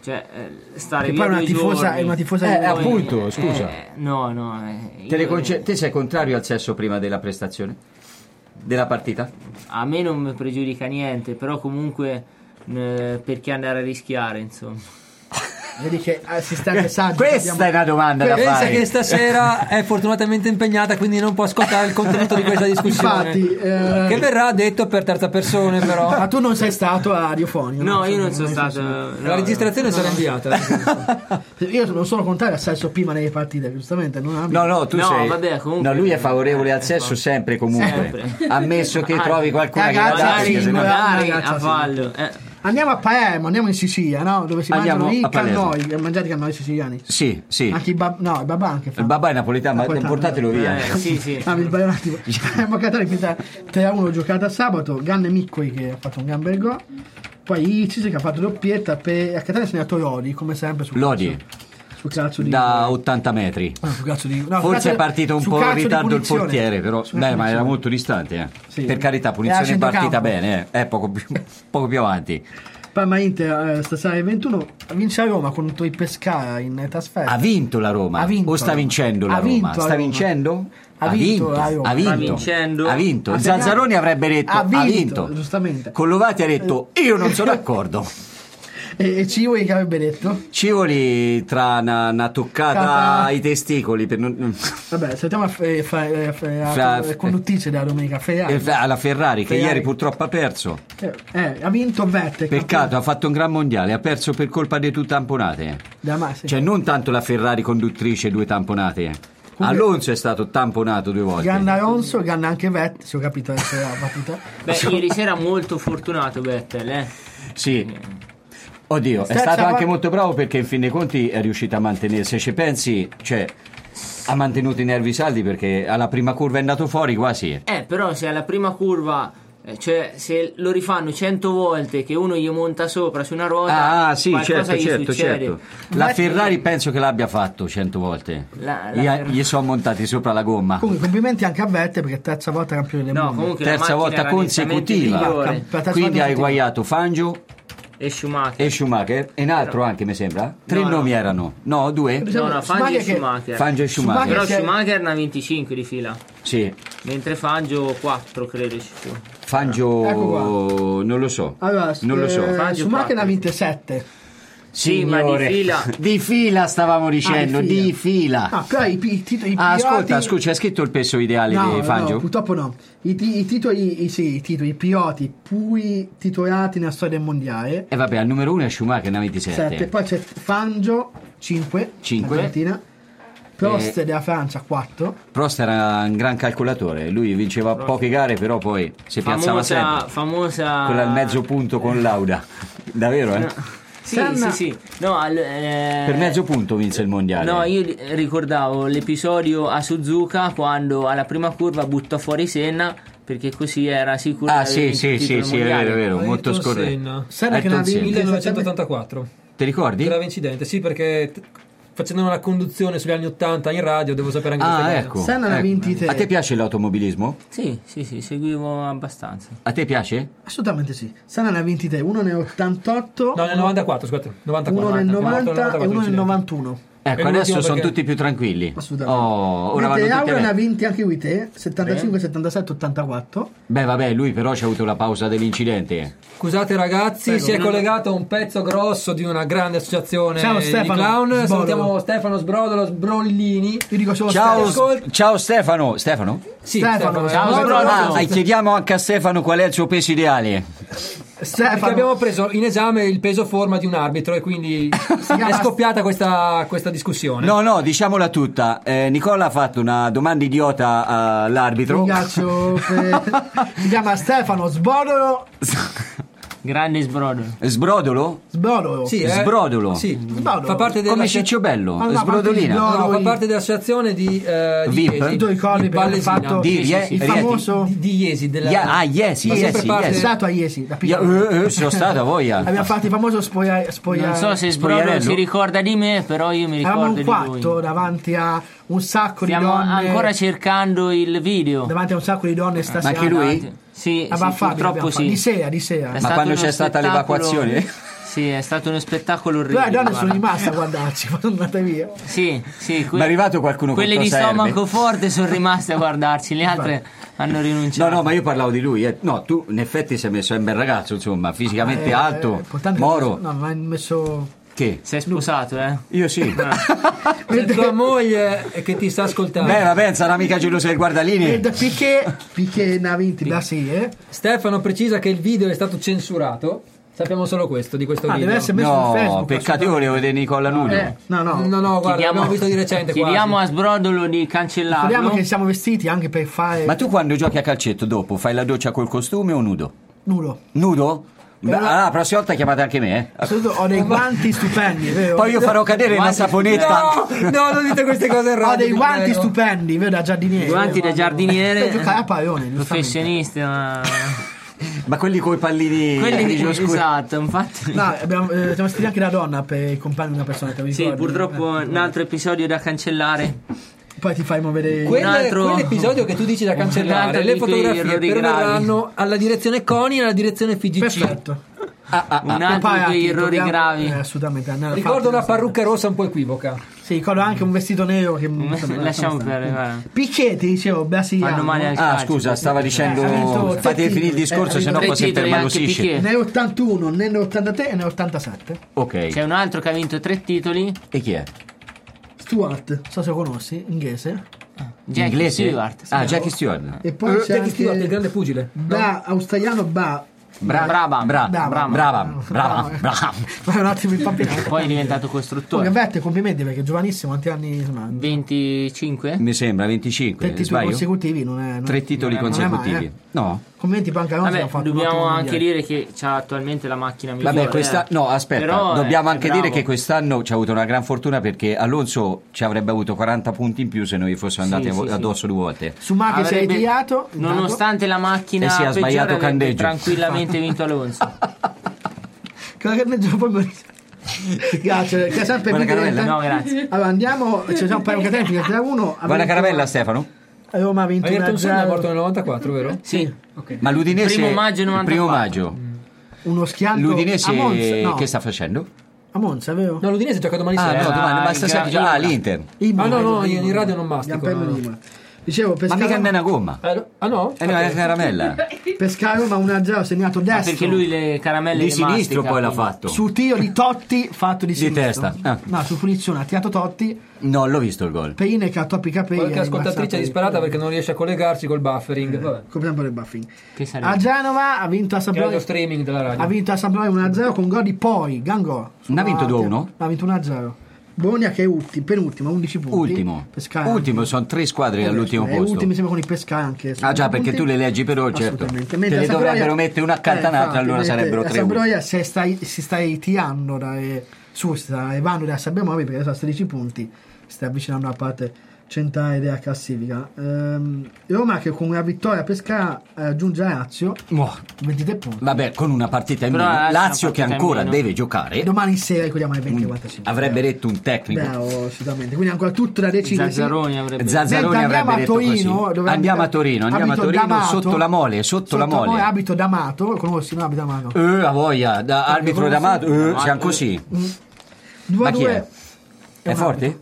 Cioè, eh, stare
Che
via
poi è una
due
tifosa,
giorni.
è una tifosa
Eh,
di-
appunto, scusa.
Eh, no, no. eh,
Te, le
io-
conce- te sei contrario al sesso prima della prestazione? Della partita?
A me non mi pregiudica niente, però comunque eh, perché andare a rischiare, insomma.
Vedi che assistente saggio.
Questa
abbiamo-
è una domanda da
Pensa
fare.
che stasera è fortunatamente impegnata, quindi non può ascoltare il contenuto di questa discussione.
Infatti, eh,
Che verrà detto per terza persona, però.
Ma tu non sei stato a Radiofonio?
No, io non sono
sei
stato.
stato.
no,
La registrazione sarà inviata.
Io non sono contrario al sesso prima nelle partite, giustamente. Non ha-
No, no, tu
No,
sei.
vabbè, comunque-
no, lui è favorevole al sesso
Eh,
sempre e comunque.
sempre.
Ammesso che
Ah,
trovi qualcuna che la
ragazzi,
dà,
Magari,
perché se no-
magari
ragazza,
a
sì.
fallo. Eh.
Andiamo a Palermo, andiamo in Sicilia, no? Dove si
Andiamo
mangiano
a
i
Palermo.
cannoi. Hai mangiato i cannoi siciliani?
Sì, sì.
Anche i bab- no, i babà anche fa.
Il babà è napoletano, ma
Napoletano.
portatelo via.
Eh, sì, sì.
Ah, mi sbaglio un attimo. Abbiamo cantato finta tre a uno giocata sabato, Ganne Miccoli che ha fatto un gran bel gol. Poi Icis che ha fatto doppietta per a Catania ha segnato Lodi, come sempre sul
Lodi.
calcio- sul calcio di
Da ottanta metri.
no, sul calcio di no, sul
Forse
calcio-
è partito un
sul
po' in
calcio di
ritardo il
punizione.
portiere, però.
Sul
Beh,
calcio
ma
di
era
punizione.
molto distante. Eh.
Sì.
Per carità,
Era
punizione è partita
centrocampo.
bene, eh. È poco più, poco più avanti.
Parma Inter eh, stasera alle ventuno vince a Roma contro il Pescara in trasferta.
Ha vinto la Roma?
Ha vinto
o sta
la Roma.
vincendo la
Ha
Roma?
vinto la
Sta
Roma.
vincendo?
Ha vinto la Roma.
Ha vinto.
Sta vincendo.
Ha vinto.
Ha
Zanzaroni
segnato.
avrebbe detto
Ha
ha vinto.
vinto, giustamente.
Collovati ha detto io non sono d'accordo.
E, e Civoli che avrebbe detto?
Civoli tra una, una toccata
Cata-
ai testicoli per non,
Vabbè, sentiamo a, fe- fa- eh, fe- a-
Fra-
la conduttrice della domenica Ferrari.
eh, alla Ferrari che
Ferrari.
ieri purtroppo ha perso.
Eh, eh, ha vinto Vettel.
Peccato, ha fatto un gran mondiale, ha perso per colpa di due tamponate.
Da Massa.
Cioè non tanto la Ferrari conduttrice due tamponate. Alonso è stato tamponato due volte.
Ganna Alonso, ganna anche Vettel, se ho capito adesso la battuta.
Beh, ieri sera molto fortunato Vettel, eh.
Sì. Oddio, è
Stessa
stato anche
qua-
molto bravo perché in fin dei conti è riuscito a mantenere, se ci pensi, cioè ha mantenuto i nervi saldi perché alla prima curva è andato fuori quasi.
Eh, però se alla prima curva, eh, cioè se lo rifanno cento volte che uno gli monta sopra su una ruota,
Ah, sì,
qualcosa
certo,
gli
certo,
succede.
certo. La
Vettel-
Ferrari penso che l'abbia fatto cento volte.
La- la
Gli,
Ferrari-
gli sono montati sopra la gomma.
Comunque, complimenti anche a Vettel perché è terza volta campione del
No,
mondo.
comunque la
Terza
macchina
volta
era nettamente
consecutiva.
migliore.
Per terza
Quindi
volta
hai
consecutiva.
guaiato Fangio
E Schumacher.
e Schumacher e un altro anche mi sembra. Tre
No, no.
nomi erano. No, due?
Diciamo,
No, no,
Schumacher
Fangio e
che-
Schumacher.
Fangio e Schumacher.
Però
che-
Schumacher ne ha venticinque di fila,
Sì.
mentre Fangio quattro credo ci fu.
Fangio
Ecco
non lo so.
Allora,
non lo so.
eh,
Fangio
Schumacher ne ha
quattro.
vinte sette.
Sì, ma di
Signore.
fila.
Di fila stavamo dicendo,
Ah, di fila.
di fila.
Ah, però i, i, titoli- i
Ah,
piloti...
ascolta, scusa, c'è scritto il peso ideale
No,
di Fangio?
no, purtroppo no. I, ti- i titoli, i, sì, i titoli, i piloti più titolati nella storia del mondiale,
E vabbè, al numero uno è Schumacher, ne ha ventisette.
sette. Poi c'è Fangio, cinque.
Cinque.
Argentina. Prost
Eh.
della Francia, quattro.
Prost era un gran calcolatore, lui vinceva poche gare, però poi si piazzava
Famosa,
sempre.
famosa.
Quella al mezzo punto con Lauda. Davvero, eh?
Sì,
Senna-
sì, sì. No, al- eh,
Per mezzo punto vinse il mondiale.
No, io li- ricordavo l'episodio a Suzuka quando alla prima curva buttò fuori Senna perché così era sicuro
Ah,
di
sì,
aver
sì,
vinto il
sì,
titolo
sì, è vero, è
mondiale.
vero, molto
Ayrton
scorretto.
Senna.
Senna che ne ha
Ayrton Senna.
vinte
millenovecentottantaquattro.
Ti ricordi?
Grave incidente, sì, perché t- facendo una conduzione sugli anni ottanta in radio devo sapere anche queste
Ah,
cose.
ecco.
Senna ne ha
ecco.
ventitreé.
A te piace l'automobilismo?
Sì, sì, sì, seguivo abbastanza.
A te piace?
Assolutamente sì. Senna ne ha ventitreé, uno nell'ottantotto,
No, nel novantaquattro, scusate. novantaquattro.
uno nel
novantaquattro,
novanta e uno nel
incidente.
novantuno.
Ecco,
E l'ultimo
adesso sono
perché-
tutti più tranquilli.
Assolutamente.
Oh, ora
Mentre
vanno tutti
Laura ne ha
avanti.
vinti anche lui te, settantacinque, settantasette, ottantaquattro.
Beh, vabbè, lui però c'ha avuto la pausa dell'incidente.
Scusate ragazzi,
Prego.
si è collegato un pezzo grosso di una grande associazione
Ciao,
di
Stefano
clown.
Sbrodolo.
Salutiamo Stefano Sbrodolo Sbrollini.
Io dico solo
Ciao,
Stefano.
Ascolta-
ciao Stefano. Stefano?
Sì,
Stefano,
Stefano.
ciao,
eh,
Sbrodolo.
Ah, e chiediamo anche a Stefano qual è il suo peso ideale.
Perché
Stefano.
abbiamo preso in esame il peso forma di un arbitro e quindi è scoppiata questa, questa discussione.
No, no, diciamola tutta. Eh, Nicola ha fatto una domanda idiota all'arbitro.
Ringrazio per- si chiama Stefano Sbrodolo.
Grande sbrodolo.
Sbrodolo?
Sbrodolo.
Sì, eh?
Sbrodolo.
Sì,
Sbrodolo.
fa parte della
Come Ciccio Bello,
Ah, no,
sbrodolina.
no,
No, fa
Lui-
parte dell'associazione di, eh, di
V I P?
Iesi,
Tu ti ricordi
di
perché ha
Ballesina.
fatto
Di
sì,
Rie-
sì, il
Rieti.
famoso
di, di Iesi della...
Yeah, ah, Iesi,
Ma sempre
Iesi,
parte-
Iesi.
è stato a Iesi da
Io,
piccolo.
eh, eh, sono stato a voglia.
Abbiamo fatto il famoso spoglia, spoglia...
Non so se Sbrodolo
Spogliarello?
si ricorda di me, però io mi
Eravamo
ricordo
un
di
quattro
lui.
davanti a un sacco
Stiamo
di donne.
ancora cercando il video.
Davanti a un sacco di donne stasera.
Ma anche lui?
Sì,
Ah, va,
sì,
Fabio,
purtroppo
abbiamo fatto.
sì.
Di sera, di sera.
È
Ma
stato
quando
uno
c'è stata
spettacolo-
l'evacuazione?
Sì, è stato uno spettacolo
Però
orribile.
le donne sono
guarda.
rimaste a guardarci quando sono andate via.
Sì, sì, que-
Ma è arrivato qualcuno con
quelle di
cosa erbe?
stomaco forte sono rimaste a guardarci, le altre hanno rinunciato.
No, no, ma io parlavo di lui. eh. No, tu in effetti sei messo, è un bel ragazzo, insomma, fisicamente
Eh,
alto,
importante-
moro.
No, ma hai messo...
Che?
Sei sposato, eh?
Io sì.
Se tua moglie è che ti sta ascoltando.
Beh, vabbè, sarà mica gelosa del guardalini.
E da Piquet, Piquet ne ha vinti da sì, eh?
Stefano precisa che il video è stato censurato. Sappiamo solo questo di questo
Ah,
video.
deve essere messo su
No,
Facebook.
peccato, io volevo vedere Nicola Nudo.
Eh, no, no.
No, no, guarda,
Chiediamo-
l'abbiamo visto di recente
Chiediamo
quasi.
a Sbrodolo di cancellarlo.
Speriamo che siamo vestiti anche per fare
Ma tu quando giochi a calcetto dopo fai la doccia col costume o nudo?
nudo.
Nudo? Beh,
no.
allora, la prossima volta chiamate anche me, eh.
Soprattutto ho dei guanti stupendi, vero?
Poi io farò cadere una
Guardi-
saponetta.
No, no, non dite queste cose in radio.
Ho dei
vi
guanti
prego.
stupendi, vero, da giardiniere.
Guanti da
Per
giardiniere,
giocare a pallone, giustamente.
professionisti, ma...
Ma quelli coi pallini
quelli di...
grigio scuro.
Esatto, infatti.
No, abbiamo, eh, siamo stati anche la donna per i compagni di una persona, te lo
Sì,
ricordi?
purtroppo
Eh,
un altro episodio da cancellare.
Poi ti faremo vedere...
Quel-
Un altro-
Quell'episodio che tu dici da
un
cancellare,
altro
le
di quei
fotografie
errori
perverranno alla direzione CONI e alla direzione F G C.
Perfetto.
Un altro di
Pagati,
quei errori
dobbiamo-
gravi.
eh, assolutamente. Andiamo a
Ricordo
farti
una parrucca rossa un po' equivoca.
Sì, ricordo anche un vestito nero che...
Lasciamo perdere, guarda.
Picchetti, dicevo, brasiliano.
Fanno male al
Ah,
calcio.
scusa, stava dicendo.
Eh, ha vinto tre
Fate finire il
titoli.
discorso,
Eh,
sennò
tre
poi si
titoli anche
impermalosisce.
Piquet.
Nell'ottantuno, nell'ottantatré e nell'ottantasette.
Ok.
C'è un altro che ha vinto tre titoli,
E chi è?
Stuart, non so se lo conosci, inglese.
Jackie
Inglese?
Stewart.
Ah, Jackie Stewart.
E poi c'è
Jackie Stewart, il
anche...
grande pugile.
Ba, australiano Ba.
Bra-
Brabham.
Bra-
Brabham.
Brabham. Brabham. Brabham.
Ma è un attimo impappinato.
Poi è diventato
Oh,
costruttore.
Gavette, complimenti perché è giovanissimo, quanti anni, insomma,
venticinque?
Mi sembra venticinque.
tre titoli
Sbaglio?
consecutivi non è... non-
Tre titoli
non è male,
consecutivi.
eh.
No.
Complimenti poi anche a noi,
Vabbè,
abbiamo fatto un
dobbiamo
ottimo
anche
mondiale.
dire che c'ha attualmente la macchina migliore.
Vabbè, questa,
eh.
no, aspetta,
Però è-
dobbiamo
è
anche
bravo.
dire che quest'anno ci ha avuto una gran fortuna perché Alonso ci avrebbe avuto quaranta punti in più se noi fossimo
Sì,
andati
sì,
a-
sì.
addosso due volte.
Su Marche si è
Avrebbe-
ritirato.
Nonostante la macchina
Eh sì, ha
peggiore,
sbagliato
avrebbe
candeggio.
tranquillamente vinto Alonso.
Cosa che mezzo poi mi- Grazie, che è sempre
Buona
più
caramella.
diretta.
No, grazie.
Allora andiamo, ci siamo un paio di catene, tre a uno.
Guarda caramella Stefano.
Roma ha vinto
Ayrton
uno a
Senna è morto
zero.
nel novantaquattro, vero?
Sì.
Ok.
Ma l'Udinese
Primo maggio novantaquattro.
primo maggio.
Uno schianto
L'Udinese
a Monza, no,
che sta facendo?
a Monza, vero?
No, l'Udinese gioca domani
Ah,
sera.
no, domani, ma
il
stasera
Gra-
già ah,
Imola.
l'Inter.
Imola,
Ah, no, no,
Imola.
in radio non mastico,
Abbiamo
no.
perso Imola. Dicevo,
Ma
Pescara,
mica andare a gomma.
Eh, ah no?
Eh no, è caramella.
Pescara Roma uno a zero segnato
Ah,
destro.
perché lui le caramelle
Di
le
sinistro
mastica,
poi l'ha
quindi.
fatto.
Su tiro di Totti fatto di
Di
sinistro.
testa, ah.
No, su punizione ha tirato Totti,
No, l'ho visto il gol.
Peine che ha toppi i capelli.
Qualche
ha
ascoltatrice è
rimbalzato
disperata
il-
perché non riesce a collegarsi col buffering. Vabbè.
Copriamo le buffing.
Che sarebbe?
A Genova ha vinto a
Che è lo
Sampdoria.
streaming della radio.
Ha vinto a Sampdoria uno a zero con gol di poi Gangò.
Non ha vinto due a uno?
No, ha vinto uno a zero. Bologna che è ultimo, penultimo, undici punti.
Ultimo.
Pescara
Ultimo,
anche.
sono tre squadre
Eh,
all'ultimo
eh,
posto.
Ultimi sembra con i Pescara anche.
Ah già, perché
punti.
tu le leggi però, certo.
Assolutamente.
Te
Mentre
le
a Sampdoria-
dovrebbero mettere una accanto a un'altra,
infatti,
allora
mentre
sarebbero
a
tre a uno.
Sampdoria si sta, si sta tirando da, su, si sta levando da Sabbiamovi perché adesso ha sedici punti, si sta avvicinando alla parte centrale della classifica. Ehm, Roma che con una vittoria a Pescara raggiunge la Lazio,
Oh,
ventitré punti.
vabbè, con una partita in
Però
meno.
la Lazio
Lazio
una
che
partita in
ancora
meno.
deve giocare.
Domani sera ricordiamo alle venti e
Mm,
quarantacinque.
avrebbe detto un tecnico.
Bravo, assolutamente. Quindi ancora tutto da decidere.
Zazzaroni avrebbe
Zazzaroni
Mentre andiamo
avrebbe
a
detto
Torino,
così.
dove
Andiamo a Torino, andiamo a
abito
Torino
D'Amato,
sotto la mole, sotto la mole.
abito D'Amato, lo conosci, no? Abito D'Amato.
Eh, a voglia, da arbitro d'Amato, eh, siamo così.
due
Ma
a
chi
due.
è? È forte?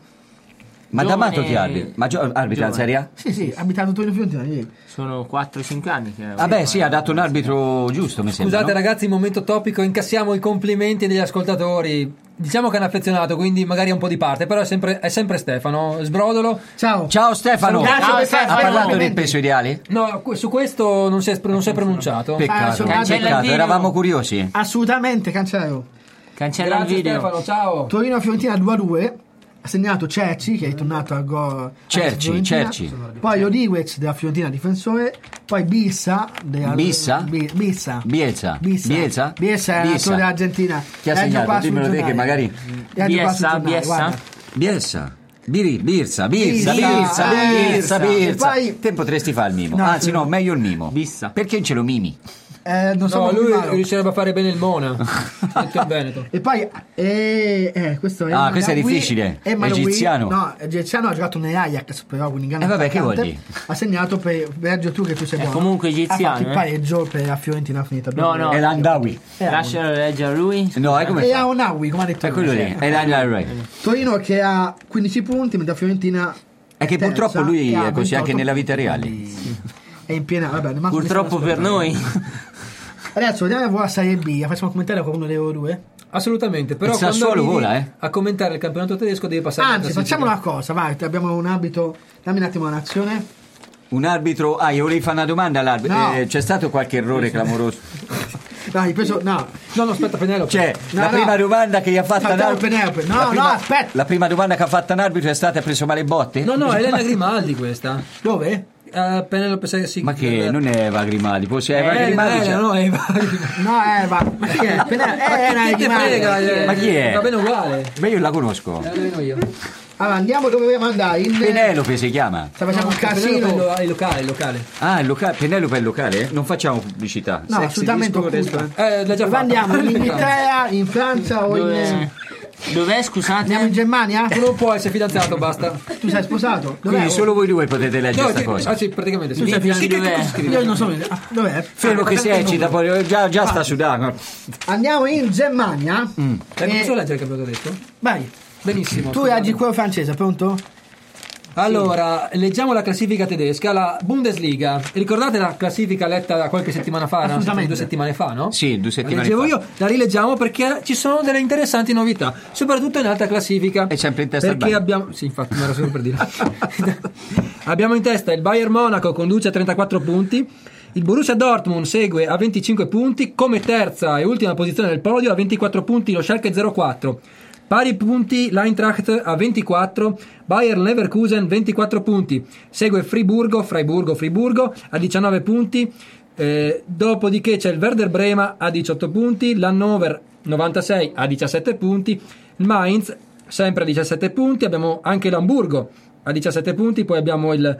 Ma
Giovane-
D'Amato chi arbitra? Ma gio- arbitra in
giovane.
Serie A?
Sì, sì, ha abitato Torino Fiorentina ieri.
Sono quattro cinque anni che
Vabbè, sì, ha dato un arbitro giusto, mi sembra.
Scusate
no?
ragazzi, momento topico, incassiamo i complimenti degli ascoltatori. Diciamo che è un affezionato, quindi magari è un po' di parte, però è sempre, è sempre Stefano. Sbrodolo.
Ciao.
Ciao Stefano.
Grazie,
Ciao,
per-
Stefano.
Ha parlato
complimenti.
del peso ideale?
No, que- su questo non si è, non si è pronunciato.
Ah,
Peccato,
sono-
Cancella il
peccato,
video.
eravamo curiosi.
Assolutamente, Cancelo.
Cancella il
Grazie
video.
Stefano, ciao.
Torino Fiorentina due a due. Ha segnato Cerci che è tornato al gol.
Cerci,
Fiorentina.
Cerci.
Poi Odiguez della Fiorentina difensore. Poi Bissa della
Bissa?
Bi- Bissa.
Bielsa.
Bissa.
Bielsa?
Bissa è l'attore dell'Argentina.
Chi ha
Leggo
segnato?
qua sul
Dimmelo te che
giornale.
magari...
Leggo qua sul
Bielsa,
giornale,
Bielsa?
guarda.
Bielsa. Biri, Birsa, Birsa,
Birsa,
Birsa,
eh,
Birsa,
Birsa.
Birsa.
E poi-
Te potresti fare il mimo.
No,
Anzi,
sì.
no, meglio il mimo.
Bissa.
Perché ce lo mimi?
Eh, non so
No,
come
lui
firmarlo.
riuscirebbe a fare bene il Mona. Detto in Veneto.
E poi eh, eh, questo è
Ah, questo è
Malawi-
difficile.
è Malawi-
Egiziano.
No, egiziano ha giocato nell'Ajax, però quindi in
Eh, vabbè, che vuol dire?
ha segnato per Bergio, tu che tu sei
È
buono.
comunque egiziano,
ha fatto il
eh.
pareggio per la Fiorentina finita.
No, no.
È l'Andawi.
Eh,
Lascialo leggere lui.
No, è come
E
fa?
a Onawi, come ha detto
È quello
lui.
lì, è l'Andawi.
Torino che ha quindici punti, mentre la Fiorentina
È che
terza,
purtroppo lui
e ha
è così anche
ventotto
nella vita reale.
punti. È in piena, vabbè, ma-
Purtroppo per noi.
Adesso vediamo la Serie B, facciamo un commentario con uno delle due.
Assolutamente, però
Il
quando
Sassuolo
arrivi
vola, eh.
a commentare il campionato tedesco devi passare
Anzi,
la classifica.
facciamo una cosa, vai, abbiamo un arbitro, dammi un attimo la nazione.
Un arbitro. Ah, io volevo fare una domanda all'arbitro.
No.
Eh, c'è stato qualche errore clamoroso?
Dai, preso, no,
No, no, aspetta, Penelope.
Cioè,
No,
la
no.
prima domanda che gli ha fatto un
Saltiamo
arbitro.
Penelope. No,
la prima,
no, aspetta.
La prima domanda che ha fatto un arbitro è stata: ha preso male botte?
No, no, è Elena Grimaldi questa.
Dove?
Uh, Penelope sei sì.
Ma che non è Eva Grimaldi, può essere Eva
Eh,
Grimaldi.
Elena,
cioè-
no, Eva.
No, Eva. Ma chi è? Penelope. Eh,
Ma
era
chi te
Grimaldi.
frega? eh,
Ma chi è?
Va bene uguale.
Beh, io la conosco.
Eh, almeno io.
Allora, andiamo dove dobbiamo andare. In...
Penelope si chiama.
Sta facendo un
Penelope è
casino.
lo- è il locale, il locale.
Ah, il locale. Penelope è il locale? Non facciamo pubblicità.
No,
Sexy
assolutamente
disco,
occulta.
restaurant.
Eh, l'ha già
Dove
fatto.
andiamo? In Inghilterra, in Francia o in...
Dove... Dov'è, scusate?
Andiamo in Germania?
Tu non puoi essere fidanzato, basta.
Tu sei sposato? Dov'è?
Quindi solo voi due potete leggere
No,
questa
ti-
cosa.
ah, sì, praticamente.
Tu
Sì.
sei
Dici
fidanzato?
dov'è?
Io non so. Ah, dov'è?
Fermo
Ah,
che si eccita, poi già, già sta sudando.
Andiamo in Germania.
Eh, non
E-
posso leggere che avevo detto?
Vai.
Benissimo.
Tu leggi quello francese, pronto?
Allora, leggiamo la classifica tedesca, la Bundesliga. Ricordate la classifica letta qualche settimana fa? No?
Assolutamente.
Due settimane fa, no?
Sì, due
La
settimane
leggevo
fa.
io, la rileggiamo perché ci sono delle interessanti novità, soprattutto in alta classifica.
È sempre in testa al
Perché
bagno.
abbiamo. Sì, infatti, mi era solo per dire. Abbiamo in testa il Bayern Monaco, conduce a trentaquattro punti. Il Borussia Dortmund segue a venticinque punti. Come terza e ultima posizione del podio, a ventiquattro punti lo Schalke zero quattro. Pari punti l'Eintracht a ventiquattro, Bayer Leverkusen ventiquattro punti, segue Friburgo, Freiburgo, Friburgo a diciannove punti, eh, dopodiché c'è il Werder Brema a diciotto punti, l'Hannover novantasei a diciassette punti, il Mainz sempre a diciassette punti, abbiamo anche l'Hamburgo a diciassette punti, poi abbiamo il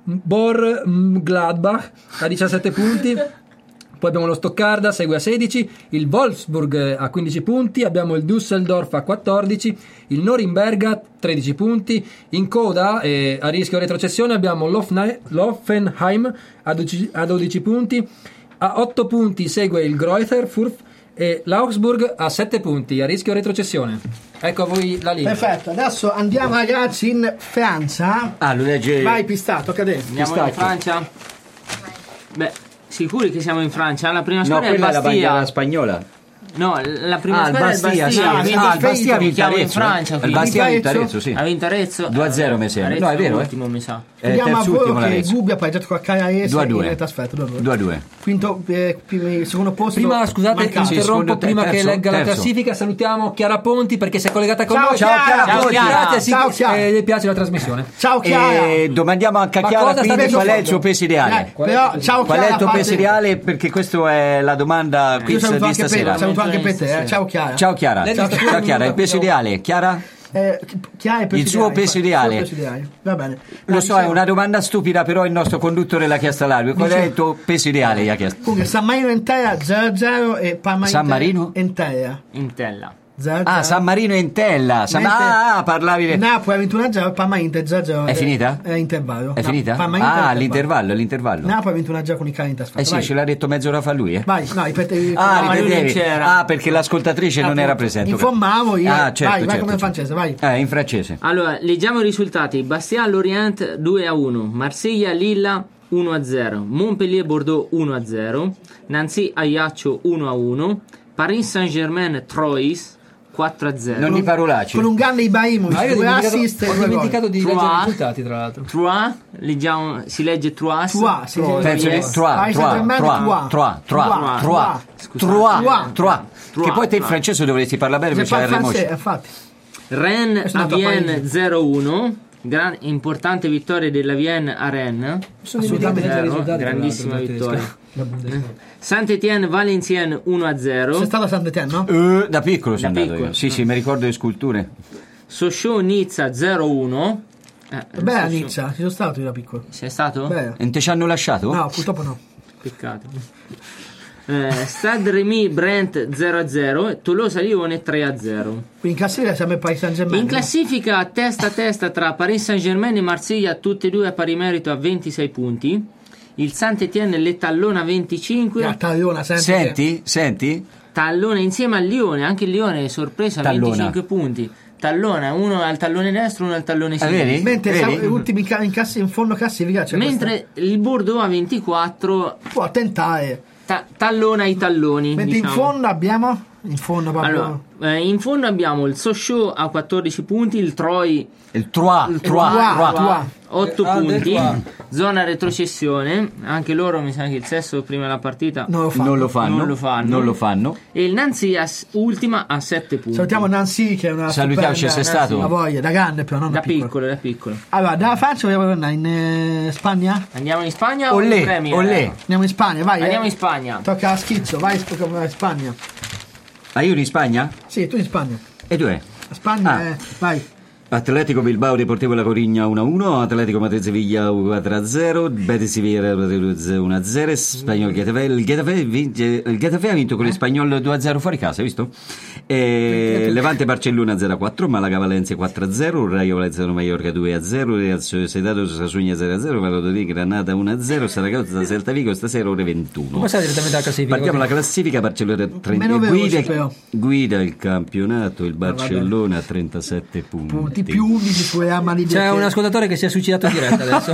Bor Gladbach a diciassette punti. Poi abbiamo lo Stoccarda, segue a sedici, il Wolfsburg a quindici punti, abbiamo il Düsseldorf a quattordici, il Norimberga a tredici punti, in coda eh, a rischio retrocessione abbiamo l'Hoffne- l'Hoffenheim a dodici, a dodici punti, a otto punti segue il Greuther Fürth e l'Augsburg a sette punti a rischio retrocessione. Ecco a voi la linea.
Perfetto, adesso andiamo ragazzi in Francia.
Ah, lo legge.
Vai Pistato, cadete.
Andiamo in Francia? Beh, sicuri che siamo in Francia? La prima
No,
squadra è il
quella è la bandiera
Bastia.
spagnola.
No, la prima
Ah, il
squadra è il
Bastia,
Bastia.
sì.
Ha vinto-
Ah, il Bastia ha vinto
Siamo in
Arezzo.
Francia,
Il
quindi.
Bastia ha vinto
Arezzo?
Arezzo, sì.
Ha vinto Arezzo?
due a zero mi sembra.
Arezzo
No, è vero, eh.
l'ultimo, mi sa.
È
Andiamo a
terzultimo
voi che
l'Arezzo.
Gubbia poi ha giocato con la Cagliarese
due a due.
in trasferta due a due.
due a due.
Quinto, eh, pi- secondo posto.
Prima, scusate,
mancato.
Sì,
interrompo
secondo te-
prima che
terzo,
legga la
terzo.
classifica. Salutiamo Chiara Ponti perché si è collegata con
Ciao,
noi.
Chiara!
Ciao, Chiara!
Grazie, sì,
Ciao, Chiara!
eh, le piace la trasmissione.
Ciao Chiara.
E domandiamo anche a
Ma
Chiara
cosa
quindi
state
qual è il
facendo?
suo peso ideale.
Eh, però, ciao
Qual
Chiara.
è il tuo
fate-
peso ideale? Perché questa è la domanda
Io
quiz
saluto
di
anche, per,
stasera.
saluto anche per te, eh. Ciao Chiara.
Ciao Chiara.
Lei
Ciao,
sta-
Ciao Chiara, il peso ideale. Chiara?
Eh, Chiara è
Il suo peso ideale.
Il suo peso ideale. Va bene.
Lo
Ah,
so, è
dicevo,
una domanda stupida, però il nostro conduttore l'ha chiesto all'arbitro. Qual è
Dicevo-
il tuo peso ideale? Gli ha chiesto.
Comunque San Marino Entella zero a zero e Parma
San
Inter-
Marino?
Entella
Intella.
zero a zero.
Ah, San Marino e Entella. San-
Mentre-
Ah, ah, parlavi di...
Napoli ha ventuno a zero, Parma Inter zero a zero.
È finita?
È intervallo.
È
No,
finita?
Parma Inter
Ah,
intervallo.
l'intervallo, l'intervallo.
Napoli ha ventuno a zero con i cari in trasferta.
Eh sì,
Vai.
ce l'ha detto mezz'ora fa lui, eh.
Vai, no, ripete.
Ah,
no,
lui
ripetevi.
non c'era.
Ah, perché l'ascoltatrice non era presente.
Informavo io.
Ah, certo,
vai, vai
certo,
come
certo.
francese, vai.
Eh, in francese.
Allora, leggiamo i risultati. Bastia Lorient due a uno, Marsiglia Lilla uno a zero, Montpellier Bordeaux uno a zero, Nancy Ajaccio uno a uno, Paris Saint-Germain Troyes quattro a zero.
Non di parolacci.
Con un grande Ibrahimovic,
Ma io ho
due
dimenticato,
assist e
ho
due
dimenticato
gol.
di
Trois.
leggere i risultati, tra l'altro.
Troyes, leggiamo, si legge Troyes.
Trois, sì, sì.
Penso di
Yes.
Trois,
Paris
Trois,
Saint-Germain,
Trois,
Trois.
Trois, Trois,
Trois.
Trois,
Scusate.
Trois,
Trois.
Trois.
Trois.
Che poi te in
Trois.
francese dovresti parlare bene
Se
perché
fa
c'è il
francese,
remoce.
infatti.
Rennes
Sono
a
andato a
Vienne
Parigi.
zero a uno, gran, importante vittoria della Vienne a Rennes.
Sono dimenticato di leggere i
Zero,
risultati, tra
grandissima
l'altro, della
vittoria.
tedesca. La Bundesliga.
Saint-Étienne Valenciennes uno a
Sei
zero,
stato a Saint-Étienne, no?
Eh, da piccolo sono
Da
andato
piccolo.
io. Sì, sì, mi ricordo le sculture.
Sochaux Nizza zero a uno. Eh,
Beh, a
Sochaux-
Nizza, ci sono stato io da piccolo.
Sei stato?
Beh.
E te ci hanno lasciato?
No, purtroppo no.
Peccato. eh, Stade Remy Brent zero a zero e Tolosa Lione tre a zero.
Quindi in classifica siamo il Paris Saint-Germain.
In classifica testa a testa tra Paris Saint-Germain e Marsiglia, tutte e due a pari merito a ventisei punti. Il Saint-Étienne le tallona venticinque.
Ah, Tallona, senti,
Senti, senti?
Tallona insieme al Lione, anche il Lione è sorpresa,
Tallona.
venticinque punti. Tallona, uno al tallone destro, uno al tallone
Ah,
sinistro.
vedi?
Mentre
Vedi?
siamo gli ultimi in, ca- in, cassi- in fondo classifica c'è
Mentre il Bordeaux a ventiquattro
questa- può tentare.
ta- tallona i talloni.
Mentre
diciamo.
in fondo abbiamo in fondo proprio
Allora, eh, in fondo abbiamo il Sochaux a quattordici punti, il Troyes
Il Trois,
il
Trois,
Trois,
Trois.
Trois.
otto
Ah, del
punti,
Troyes.
zona retrocessione, anche loro mi sa che il sesso prima della partita
non lo fa.
Non lo fanno.
Non lo fanno.
Non lo fanno.
e il Nancy a s- ultima a sette punti.
Salutiamo Nancy che è una
Salutiamo,
stupenda-
c'è stato?
La voglia, da grande però, non
da
da piccolo.
piccolo, da piccolo.
Allora, dalla Francia vogliamo andare in eh, Spagna?
Andiamo in Spagna o in
Olè,
Premier?
olè.
Andiamo in Spagna, vai.
Andiamo
eh.
in Spagna.
Tocca a schizzo, vai tocca in Spagna.
Ah, io in Spagna?
Sì, tu in Spagna.
E due?
La Spagna
Ah.
è... vai.
Atletico Bilbao Deportivo La Coruña uno a uno, Atletico Madrid Sevilla quattro a zero, Betis Sevilla uno a zero, Spagnol Getafe, il Getafe, vince, il Getafe ha vinto con l'Espagnol due a zero fuori casa, hai visto? E Levante Barcellona zero a quattro, Malaga Valencia quattro a zero, Rayo Vallecano Mallorca due a zero, Real Sociedad Sassuolo zero a zero, Valladolid Granada uno a zero, Saragozza Celta Vigo stasera ore ventuno.
Passiamo direttamente alla classifica.
Partiamo
così.
dalla classifica, Barcellona trenta,
Meno veloce,
guida,
però.
guida il campionato, il Barcellona a trentasette punti.
Punti più undici su Real Madrid.
C'è
che-
un ascoltatore che si è suicidato in diretta adesso.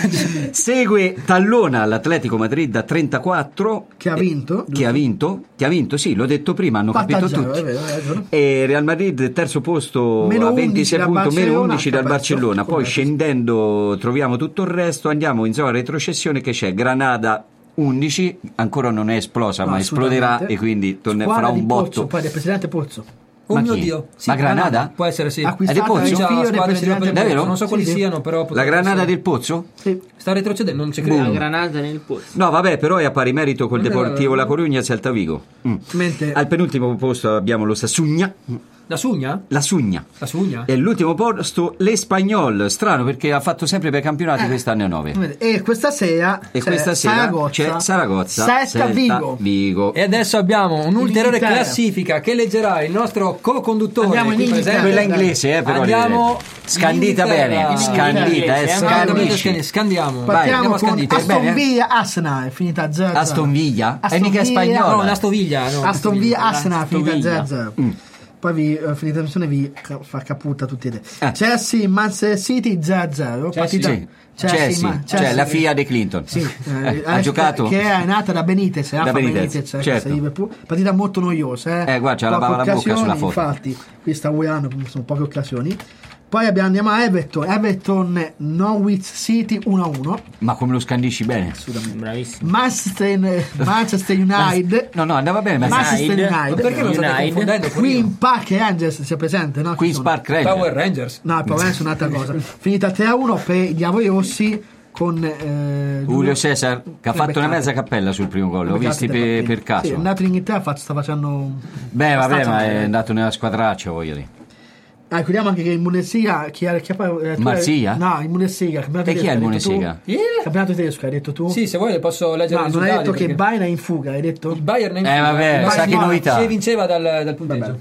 Segue Tallona l'Atletico Madrid a trentaquattro
Che ha vinto,
che ha vinto, che ha vinto, sì, l'ho detto prima, hanno
quattro a
capito
zero,
tutti.
è vero, hai ragione.
E Real Madrid terzo posto
Meno
a
undici
ventisei
dal
punti, meno
Barcellona,
undici
che ha
dal
perso.
Barcellona. Poi
Come
scendendo troviamo tutto il resto, andiamo in zona retrocessione che c'è Granada undici, ancora non è esplosa,
No,
ma esploderà
assolutamente.
e quindi torne-
Squadra
farà un
di
botto.
Pozzo, poi del presidente Pozzo.
Oh
Ma
mio
chi?
Dio.
Ma Granada?
Può essere sì.
Acquistata
Ed è Pozzo?
il
Già,
figlio del
squadre di
presidente
Pozzo.
Davvero?
Non so quali
Sì, sì.
siano, però
La
potrebbe
Granada
essere.
del Pozzo?
Sì.
Sta retrocedendo, non ci
Boom.
credo.
La Granada nel pozzo.
No, vabbè, però è a pari merito col
Non è
Deportivo
vero.
La Coruña e Celta Vigo. Mm.
Mentre
Al penultimo posto abbiamo lo Sassuña,
La Sugna?
la Sugna.
La Sugna?
E all'ultimo posto l'Espagnol, strano perché ha fatto sempre per campionati quest'anno a nove.
e questa sera
E
c'è
questa sera
Saragozza,
c'è Saragozza,
Celta
Celta
Vigo.
Vigo.
E adesso abbiamo un'ulteriore
Inghilterra.
classifica che leggerà il nostro co-conduttore.
Andiamo in
qui
Inghilterra.
presente.
Quella inglese, eh, però
Andiamo
scandita
in
bene,
Inghilterra.
scandita, eh,
Eh,
Assolutamente
scandisci.
scandiamo.
Vai,
Partiamo
andiamo a
con
scandite.
Aston
Bene.
Villa Arsenal, è finita zero a zero.
Aston Villa?
Aston
È mica
Villa-
spagnola.
No, una stoviglia. No,
Aston Villa Arsenal,
Aston
finita
Villa.
zero a zero.
Mm.
Poi vi, eh, finita la missione vi ca- fa caputa tutti e due.
Eh.
Chelsea Manchester City zero a zero. Partita-
Sì. Chelsea,
Ma-
cioè la figlia di Clinton.
Sì,
Eh,
eh,
ha
eh,
giocato?
che è nata da Benitez,
Da
Rafa
Benitez,
Benitez, eh,
certo.
questa Liverpool. Partita molto noiosa, eh.
Eh, guarda, c'ha la
Poche
bava alla bocca
occasioni,
sulla foto.
Infatti, qui sta urlando, sono poche occasioni. Poi abbiamo, andiamo a Everton, Everton Norwich City uno a uno.
Ma come lo scandisci bene?
Bravissimo.
Manchester, Manchester United,
No, no, andava bene, ma
Manchester
United.
Ma
United,
perché non state
United.
confondendo?
Queen Park Rangers, sia presente, no? Chi
Queen's
sono?
Park Ranger.
Power Rangers.
No, il problema è un'altra cosa. Finita tre a uno per i Diavoli Rossi con eh,
Julio
due-
Cesar che ha
due
fatto una
beccate.
mezza cappella sul primo gol, l'ho
Beccate
visti
dai
per,
partiti.
per caso.
Sì, è andato in Inghilterra, fa- sta facendo.
Beh, vabbè,
abbastanza
ma è
bene.
andato nella squadraccia, voglio dire.
Ah, ricordiamo anche che in Bundesliga chi ha, chi ha eh, tu-
Marsiglia?
No, in Bundesliga. campionato
E chi è il
tedesco, hai detto tu?
Bundesliga?
Il?
Campionato tedesco, hai detto tu?
Sì, se vuoi le posso leggere
No,
i
non hai
risultati.
detto che il
perché-
Bayern è in fuga, hai detto?
Il Bayern è in
Eh,
fuga.
vabbè,
Il
sa
Bayern
che
no,
novità.
Si vinceva dal, dal punteggio.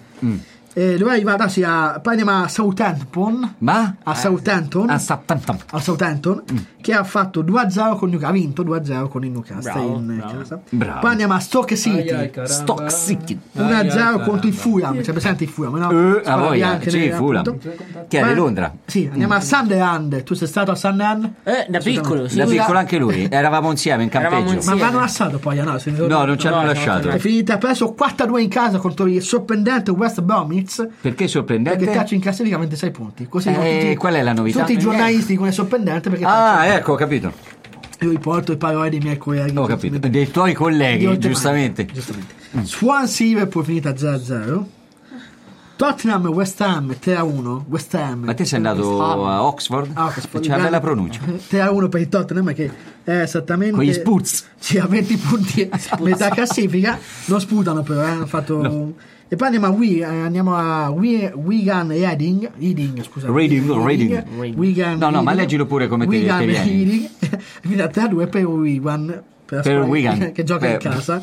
E lui è arrivato sì, a, poi andiamo a Southampton.
Ma?
A Southampton.
Ah, sta tam tam.
a Southampton che ha fatto due a zero con Newcastle, ha vinto due a zero con il Newcastle
Bravo,
in
bravo.
casa.
Bravo.
Poi andiamo a Stoke City
Ai, ai, caramba.
Stock City.
uno a
Ai, ai,
zero
caramba.
contro il Fulham, c'è presente il Fulham, no?
Eh, a
Squadra
voglia,
bianca,
sì,
nera,
Fulham.
appunto.
Che è di
Poi-
Londra.
Sì, andiamo a Sunderland, tu sei stato a Sunderland?
Eh, da piccolo, sì.
Da
Scusa.
piccolo anche lui, eravamo insieme in
Eravamo
campeggio.
insieme.
Ma vanno lasciato poi, no? Si ritorna-
No, non ci hanno
No,
lasciato.
È finita, ha preso quattro a due in casa contro il sorprendente West Bromwich.
Perché sorprendente?
Perché calcio in classifica ventisei punti. Così
Eh,
con tutti,
qual è la novità?
Tutti i giornalisti come sorprendente perché
Ah,
calcio-
ecco, ho capito.
io riporto le parole dei miei colleghi.
Ho capito. Dei tuoi colleghi,
Di oltre-
giustamente.
giustamente. Swansea Liverpool finita zero a zero. Tottenham West Ham tre a uno. West Ham.
Ma te sei andato a Oxford?
Ah, Oxford.
C'è una bella pronuncia.
tre a uno per il Tottenham che è esattamente
Con gli Spurs.
Sì, a venti punti metà classifica. Non sputano però, eh, hanno fatto e poi andiamo a, Wi- eh, andiamo a Wi- Wigan Reading Reading, scusa.
Reading, Reading.
Wigan
No, no, ma
Reading.
leggilo pure come te-
Wigan
te vieni.
Reading. Finita tre a due per Wigan per, la
Per
squadra
Wigan.
che gioca in
Per-
casa.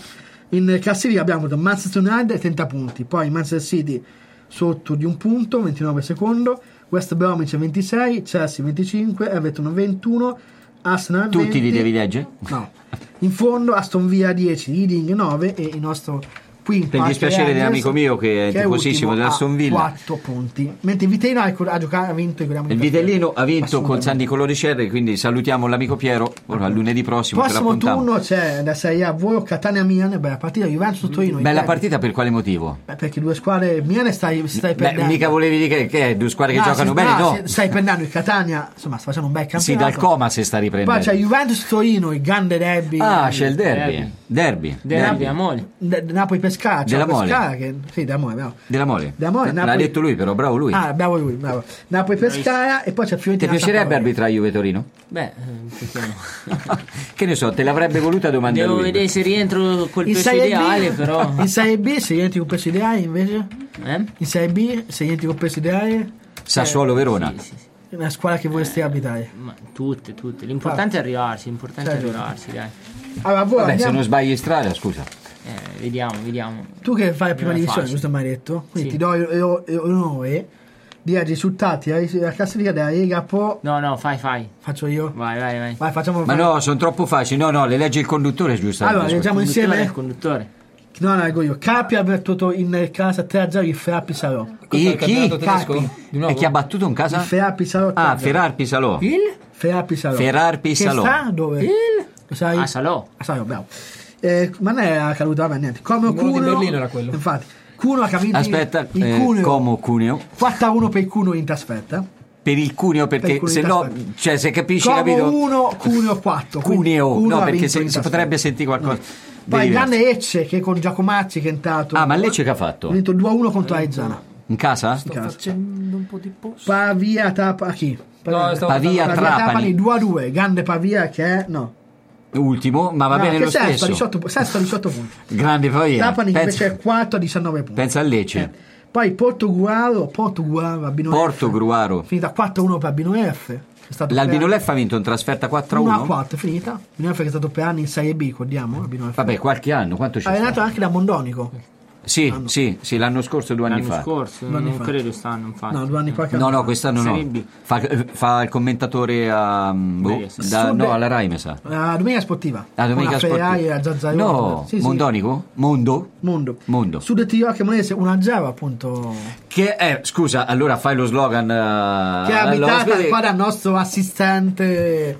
In classifica abbiamo Manchester United trenta punti, poi Manchester City sotto di un punto, ventinove secondo, West Bromwich ventisei, Chelsea venticinque, Everton ventuno, Arsenal
Tutti
venti.
li devi leggere?
No. In fondo Aston Villa dieci, Reading nove e il nostro quinto
Per il dispiacere dell'amico mio che è tifosissimo dell'Aston Villa,
quattro punti, mentre il Vitellino ha giocato, ha vinto
il Vitellino ha vinto con San Nicolò di Cerri, quindi salutiamo l'amico Piero. Ora lunedì prossimo
prossimo
te lo
turno c'è la Serie A Volo Catania Milan, bella partita, Juventus Torino.
Bella partita per quale motivo?
Beh, perché due squadre Milan stai, stai
Beh,
perdendo.
mica volevi dire che, che è due squadre che
No,
giocano
si-
bene, no?
si- stai perdendo il Catania, insomma sta facendo un bel campionato.
Sì, dal coma si sta
Poi
riprendendo.
c'è Juventus Torino, il grande derby.
Ah, c'è il derby.
Derby.
Derby.
Derby a Mole.
De- de- Napoli Pescara, c'è
Della
la
Mole.
Pescara che sì, della Mole, bravo.
Della Mole.
Della Mole,
L'ha
Napoli-
detto lui però, bravo lui.
Ah, bravo lui, bravo. Napoli Pescara e poi c'è
Ti
Fiorentina.
piacerebbe
Sampdoria.
arbitrare Juve Torino?
Beh, eh, perché no?
Che ne so, te l'avrebbe voluta domandare
Devo
lui.
vedere se rientro col
In
peso
Serie
ideale,
B,
però.
in Serie B se rientri con peso ideale invece?
Eh?
In Serie B se rientri con peso ideale
Sassuolo Verona.
Sì, sì, sì.
è una squadra che vorresti abitare.
Ma tutte, tutte. L'importante è arrivarci, l'importante è
Certo.
arrivarci, dai.
Allora, voi
Vabbè, se
andiamo-
non sbagli strada, scusa.
Eh, vediamo, vediamo.
tu che fai la prima
Non è
divisione,
facile.
giusto mai detto? Quindi
Sì.
ti do il- il- l'onore di dare i risultati alla classifica della Lega Pro.
No, no, fai, fai.
Faccio io?
Vai, vai, vai.
Vai, facciamo
Ma no, sono troppo facili. No, no, le legge il conduttore, giusto?
Allora, leggiamo
Conduttore,
insieme.
il conduttore.
No, no, leggo io. Capi ha battuto in casa tre a zero il Ferrar Pisarò.
E chi?
Capi.
Di nuovo?
E chi ha battuto in
Il
casa?
Ferrar Pisarò.
Ah, Ferrar Pisalò.
Il?
Ferrar Pisarò.
Ferrar Pisalò.
Che sta dove?
Il?
Lo sai?
Ah, Salò.
Ah, sai, bravo. Eh, ma non è caduto, vabbè, niente. Come
Il gol di
Cuneo.
Berlino era quello.
Infatti, Cuneo ha capito.
Aspetta,
il
eh,
Cuneo.
Como Cuneo.
quattro a uno per il Cuneo in trasferta.
Per il Cuneo,
Per
perché
il Cuneo
se
in
no,
trasferta.
cioè se capisci,
Como
capito?
uno, Cuneo quattro. quindi
Cuneo,
Cuneo
no,
ha
perché
vinto
se,
in
si
trasferta.
potrebbe sentire qualcosa.
Poi
di
il
diverso.
grande Ecce che con Giacomazzi che è entrato.
Ah, ma Lecce che ha fatto?
Ha vinto due a uno contro Aizana.
In casa?
Sto
Cazzo.
facendo un po' di posto.
Pavia Trapani. Chi?
No, stavo
Pavia
pensando-
Trapani.
due a due. Grande Pavia che è. No.
Ultimo, ma va
No,
bene
che
lo
sesto,
stesso.
diciotto, sesto a diciotto punti.
Grande poi.
Trapani che
Pensa,
invece è quattro a diciannove punti.
pensa a Lecce.
Eh. Poi Portogruaro, Portogruaro, Albino
Porto
F.
Gruaro.
Finita quattro a uno per Albino F. È stato
L'Albino
per-
Leffa ha vinto in trasferta quattro a
uno a
uno.
quattro, è finita. Albino F che è stato per anni in Serie B, ricordiamo. Albino F.
Vabbè, qualche anno, quanto c'è?
Ha allenato
stato?
anche da Mondonico.
Sì, sì, sì, l'anno scorso, due anni
L'anno
fa.
scorso,
Due anni
non
fa.
credo stanno, infatti.
No, due anni fa che
No, no, quest'anno
Serie
no.
B.
Fa, fa il commentatore a, boh,
Mediaset.
da-
Sud-
no, alla Rai, mi sa.
La domenica sportiva.
La domenica
Con la Ferrari e la
sportiva.
Zazzaiolo.
No,
Sì, sì.
Mondonico? Mondo?
Mondo.
Mondo.
Sud Tirolo che Monese uno a zero appunto.
Che è, scusa, allora fai lo slogan eh,
Che è abitata
all'ospite
qua dal nostro assistente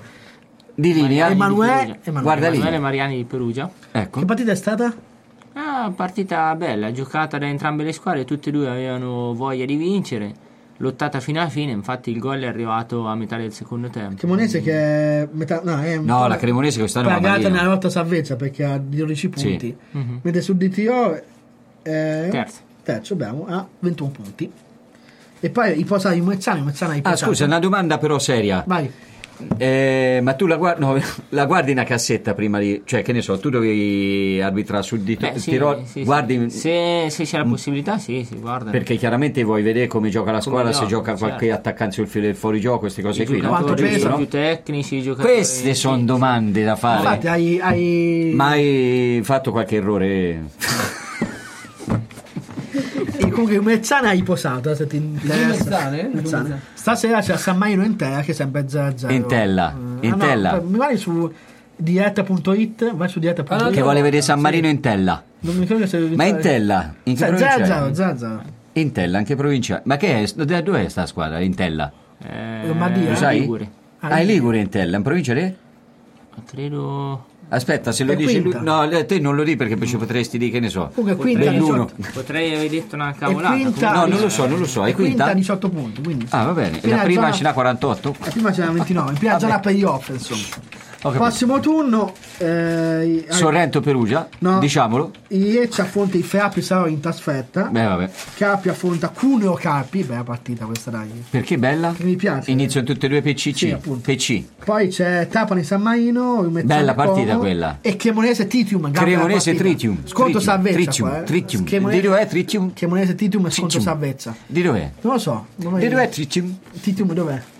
di linea.
Emanuele. Emanuele.
Guarda lì.
Emanuele Mariani di Perugia.
Ecco.
Che partita è stata?
Ah, partita bella, giocata da entrambe le squadre, tutte e due avevano voglia di vincere, lottata fino alla fine, infatti il gol è arrivato a metà del secondo tempo.
Cremonese che è metà, no, è un
No,
po'
la Cremonese quest'anno va
pagata
malino.
nella lotta salvezza perché ha dodici punti.
Sì.
Mhm.
Mentre Sud di Tirolo è
Terzo.
terzo, abbiamo a ventuno punti. E poi i posati di Mezzana, Mezzana i
Ah,
posati.
scusa, una domanda però seria.
Vai.
Eh, ma tu la guardi, no, la guardi una cassetta prima di, cioè che ne so, tu dovevi arbitrare sul di
Beh, sì,
Tirolo,
sì, sì.
guardi
Se, se c'è la possibilità, sì, si guarda.
perché chiaramente vuoi vedere come gioca la
Come
squadra, se
gioca,
gioca qualche
certo.
attaccante sul filo del fuorigioco, queste cose
I
qui, no?
Quanto
giocatori
pesa,
più
no?
tecnici, i giocatori.
Queste sono
sì.
domande da fare.
Infatti hai, hai...
Ma hai fatto qualche errore?
E comunque il Mezzana hai posato, se ti interessa.
Mezzane?
Mezzana. Stasera c'è San Marino in Terra che è sempre zero a zero.
Intella,
Eh,
Intella.
ah, no, mi guardi su diretta punto it, vai su diretta punto it.
Ah, no,
Che
no.
vuole vedere San Marino in Tella.
Non mi ricordo se
Ma in Tella? In che provincia
zero a zero,
è?
zero a zero.
In Tella, anche provincia. Ma che è? Da dove è sta squadra? In Tella?
Eh,
Lombardia.
Lo sai?
Ligure.
Ah, è Ligure in Tella, in provincia di?
Credo.
Aspetta, se lo
È
dici lui.
quinta.
No, te non lo di perché poi ci potresti dire che ne so.
Comunque quinta
dell'uno.
diciotto.
Potrei aver detto una
E
cavolata.
quinta,
No, non lo so, non lo so. È
e quinta
quinta?
diciotto punti, quindi.
Ah, va bene. E
Prima
la prima
zona-
ce n'ha quarantotto?
La prima c'era ventinove, in prima
Vabbè.
zona playoff, insomma.
Ho capito.
Prossimo turno eh,
Sorrento Perugia,
no,
diciamolo.
Iecci affronta i Ferrapi Sarò in trasferta.
Beh, vabbè.
Capi affronta Cuneo Capi, bella partita questa dai.
Perché bella?
Mi piace.
Iniziano tutte e due P C C.
Sì, appunto.
P C.
Poi c'è Trapani San Marino, il Mezzana
Bella partita
Como,
quella.
E Cremonese Titium. grande
Cremonese
partita.
Tritium.
Sconto
Tritium,
salvezza
Tritium,
qua, eh.
Tritium.
Cremonese-
Di dov'è Tritium?
Cremonese Titium e sconto
Tritium.
salvezza.
Di dov'è?
Non lo so. Dov'è?
Di dov'è Tritium?
Titium dov'è?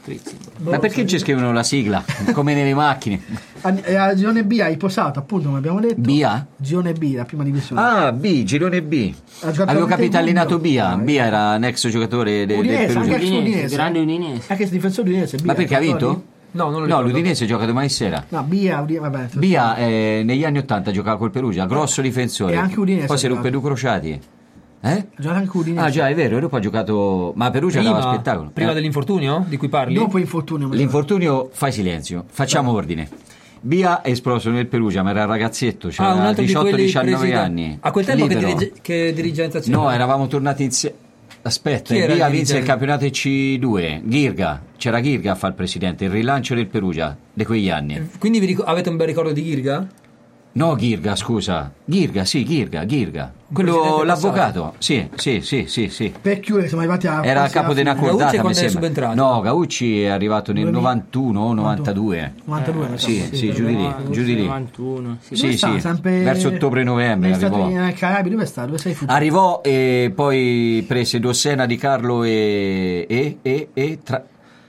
Sprizzi.
Ma perché ci scrivono la sigla? Come nelle macchine.
A, a girone B hai posato, appunto, come abbiamo detto.
Bia?
Girone B, la prima divisione.
Ah, B, girone B.
Ha giocato
Avevo
anche
capito
il
allenato
Gubbio.
Bia.
Dai.
Bia era un ex giocatore de- del
Udinese,
Perugia.
anche ex
Udinese,
Udinese.
grande Udinese.
Anche se difensore Udinese. Bia,
Ma perché ha
ricordi?
vinto?
No, non lo
No,
ricordo.
l'Udinese gioca domani sera.
No, Bia, Udinese, vabbè.
Bia eh, negli anni ottanta giocava col Perugia, grosso difensore.
E anche Udinese
Poi si
ha
ruppe
giocato.
due crociati. Eh?
Ha giocato anche Udinese.
Ah già, è vero, dopo ha giocato. Ma Perugia dava
Prima,
spettacolo.
prima
Eh.
dell'infortunio di cui parli?
Dopo infortunio. mi
L'infortunio, fai silenzio, facciamo ordine. Bia è esploso nel Perugia, ma era ragazzetto,
Ah, un
c'era
altro di quelli
diciotto diciannove
presi da-
anni.
A quel tempo che,
libero.
dirige- che dirigenza c'era?
No, eravamo tornati insieme. Aspetta,
Chi era
Bia
il
vinse il
dirigente?
campionato C due. Ghirga, c'era Ghirga a fare il presidente, il rilancio del Perugia di quegli anni.
Quindi vi ric- avete un bel ricordo di Ghirga?
No, Ghirga, scusa. Ghirga, sì, Ghirga, Ghirga. Quello,
presidente
l'avvocato. Sì, sì, sì, sì, sì.
Per chiudere, siamo arrivati a.
Era a
quasi alla
capo di una
fine.
Gaucci
cordata, mi
quando è
sembra.
subentrato?
No, Gaucci è arrivato nel
duemila
novantuno o novantadue.
novantadue, mi
Sì,
sa.
sì, giù di lì, giù di lì.
novantuno, sì.
Sì,
Dove sta?
sì,
Sempre
verso ottobre-novembre
negli Stati
arrivò.
Uniti, nei Caraibi, dove sta? Dove sei fuggito?
Arrivò e poi prese Dossena, Di Carlo e... e, e, e tra...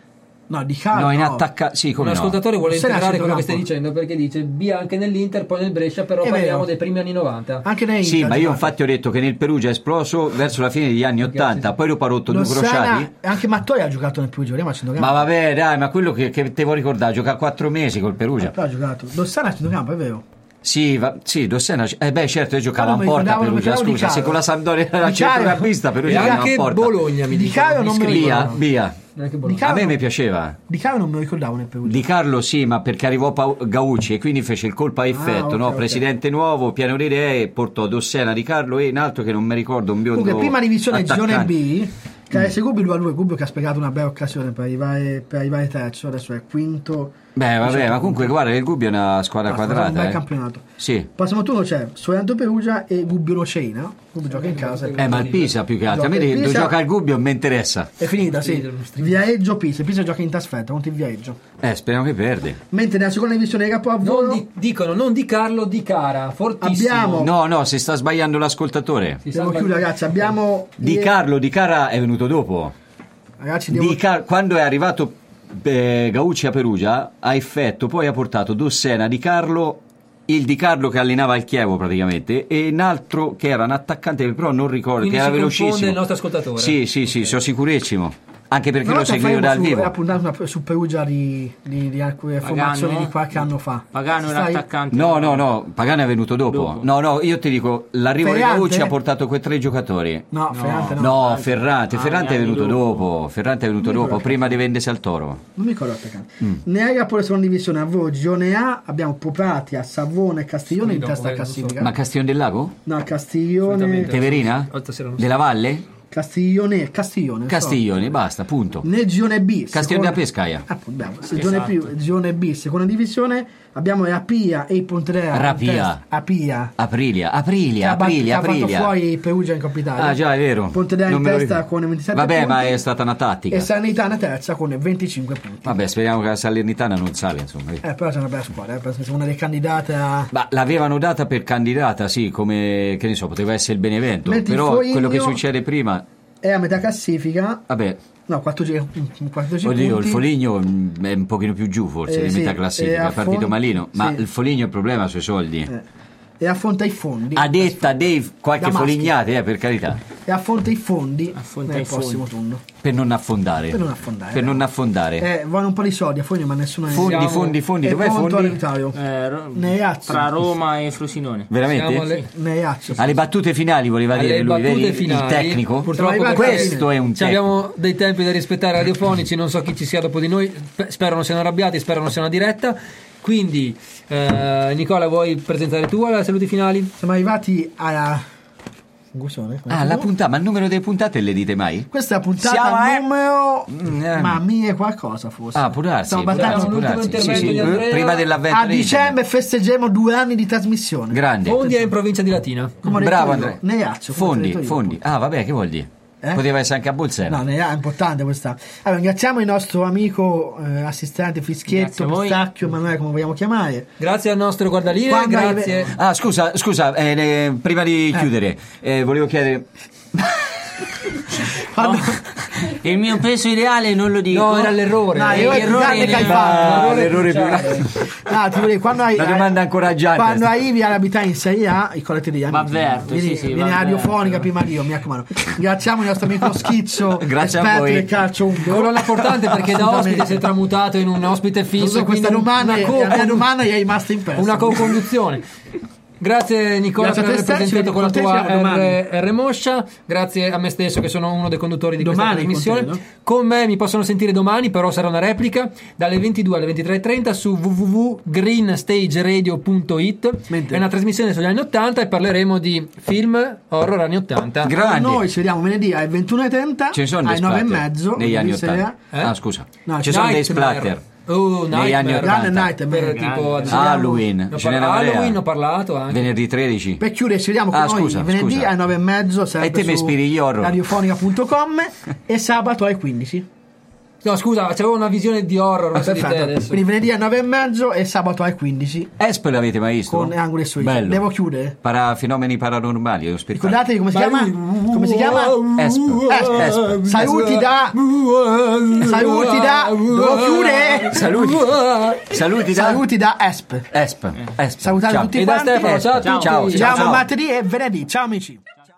No, di Carlo.
no, in
no.
attacca... Sì,
Un
come no.
ascoltatore vuole
Se n'è
integrare quello che
centrocampo.
stai dicendo perché dice Bia anche nell'Inter, poi nel Brescia, però
È
parliamo
vero.
dei primi anni novanta.
Anche nei
Sì,
Inter,
ma io
giocato.
infatti ho detto che nel Perugia è esploso verso la fine degli anni ottanta, poi dopo ha rotto due
Lossana,
crociati.
e anche Mattoia ha giocato nel Perugia, vediamo a centrocampo.
Ma vabbè, dai, ma quello che, che te vuoi ricordare, gioca quattro mesi col Perugia.
Però ha giocato. Lossana a centrocampo, è vero.
Sì, va, sì, Dossena, eh beh certo, io giocavo
Però
a
non mi
porta a
ricordavo-
Perugia,
non mi ricordavo
scusa,
di
se
Caro.
con la Sampdoria era
Di Caro-
centrocampista,
E
Perugia era a
anche
porta.
Bologna mi
Di
dicono.
Caro non me lo
Bia,
ricordavo.
Bia.
Neanche
Di
Bologna.
Caro
A me
non-
mi piaceva.
Di Caro non me lo ricordavo nel Perugia.
Di Carlo sì, ma perché arrivò Pau- Gaucci e quindi fece il colpo a effetto,
ok,
no?
ok.
Presidente nuovo, pieno di idee, portò Dossena, Di Carlo e un altro che non mi ricordo, un biondo
Comunque, prima divisione girone
attaccante.
B, Carese Gubbio due a due, Gubbio che ha sprecato una bella occasione per arrivare, per arrivare terzo, adesso è quinto.
Beh, vabbè,
diciotto
ma comunque
punti.
guarda, il Gubbio è una squadra
Basta, fa un
quadrata,
bel
eh.
campionato.
Sì.
Prossimo turno c'è Sorrento Perugia e Gubbio Locena. Gubbio gioca in casa.
Eh, ma il Pisa più che altro. A me
Gioca il
dove
Pisa-
gioca il Gubbio mi interessa.
È finita, sì. Viareggio Pisa. Pisa gioca in trasferta contro il Viareggio.
Eh, speriamo che perde.
Mentre nella seconda divisione di Capo a
Non
Volo
di- dicono non di Carlo, di Cara, fortissimo.
Abbiamo-
No, no, si sta sbagliando l'ascoltatore.
Si sta
Devo chiudere, ragazzi. Abbiamo
Di
eh,
Carlo, Di Cara è venuto dopo.
Ragazzi, devo
Di Car- quando è arrivato eh, Gaucci a Perugia, a effetto, poi ha portato Dossena, Di Carlo, il Di Carlo che allenava il Chievo praticamente, e un altro che era un attaccante che però non ricordo,
Quindi
che era
si confonde
velocissimo.
il nostro ascoltatore.
Sì, sì, sì, sono sicurissimo. Anche perché
Una
lo
volta
seguivo
faremo
dal
su-
vivo.
Era puntata su Perugia di, di, di alcune
Pagano,
formazioni
eh?
di qualche anno fa.
Pagano era
Stai-
attaccante.
No, no, no, Pagano è venuto dopo.
Dopo.
No, no, io ti dico, l'arrivo di
Ferrante?
Gaucci ha portato quei tre giocatori.
No, Ferrante no.
No, Ferrante,
Ah,
Ferrante è
anni
venuto
dopo.
dopo. Ferrante è venuto
Non mi
dopo,
ricordo.
prima di vendersi al Toro.
Non mi ricordo attaccante.
Mm.
Nella poi seconda divisione a voi, Girone A, abbiamo Popratia, Savona e Castiglione
Sì,
in
dopo,
testa a
eh, lo so.
classifica.
Ma Castiglione del Lago?
No, Castiglione.
Assolutamente.
Teverina?
Altra sera non so.
Della Valle?
Castiglione, Castiglione. so.
Castiglione, basta, punto.
Nel girone B.
Castiglione
seconda-
da Pescaia.
Ah, abbiamo, se girone,
Esatto.
più, girone B, seconda divisione, abbiamo Rapia e il Pontedera. in
Rapia.
testa. Apia.
Aprilia,
Che
Aprilia,
ha bat-
Aprilia,
che ha fatto
Aprilia.
fuori Perugia in Coppa Italia.
Ah già, è vero.
Pontedera
Non
in
me lo
testa
ricordo.
con ventisette
Vabbè,
punti.
ma è stata una tattica.
E Salernitana terza con venticinque punti.
Vabbè, speriamo che la Salernitana non sale, insomma.
Eh, però c'è una bella squadra, eh, penso sia una delle candidate a...
Ma l'avevano data per candidata, sì, come, che ne so, poteva essere il Benevento.
Mentre il
Però
Foligno-
quello che succede prima,
è a metà classifica.
vabbè,
No, quattordici, quattordici
oddio,
punti.
il Foligno mh, è un pochino più giù forse
Eh,
di
sì,
metà
e
classifica, è
affon-
partito malino. Ma
sì.
il Foligno il problema è sui soldi.
Eh, e affronta i fondi.
A detta dei qualche
Da maschi.
folignate, eh, per carità,
E affronta i fondi
Affronta
nel
i
prossimo
fondi.
turno.
per non affondare.
Per non affondare.
Per non affondare.
Eh, vanno un po' di soldi a Fogni, ma nessuno ne
Fondi,
Siamo-
fondi, fondi,
è
dov'è
pronto
fondi?
all'Italia.
Eh, ro-
Neazzi.
tra Roma e Frosinone.
Veramente?
Siamo alle-
Neazzi.
Alle battute finali voleva
Alle
dire lui,
battute
vedi?
finali,
Il tecnico.
purtroppo
Siamo arrivati
Questo
alla
è un
Ci
tecnico.
abbiamo dei tempi da rispettare radiofonici, non so chi ci sia dopo di noi, Pe- spero non siano arrabbiati, spero non sia una diretta. Quindi, eh, Nicola, vuoi presentare tu alle saluti finali?
Siamo arrivati alla... Gusone, come
Ah,
si
la
chiama?
puntata, ma il numero delle puntate le dite mai?
Questa è la puntata
Siamo a-
numero...
Mm, eh.
Ma mille qualcosa forse.
Ah, può darsi,
Stiamo
può
battendo-
darsi, può
l'ultimo
darsi. Sì,
intervento
sì,
di Andrea.
prima dell'avvento
A
di
dicembre festeggeremo due anni di trasmissione.
Grande.
Fondi è in provincia di Latina.
Come ho detto
Bravo
io.
Andrea.
Neazzo, come ho
Fondi,
detto io,
fondi. Ah, vabbè, che vuol dire?
Eh?
Poteva essere anche a Bolsena.
No, ne- è importante questa. Allora, ringraziamo il nostro amico eh, assistente Fischietto,
Grazie a voi.
Pistacchio, Emanuele, come vogliamo chiamare.
Grazie al nostro guardalinee,
Quando
grazie.
arrive-
Ah, scusa, scusa, eh, eh, prima di chiudere, eh, volevo chiedere.
Quando,
il mio peso ideale non lo dico.
No, era l'errore.
No,
Eh,
io
l'errore
è più grande che hai
nel-
fatto.
Ah, l'errore più grande.
No, ti volevo- quando hai,
La domanda incoraggiante.
quando arrivi all'abitare in Serie A, i colletti degli amici.
Va avverto,
vieni,
sì, sì,
vieni
va
radiofonica
avverto.
prima di io, mi raccomando. Ringraziamo il nostro amico Schizzo,
Grazie a
esperto
voi.
del calcio umbro.
Quello è importante perché da ospite si è tramutato in un ospite fisso.
Uso questa
quindi
domanda
una
e
co-
la mia domanda gli è rimasta in pezzo.
una co-conduzione. Grazie Nicola
Grazie a
per
te
aver
stesso,
presentato con la
con te
tua
siamo domani.
R, R Moscia, grazie a me stesso che sono uno dei conduttori di questa
Domani con
trasmissione.
te, no?
Con me mi possono sentire domani, però sarà una replica dalle ventidue alle ventitré e trenta su w w w punto green stage radio punto it.
Mentre-
È una trasmissione sugli anni ottanta e parleremo di film horror anni ottanta.
Grandi.
Noi ci vediamo venerdì alle ventuno e trenta,
Ce ne sono dei
alle nove e
splatter
mezzo
negli anni
in Serie A.
ottanta.
Eh?
Ah, scusa.
No,
Ci
c'è
sono dei
Nightmare.
splatter.
Oh,
Negli anni
Nightmare.
Grande
ottanta.
Nightmare.
Per tipo ad esempio-
Halloween.
Ne ho
Ce n'è
parla-
una marea.
Halloween ho parlato anche.
Venerdì tredici.
Per chiudere ci vediamo
Ah,
con noi
scusa,
venerdì
scusa.
alle nove e mezzo sempre
E te mi
su
ispiri gli horror.
radiofonica punto com e sabato alle quindici.
No, scusa, c'avevo una visione di horror verso di te
Perfetto.
adesso.
Quindi venerdì alle nove e mezzo e sabato alle quindici
Esp l'avete mai visto?
con Angoli e Suite.
Bello.
Devo chiudere.
Para fenomeni paranormali. È lo spettacolo.
Ricordatevi come si
Vai.
chiama? Come si chiama?
Esp.
Esp.
Esp.
Saluti da Saluti da Devo chiudere.
Saluti. Saluti da
Saluti da Esp.
Esp. Esp.
Salutate
Ciao.
tutti
E da
quanti.
Stefano, ciao a
Ciao,
tutti.
ciao,
Ci
ciao.
vediamo martedì e venerdì. Ciao amici.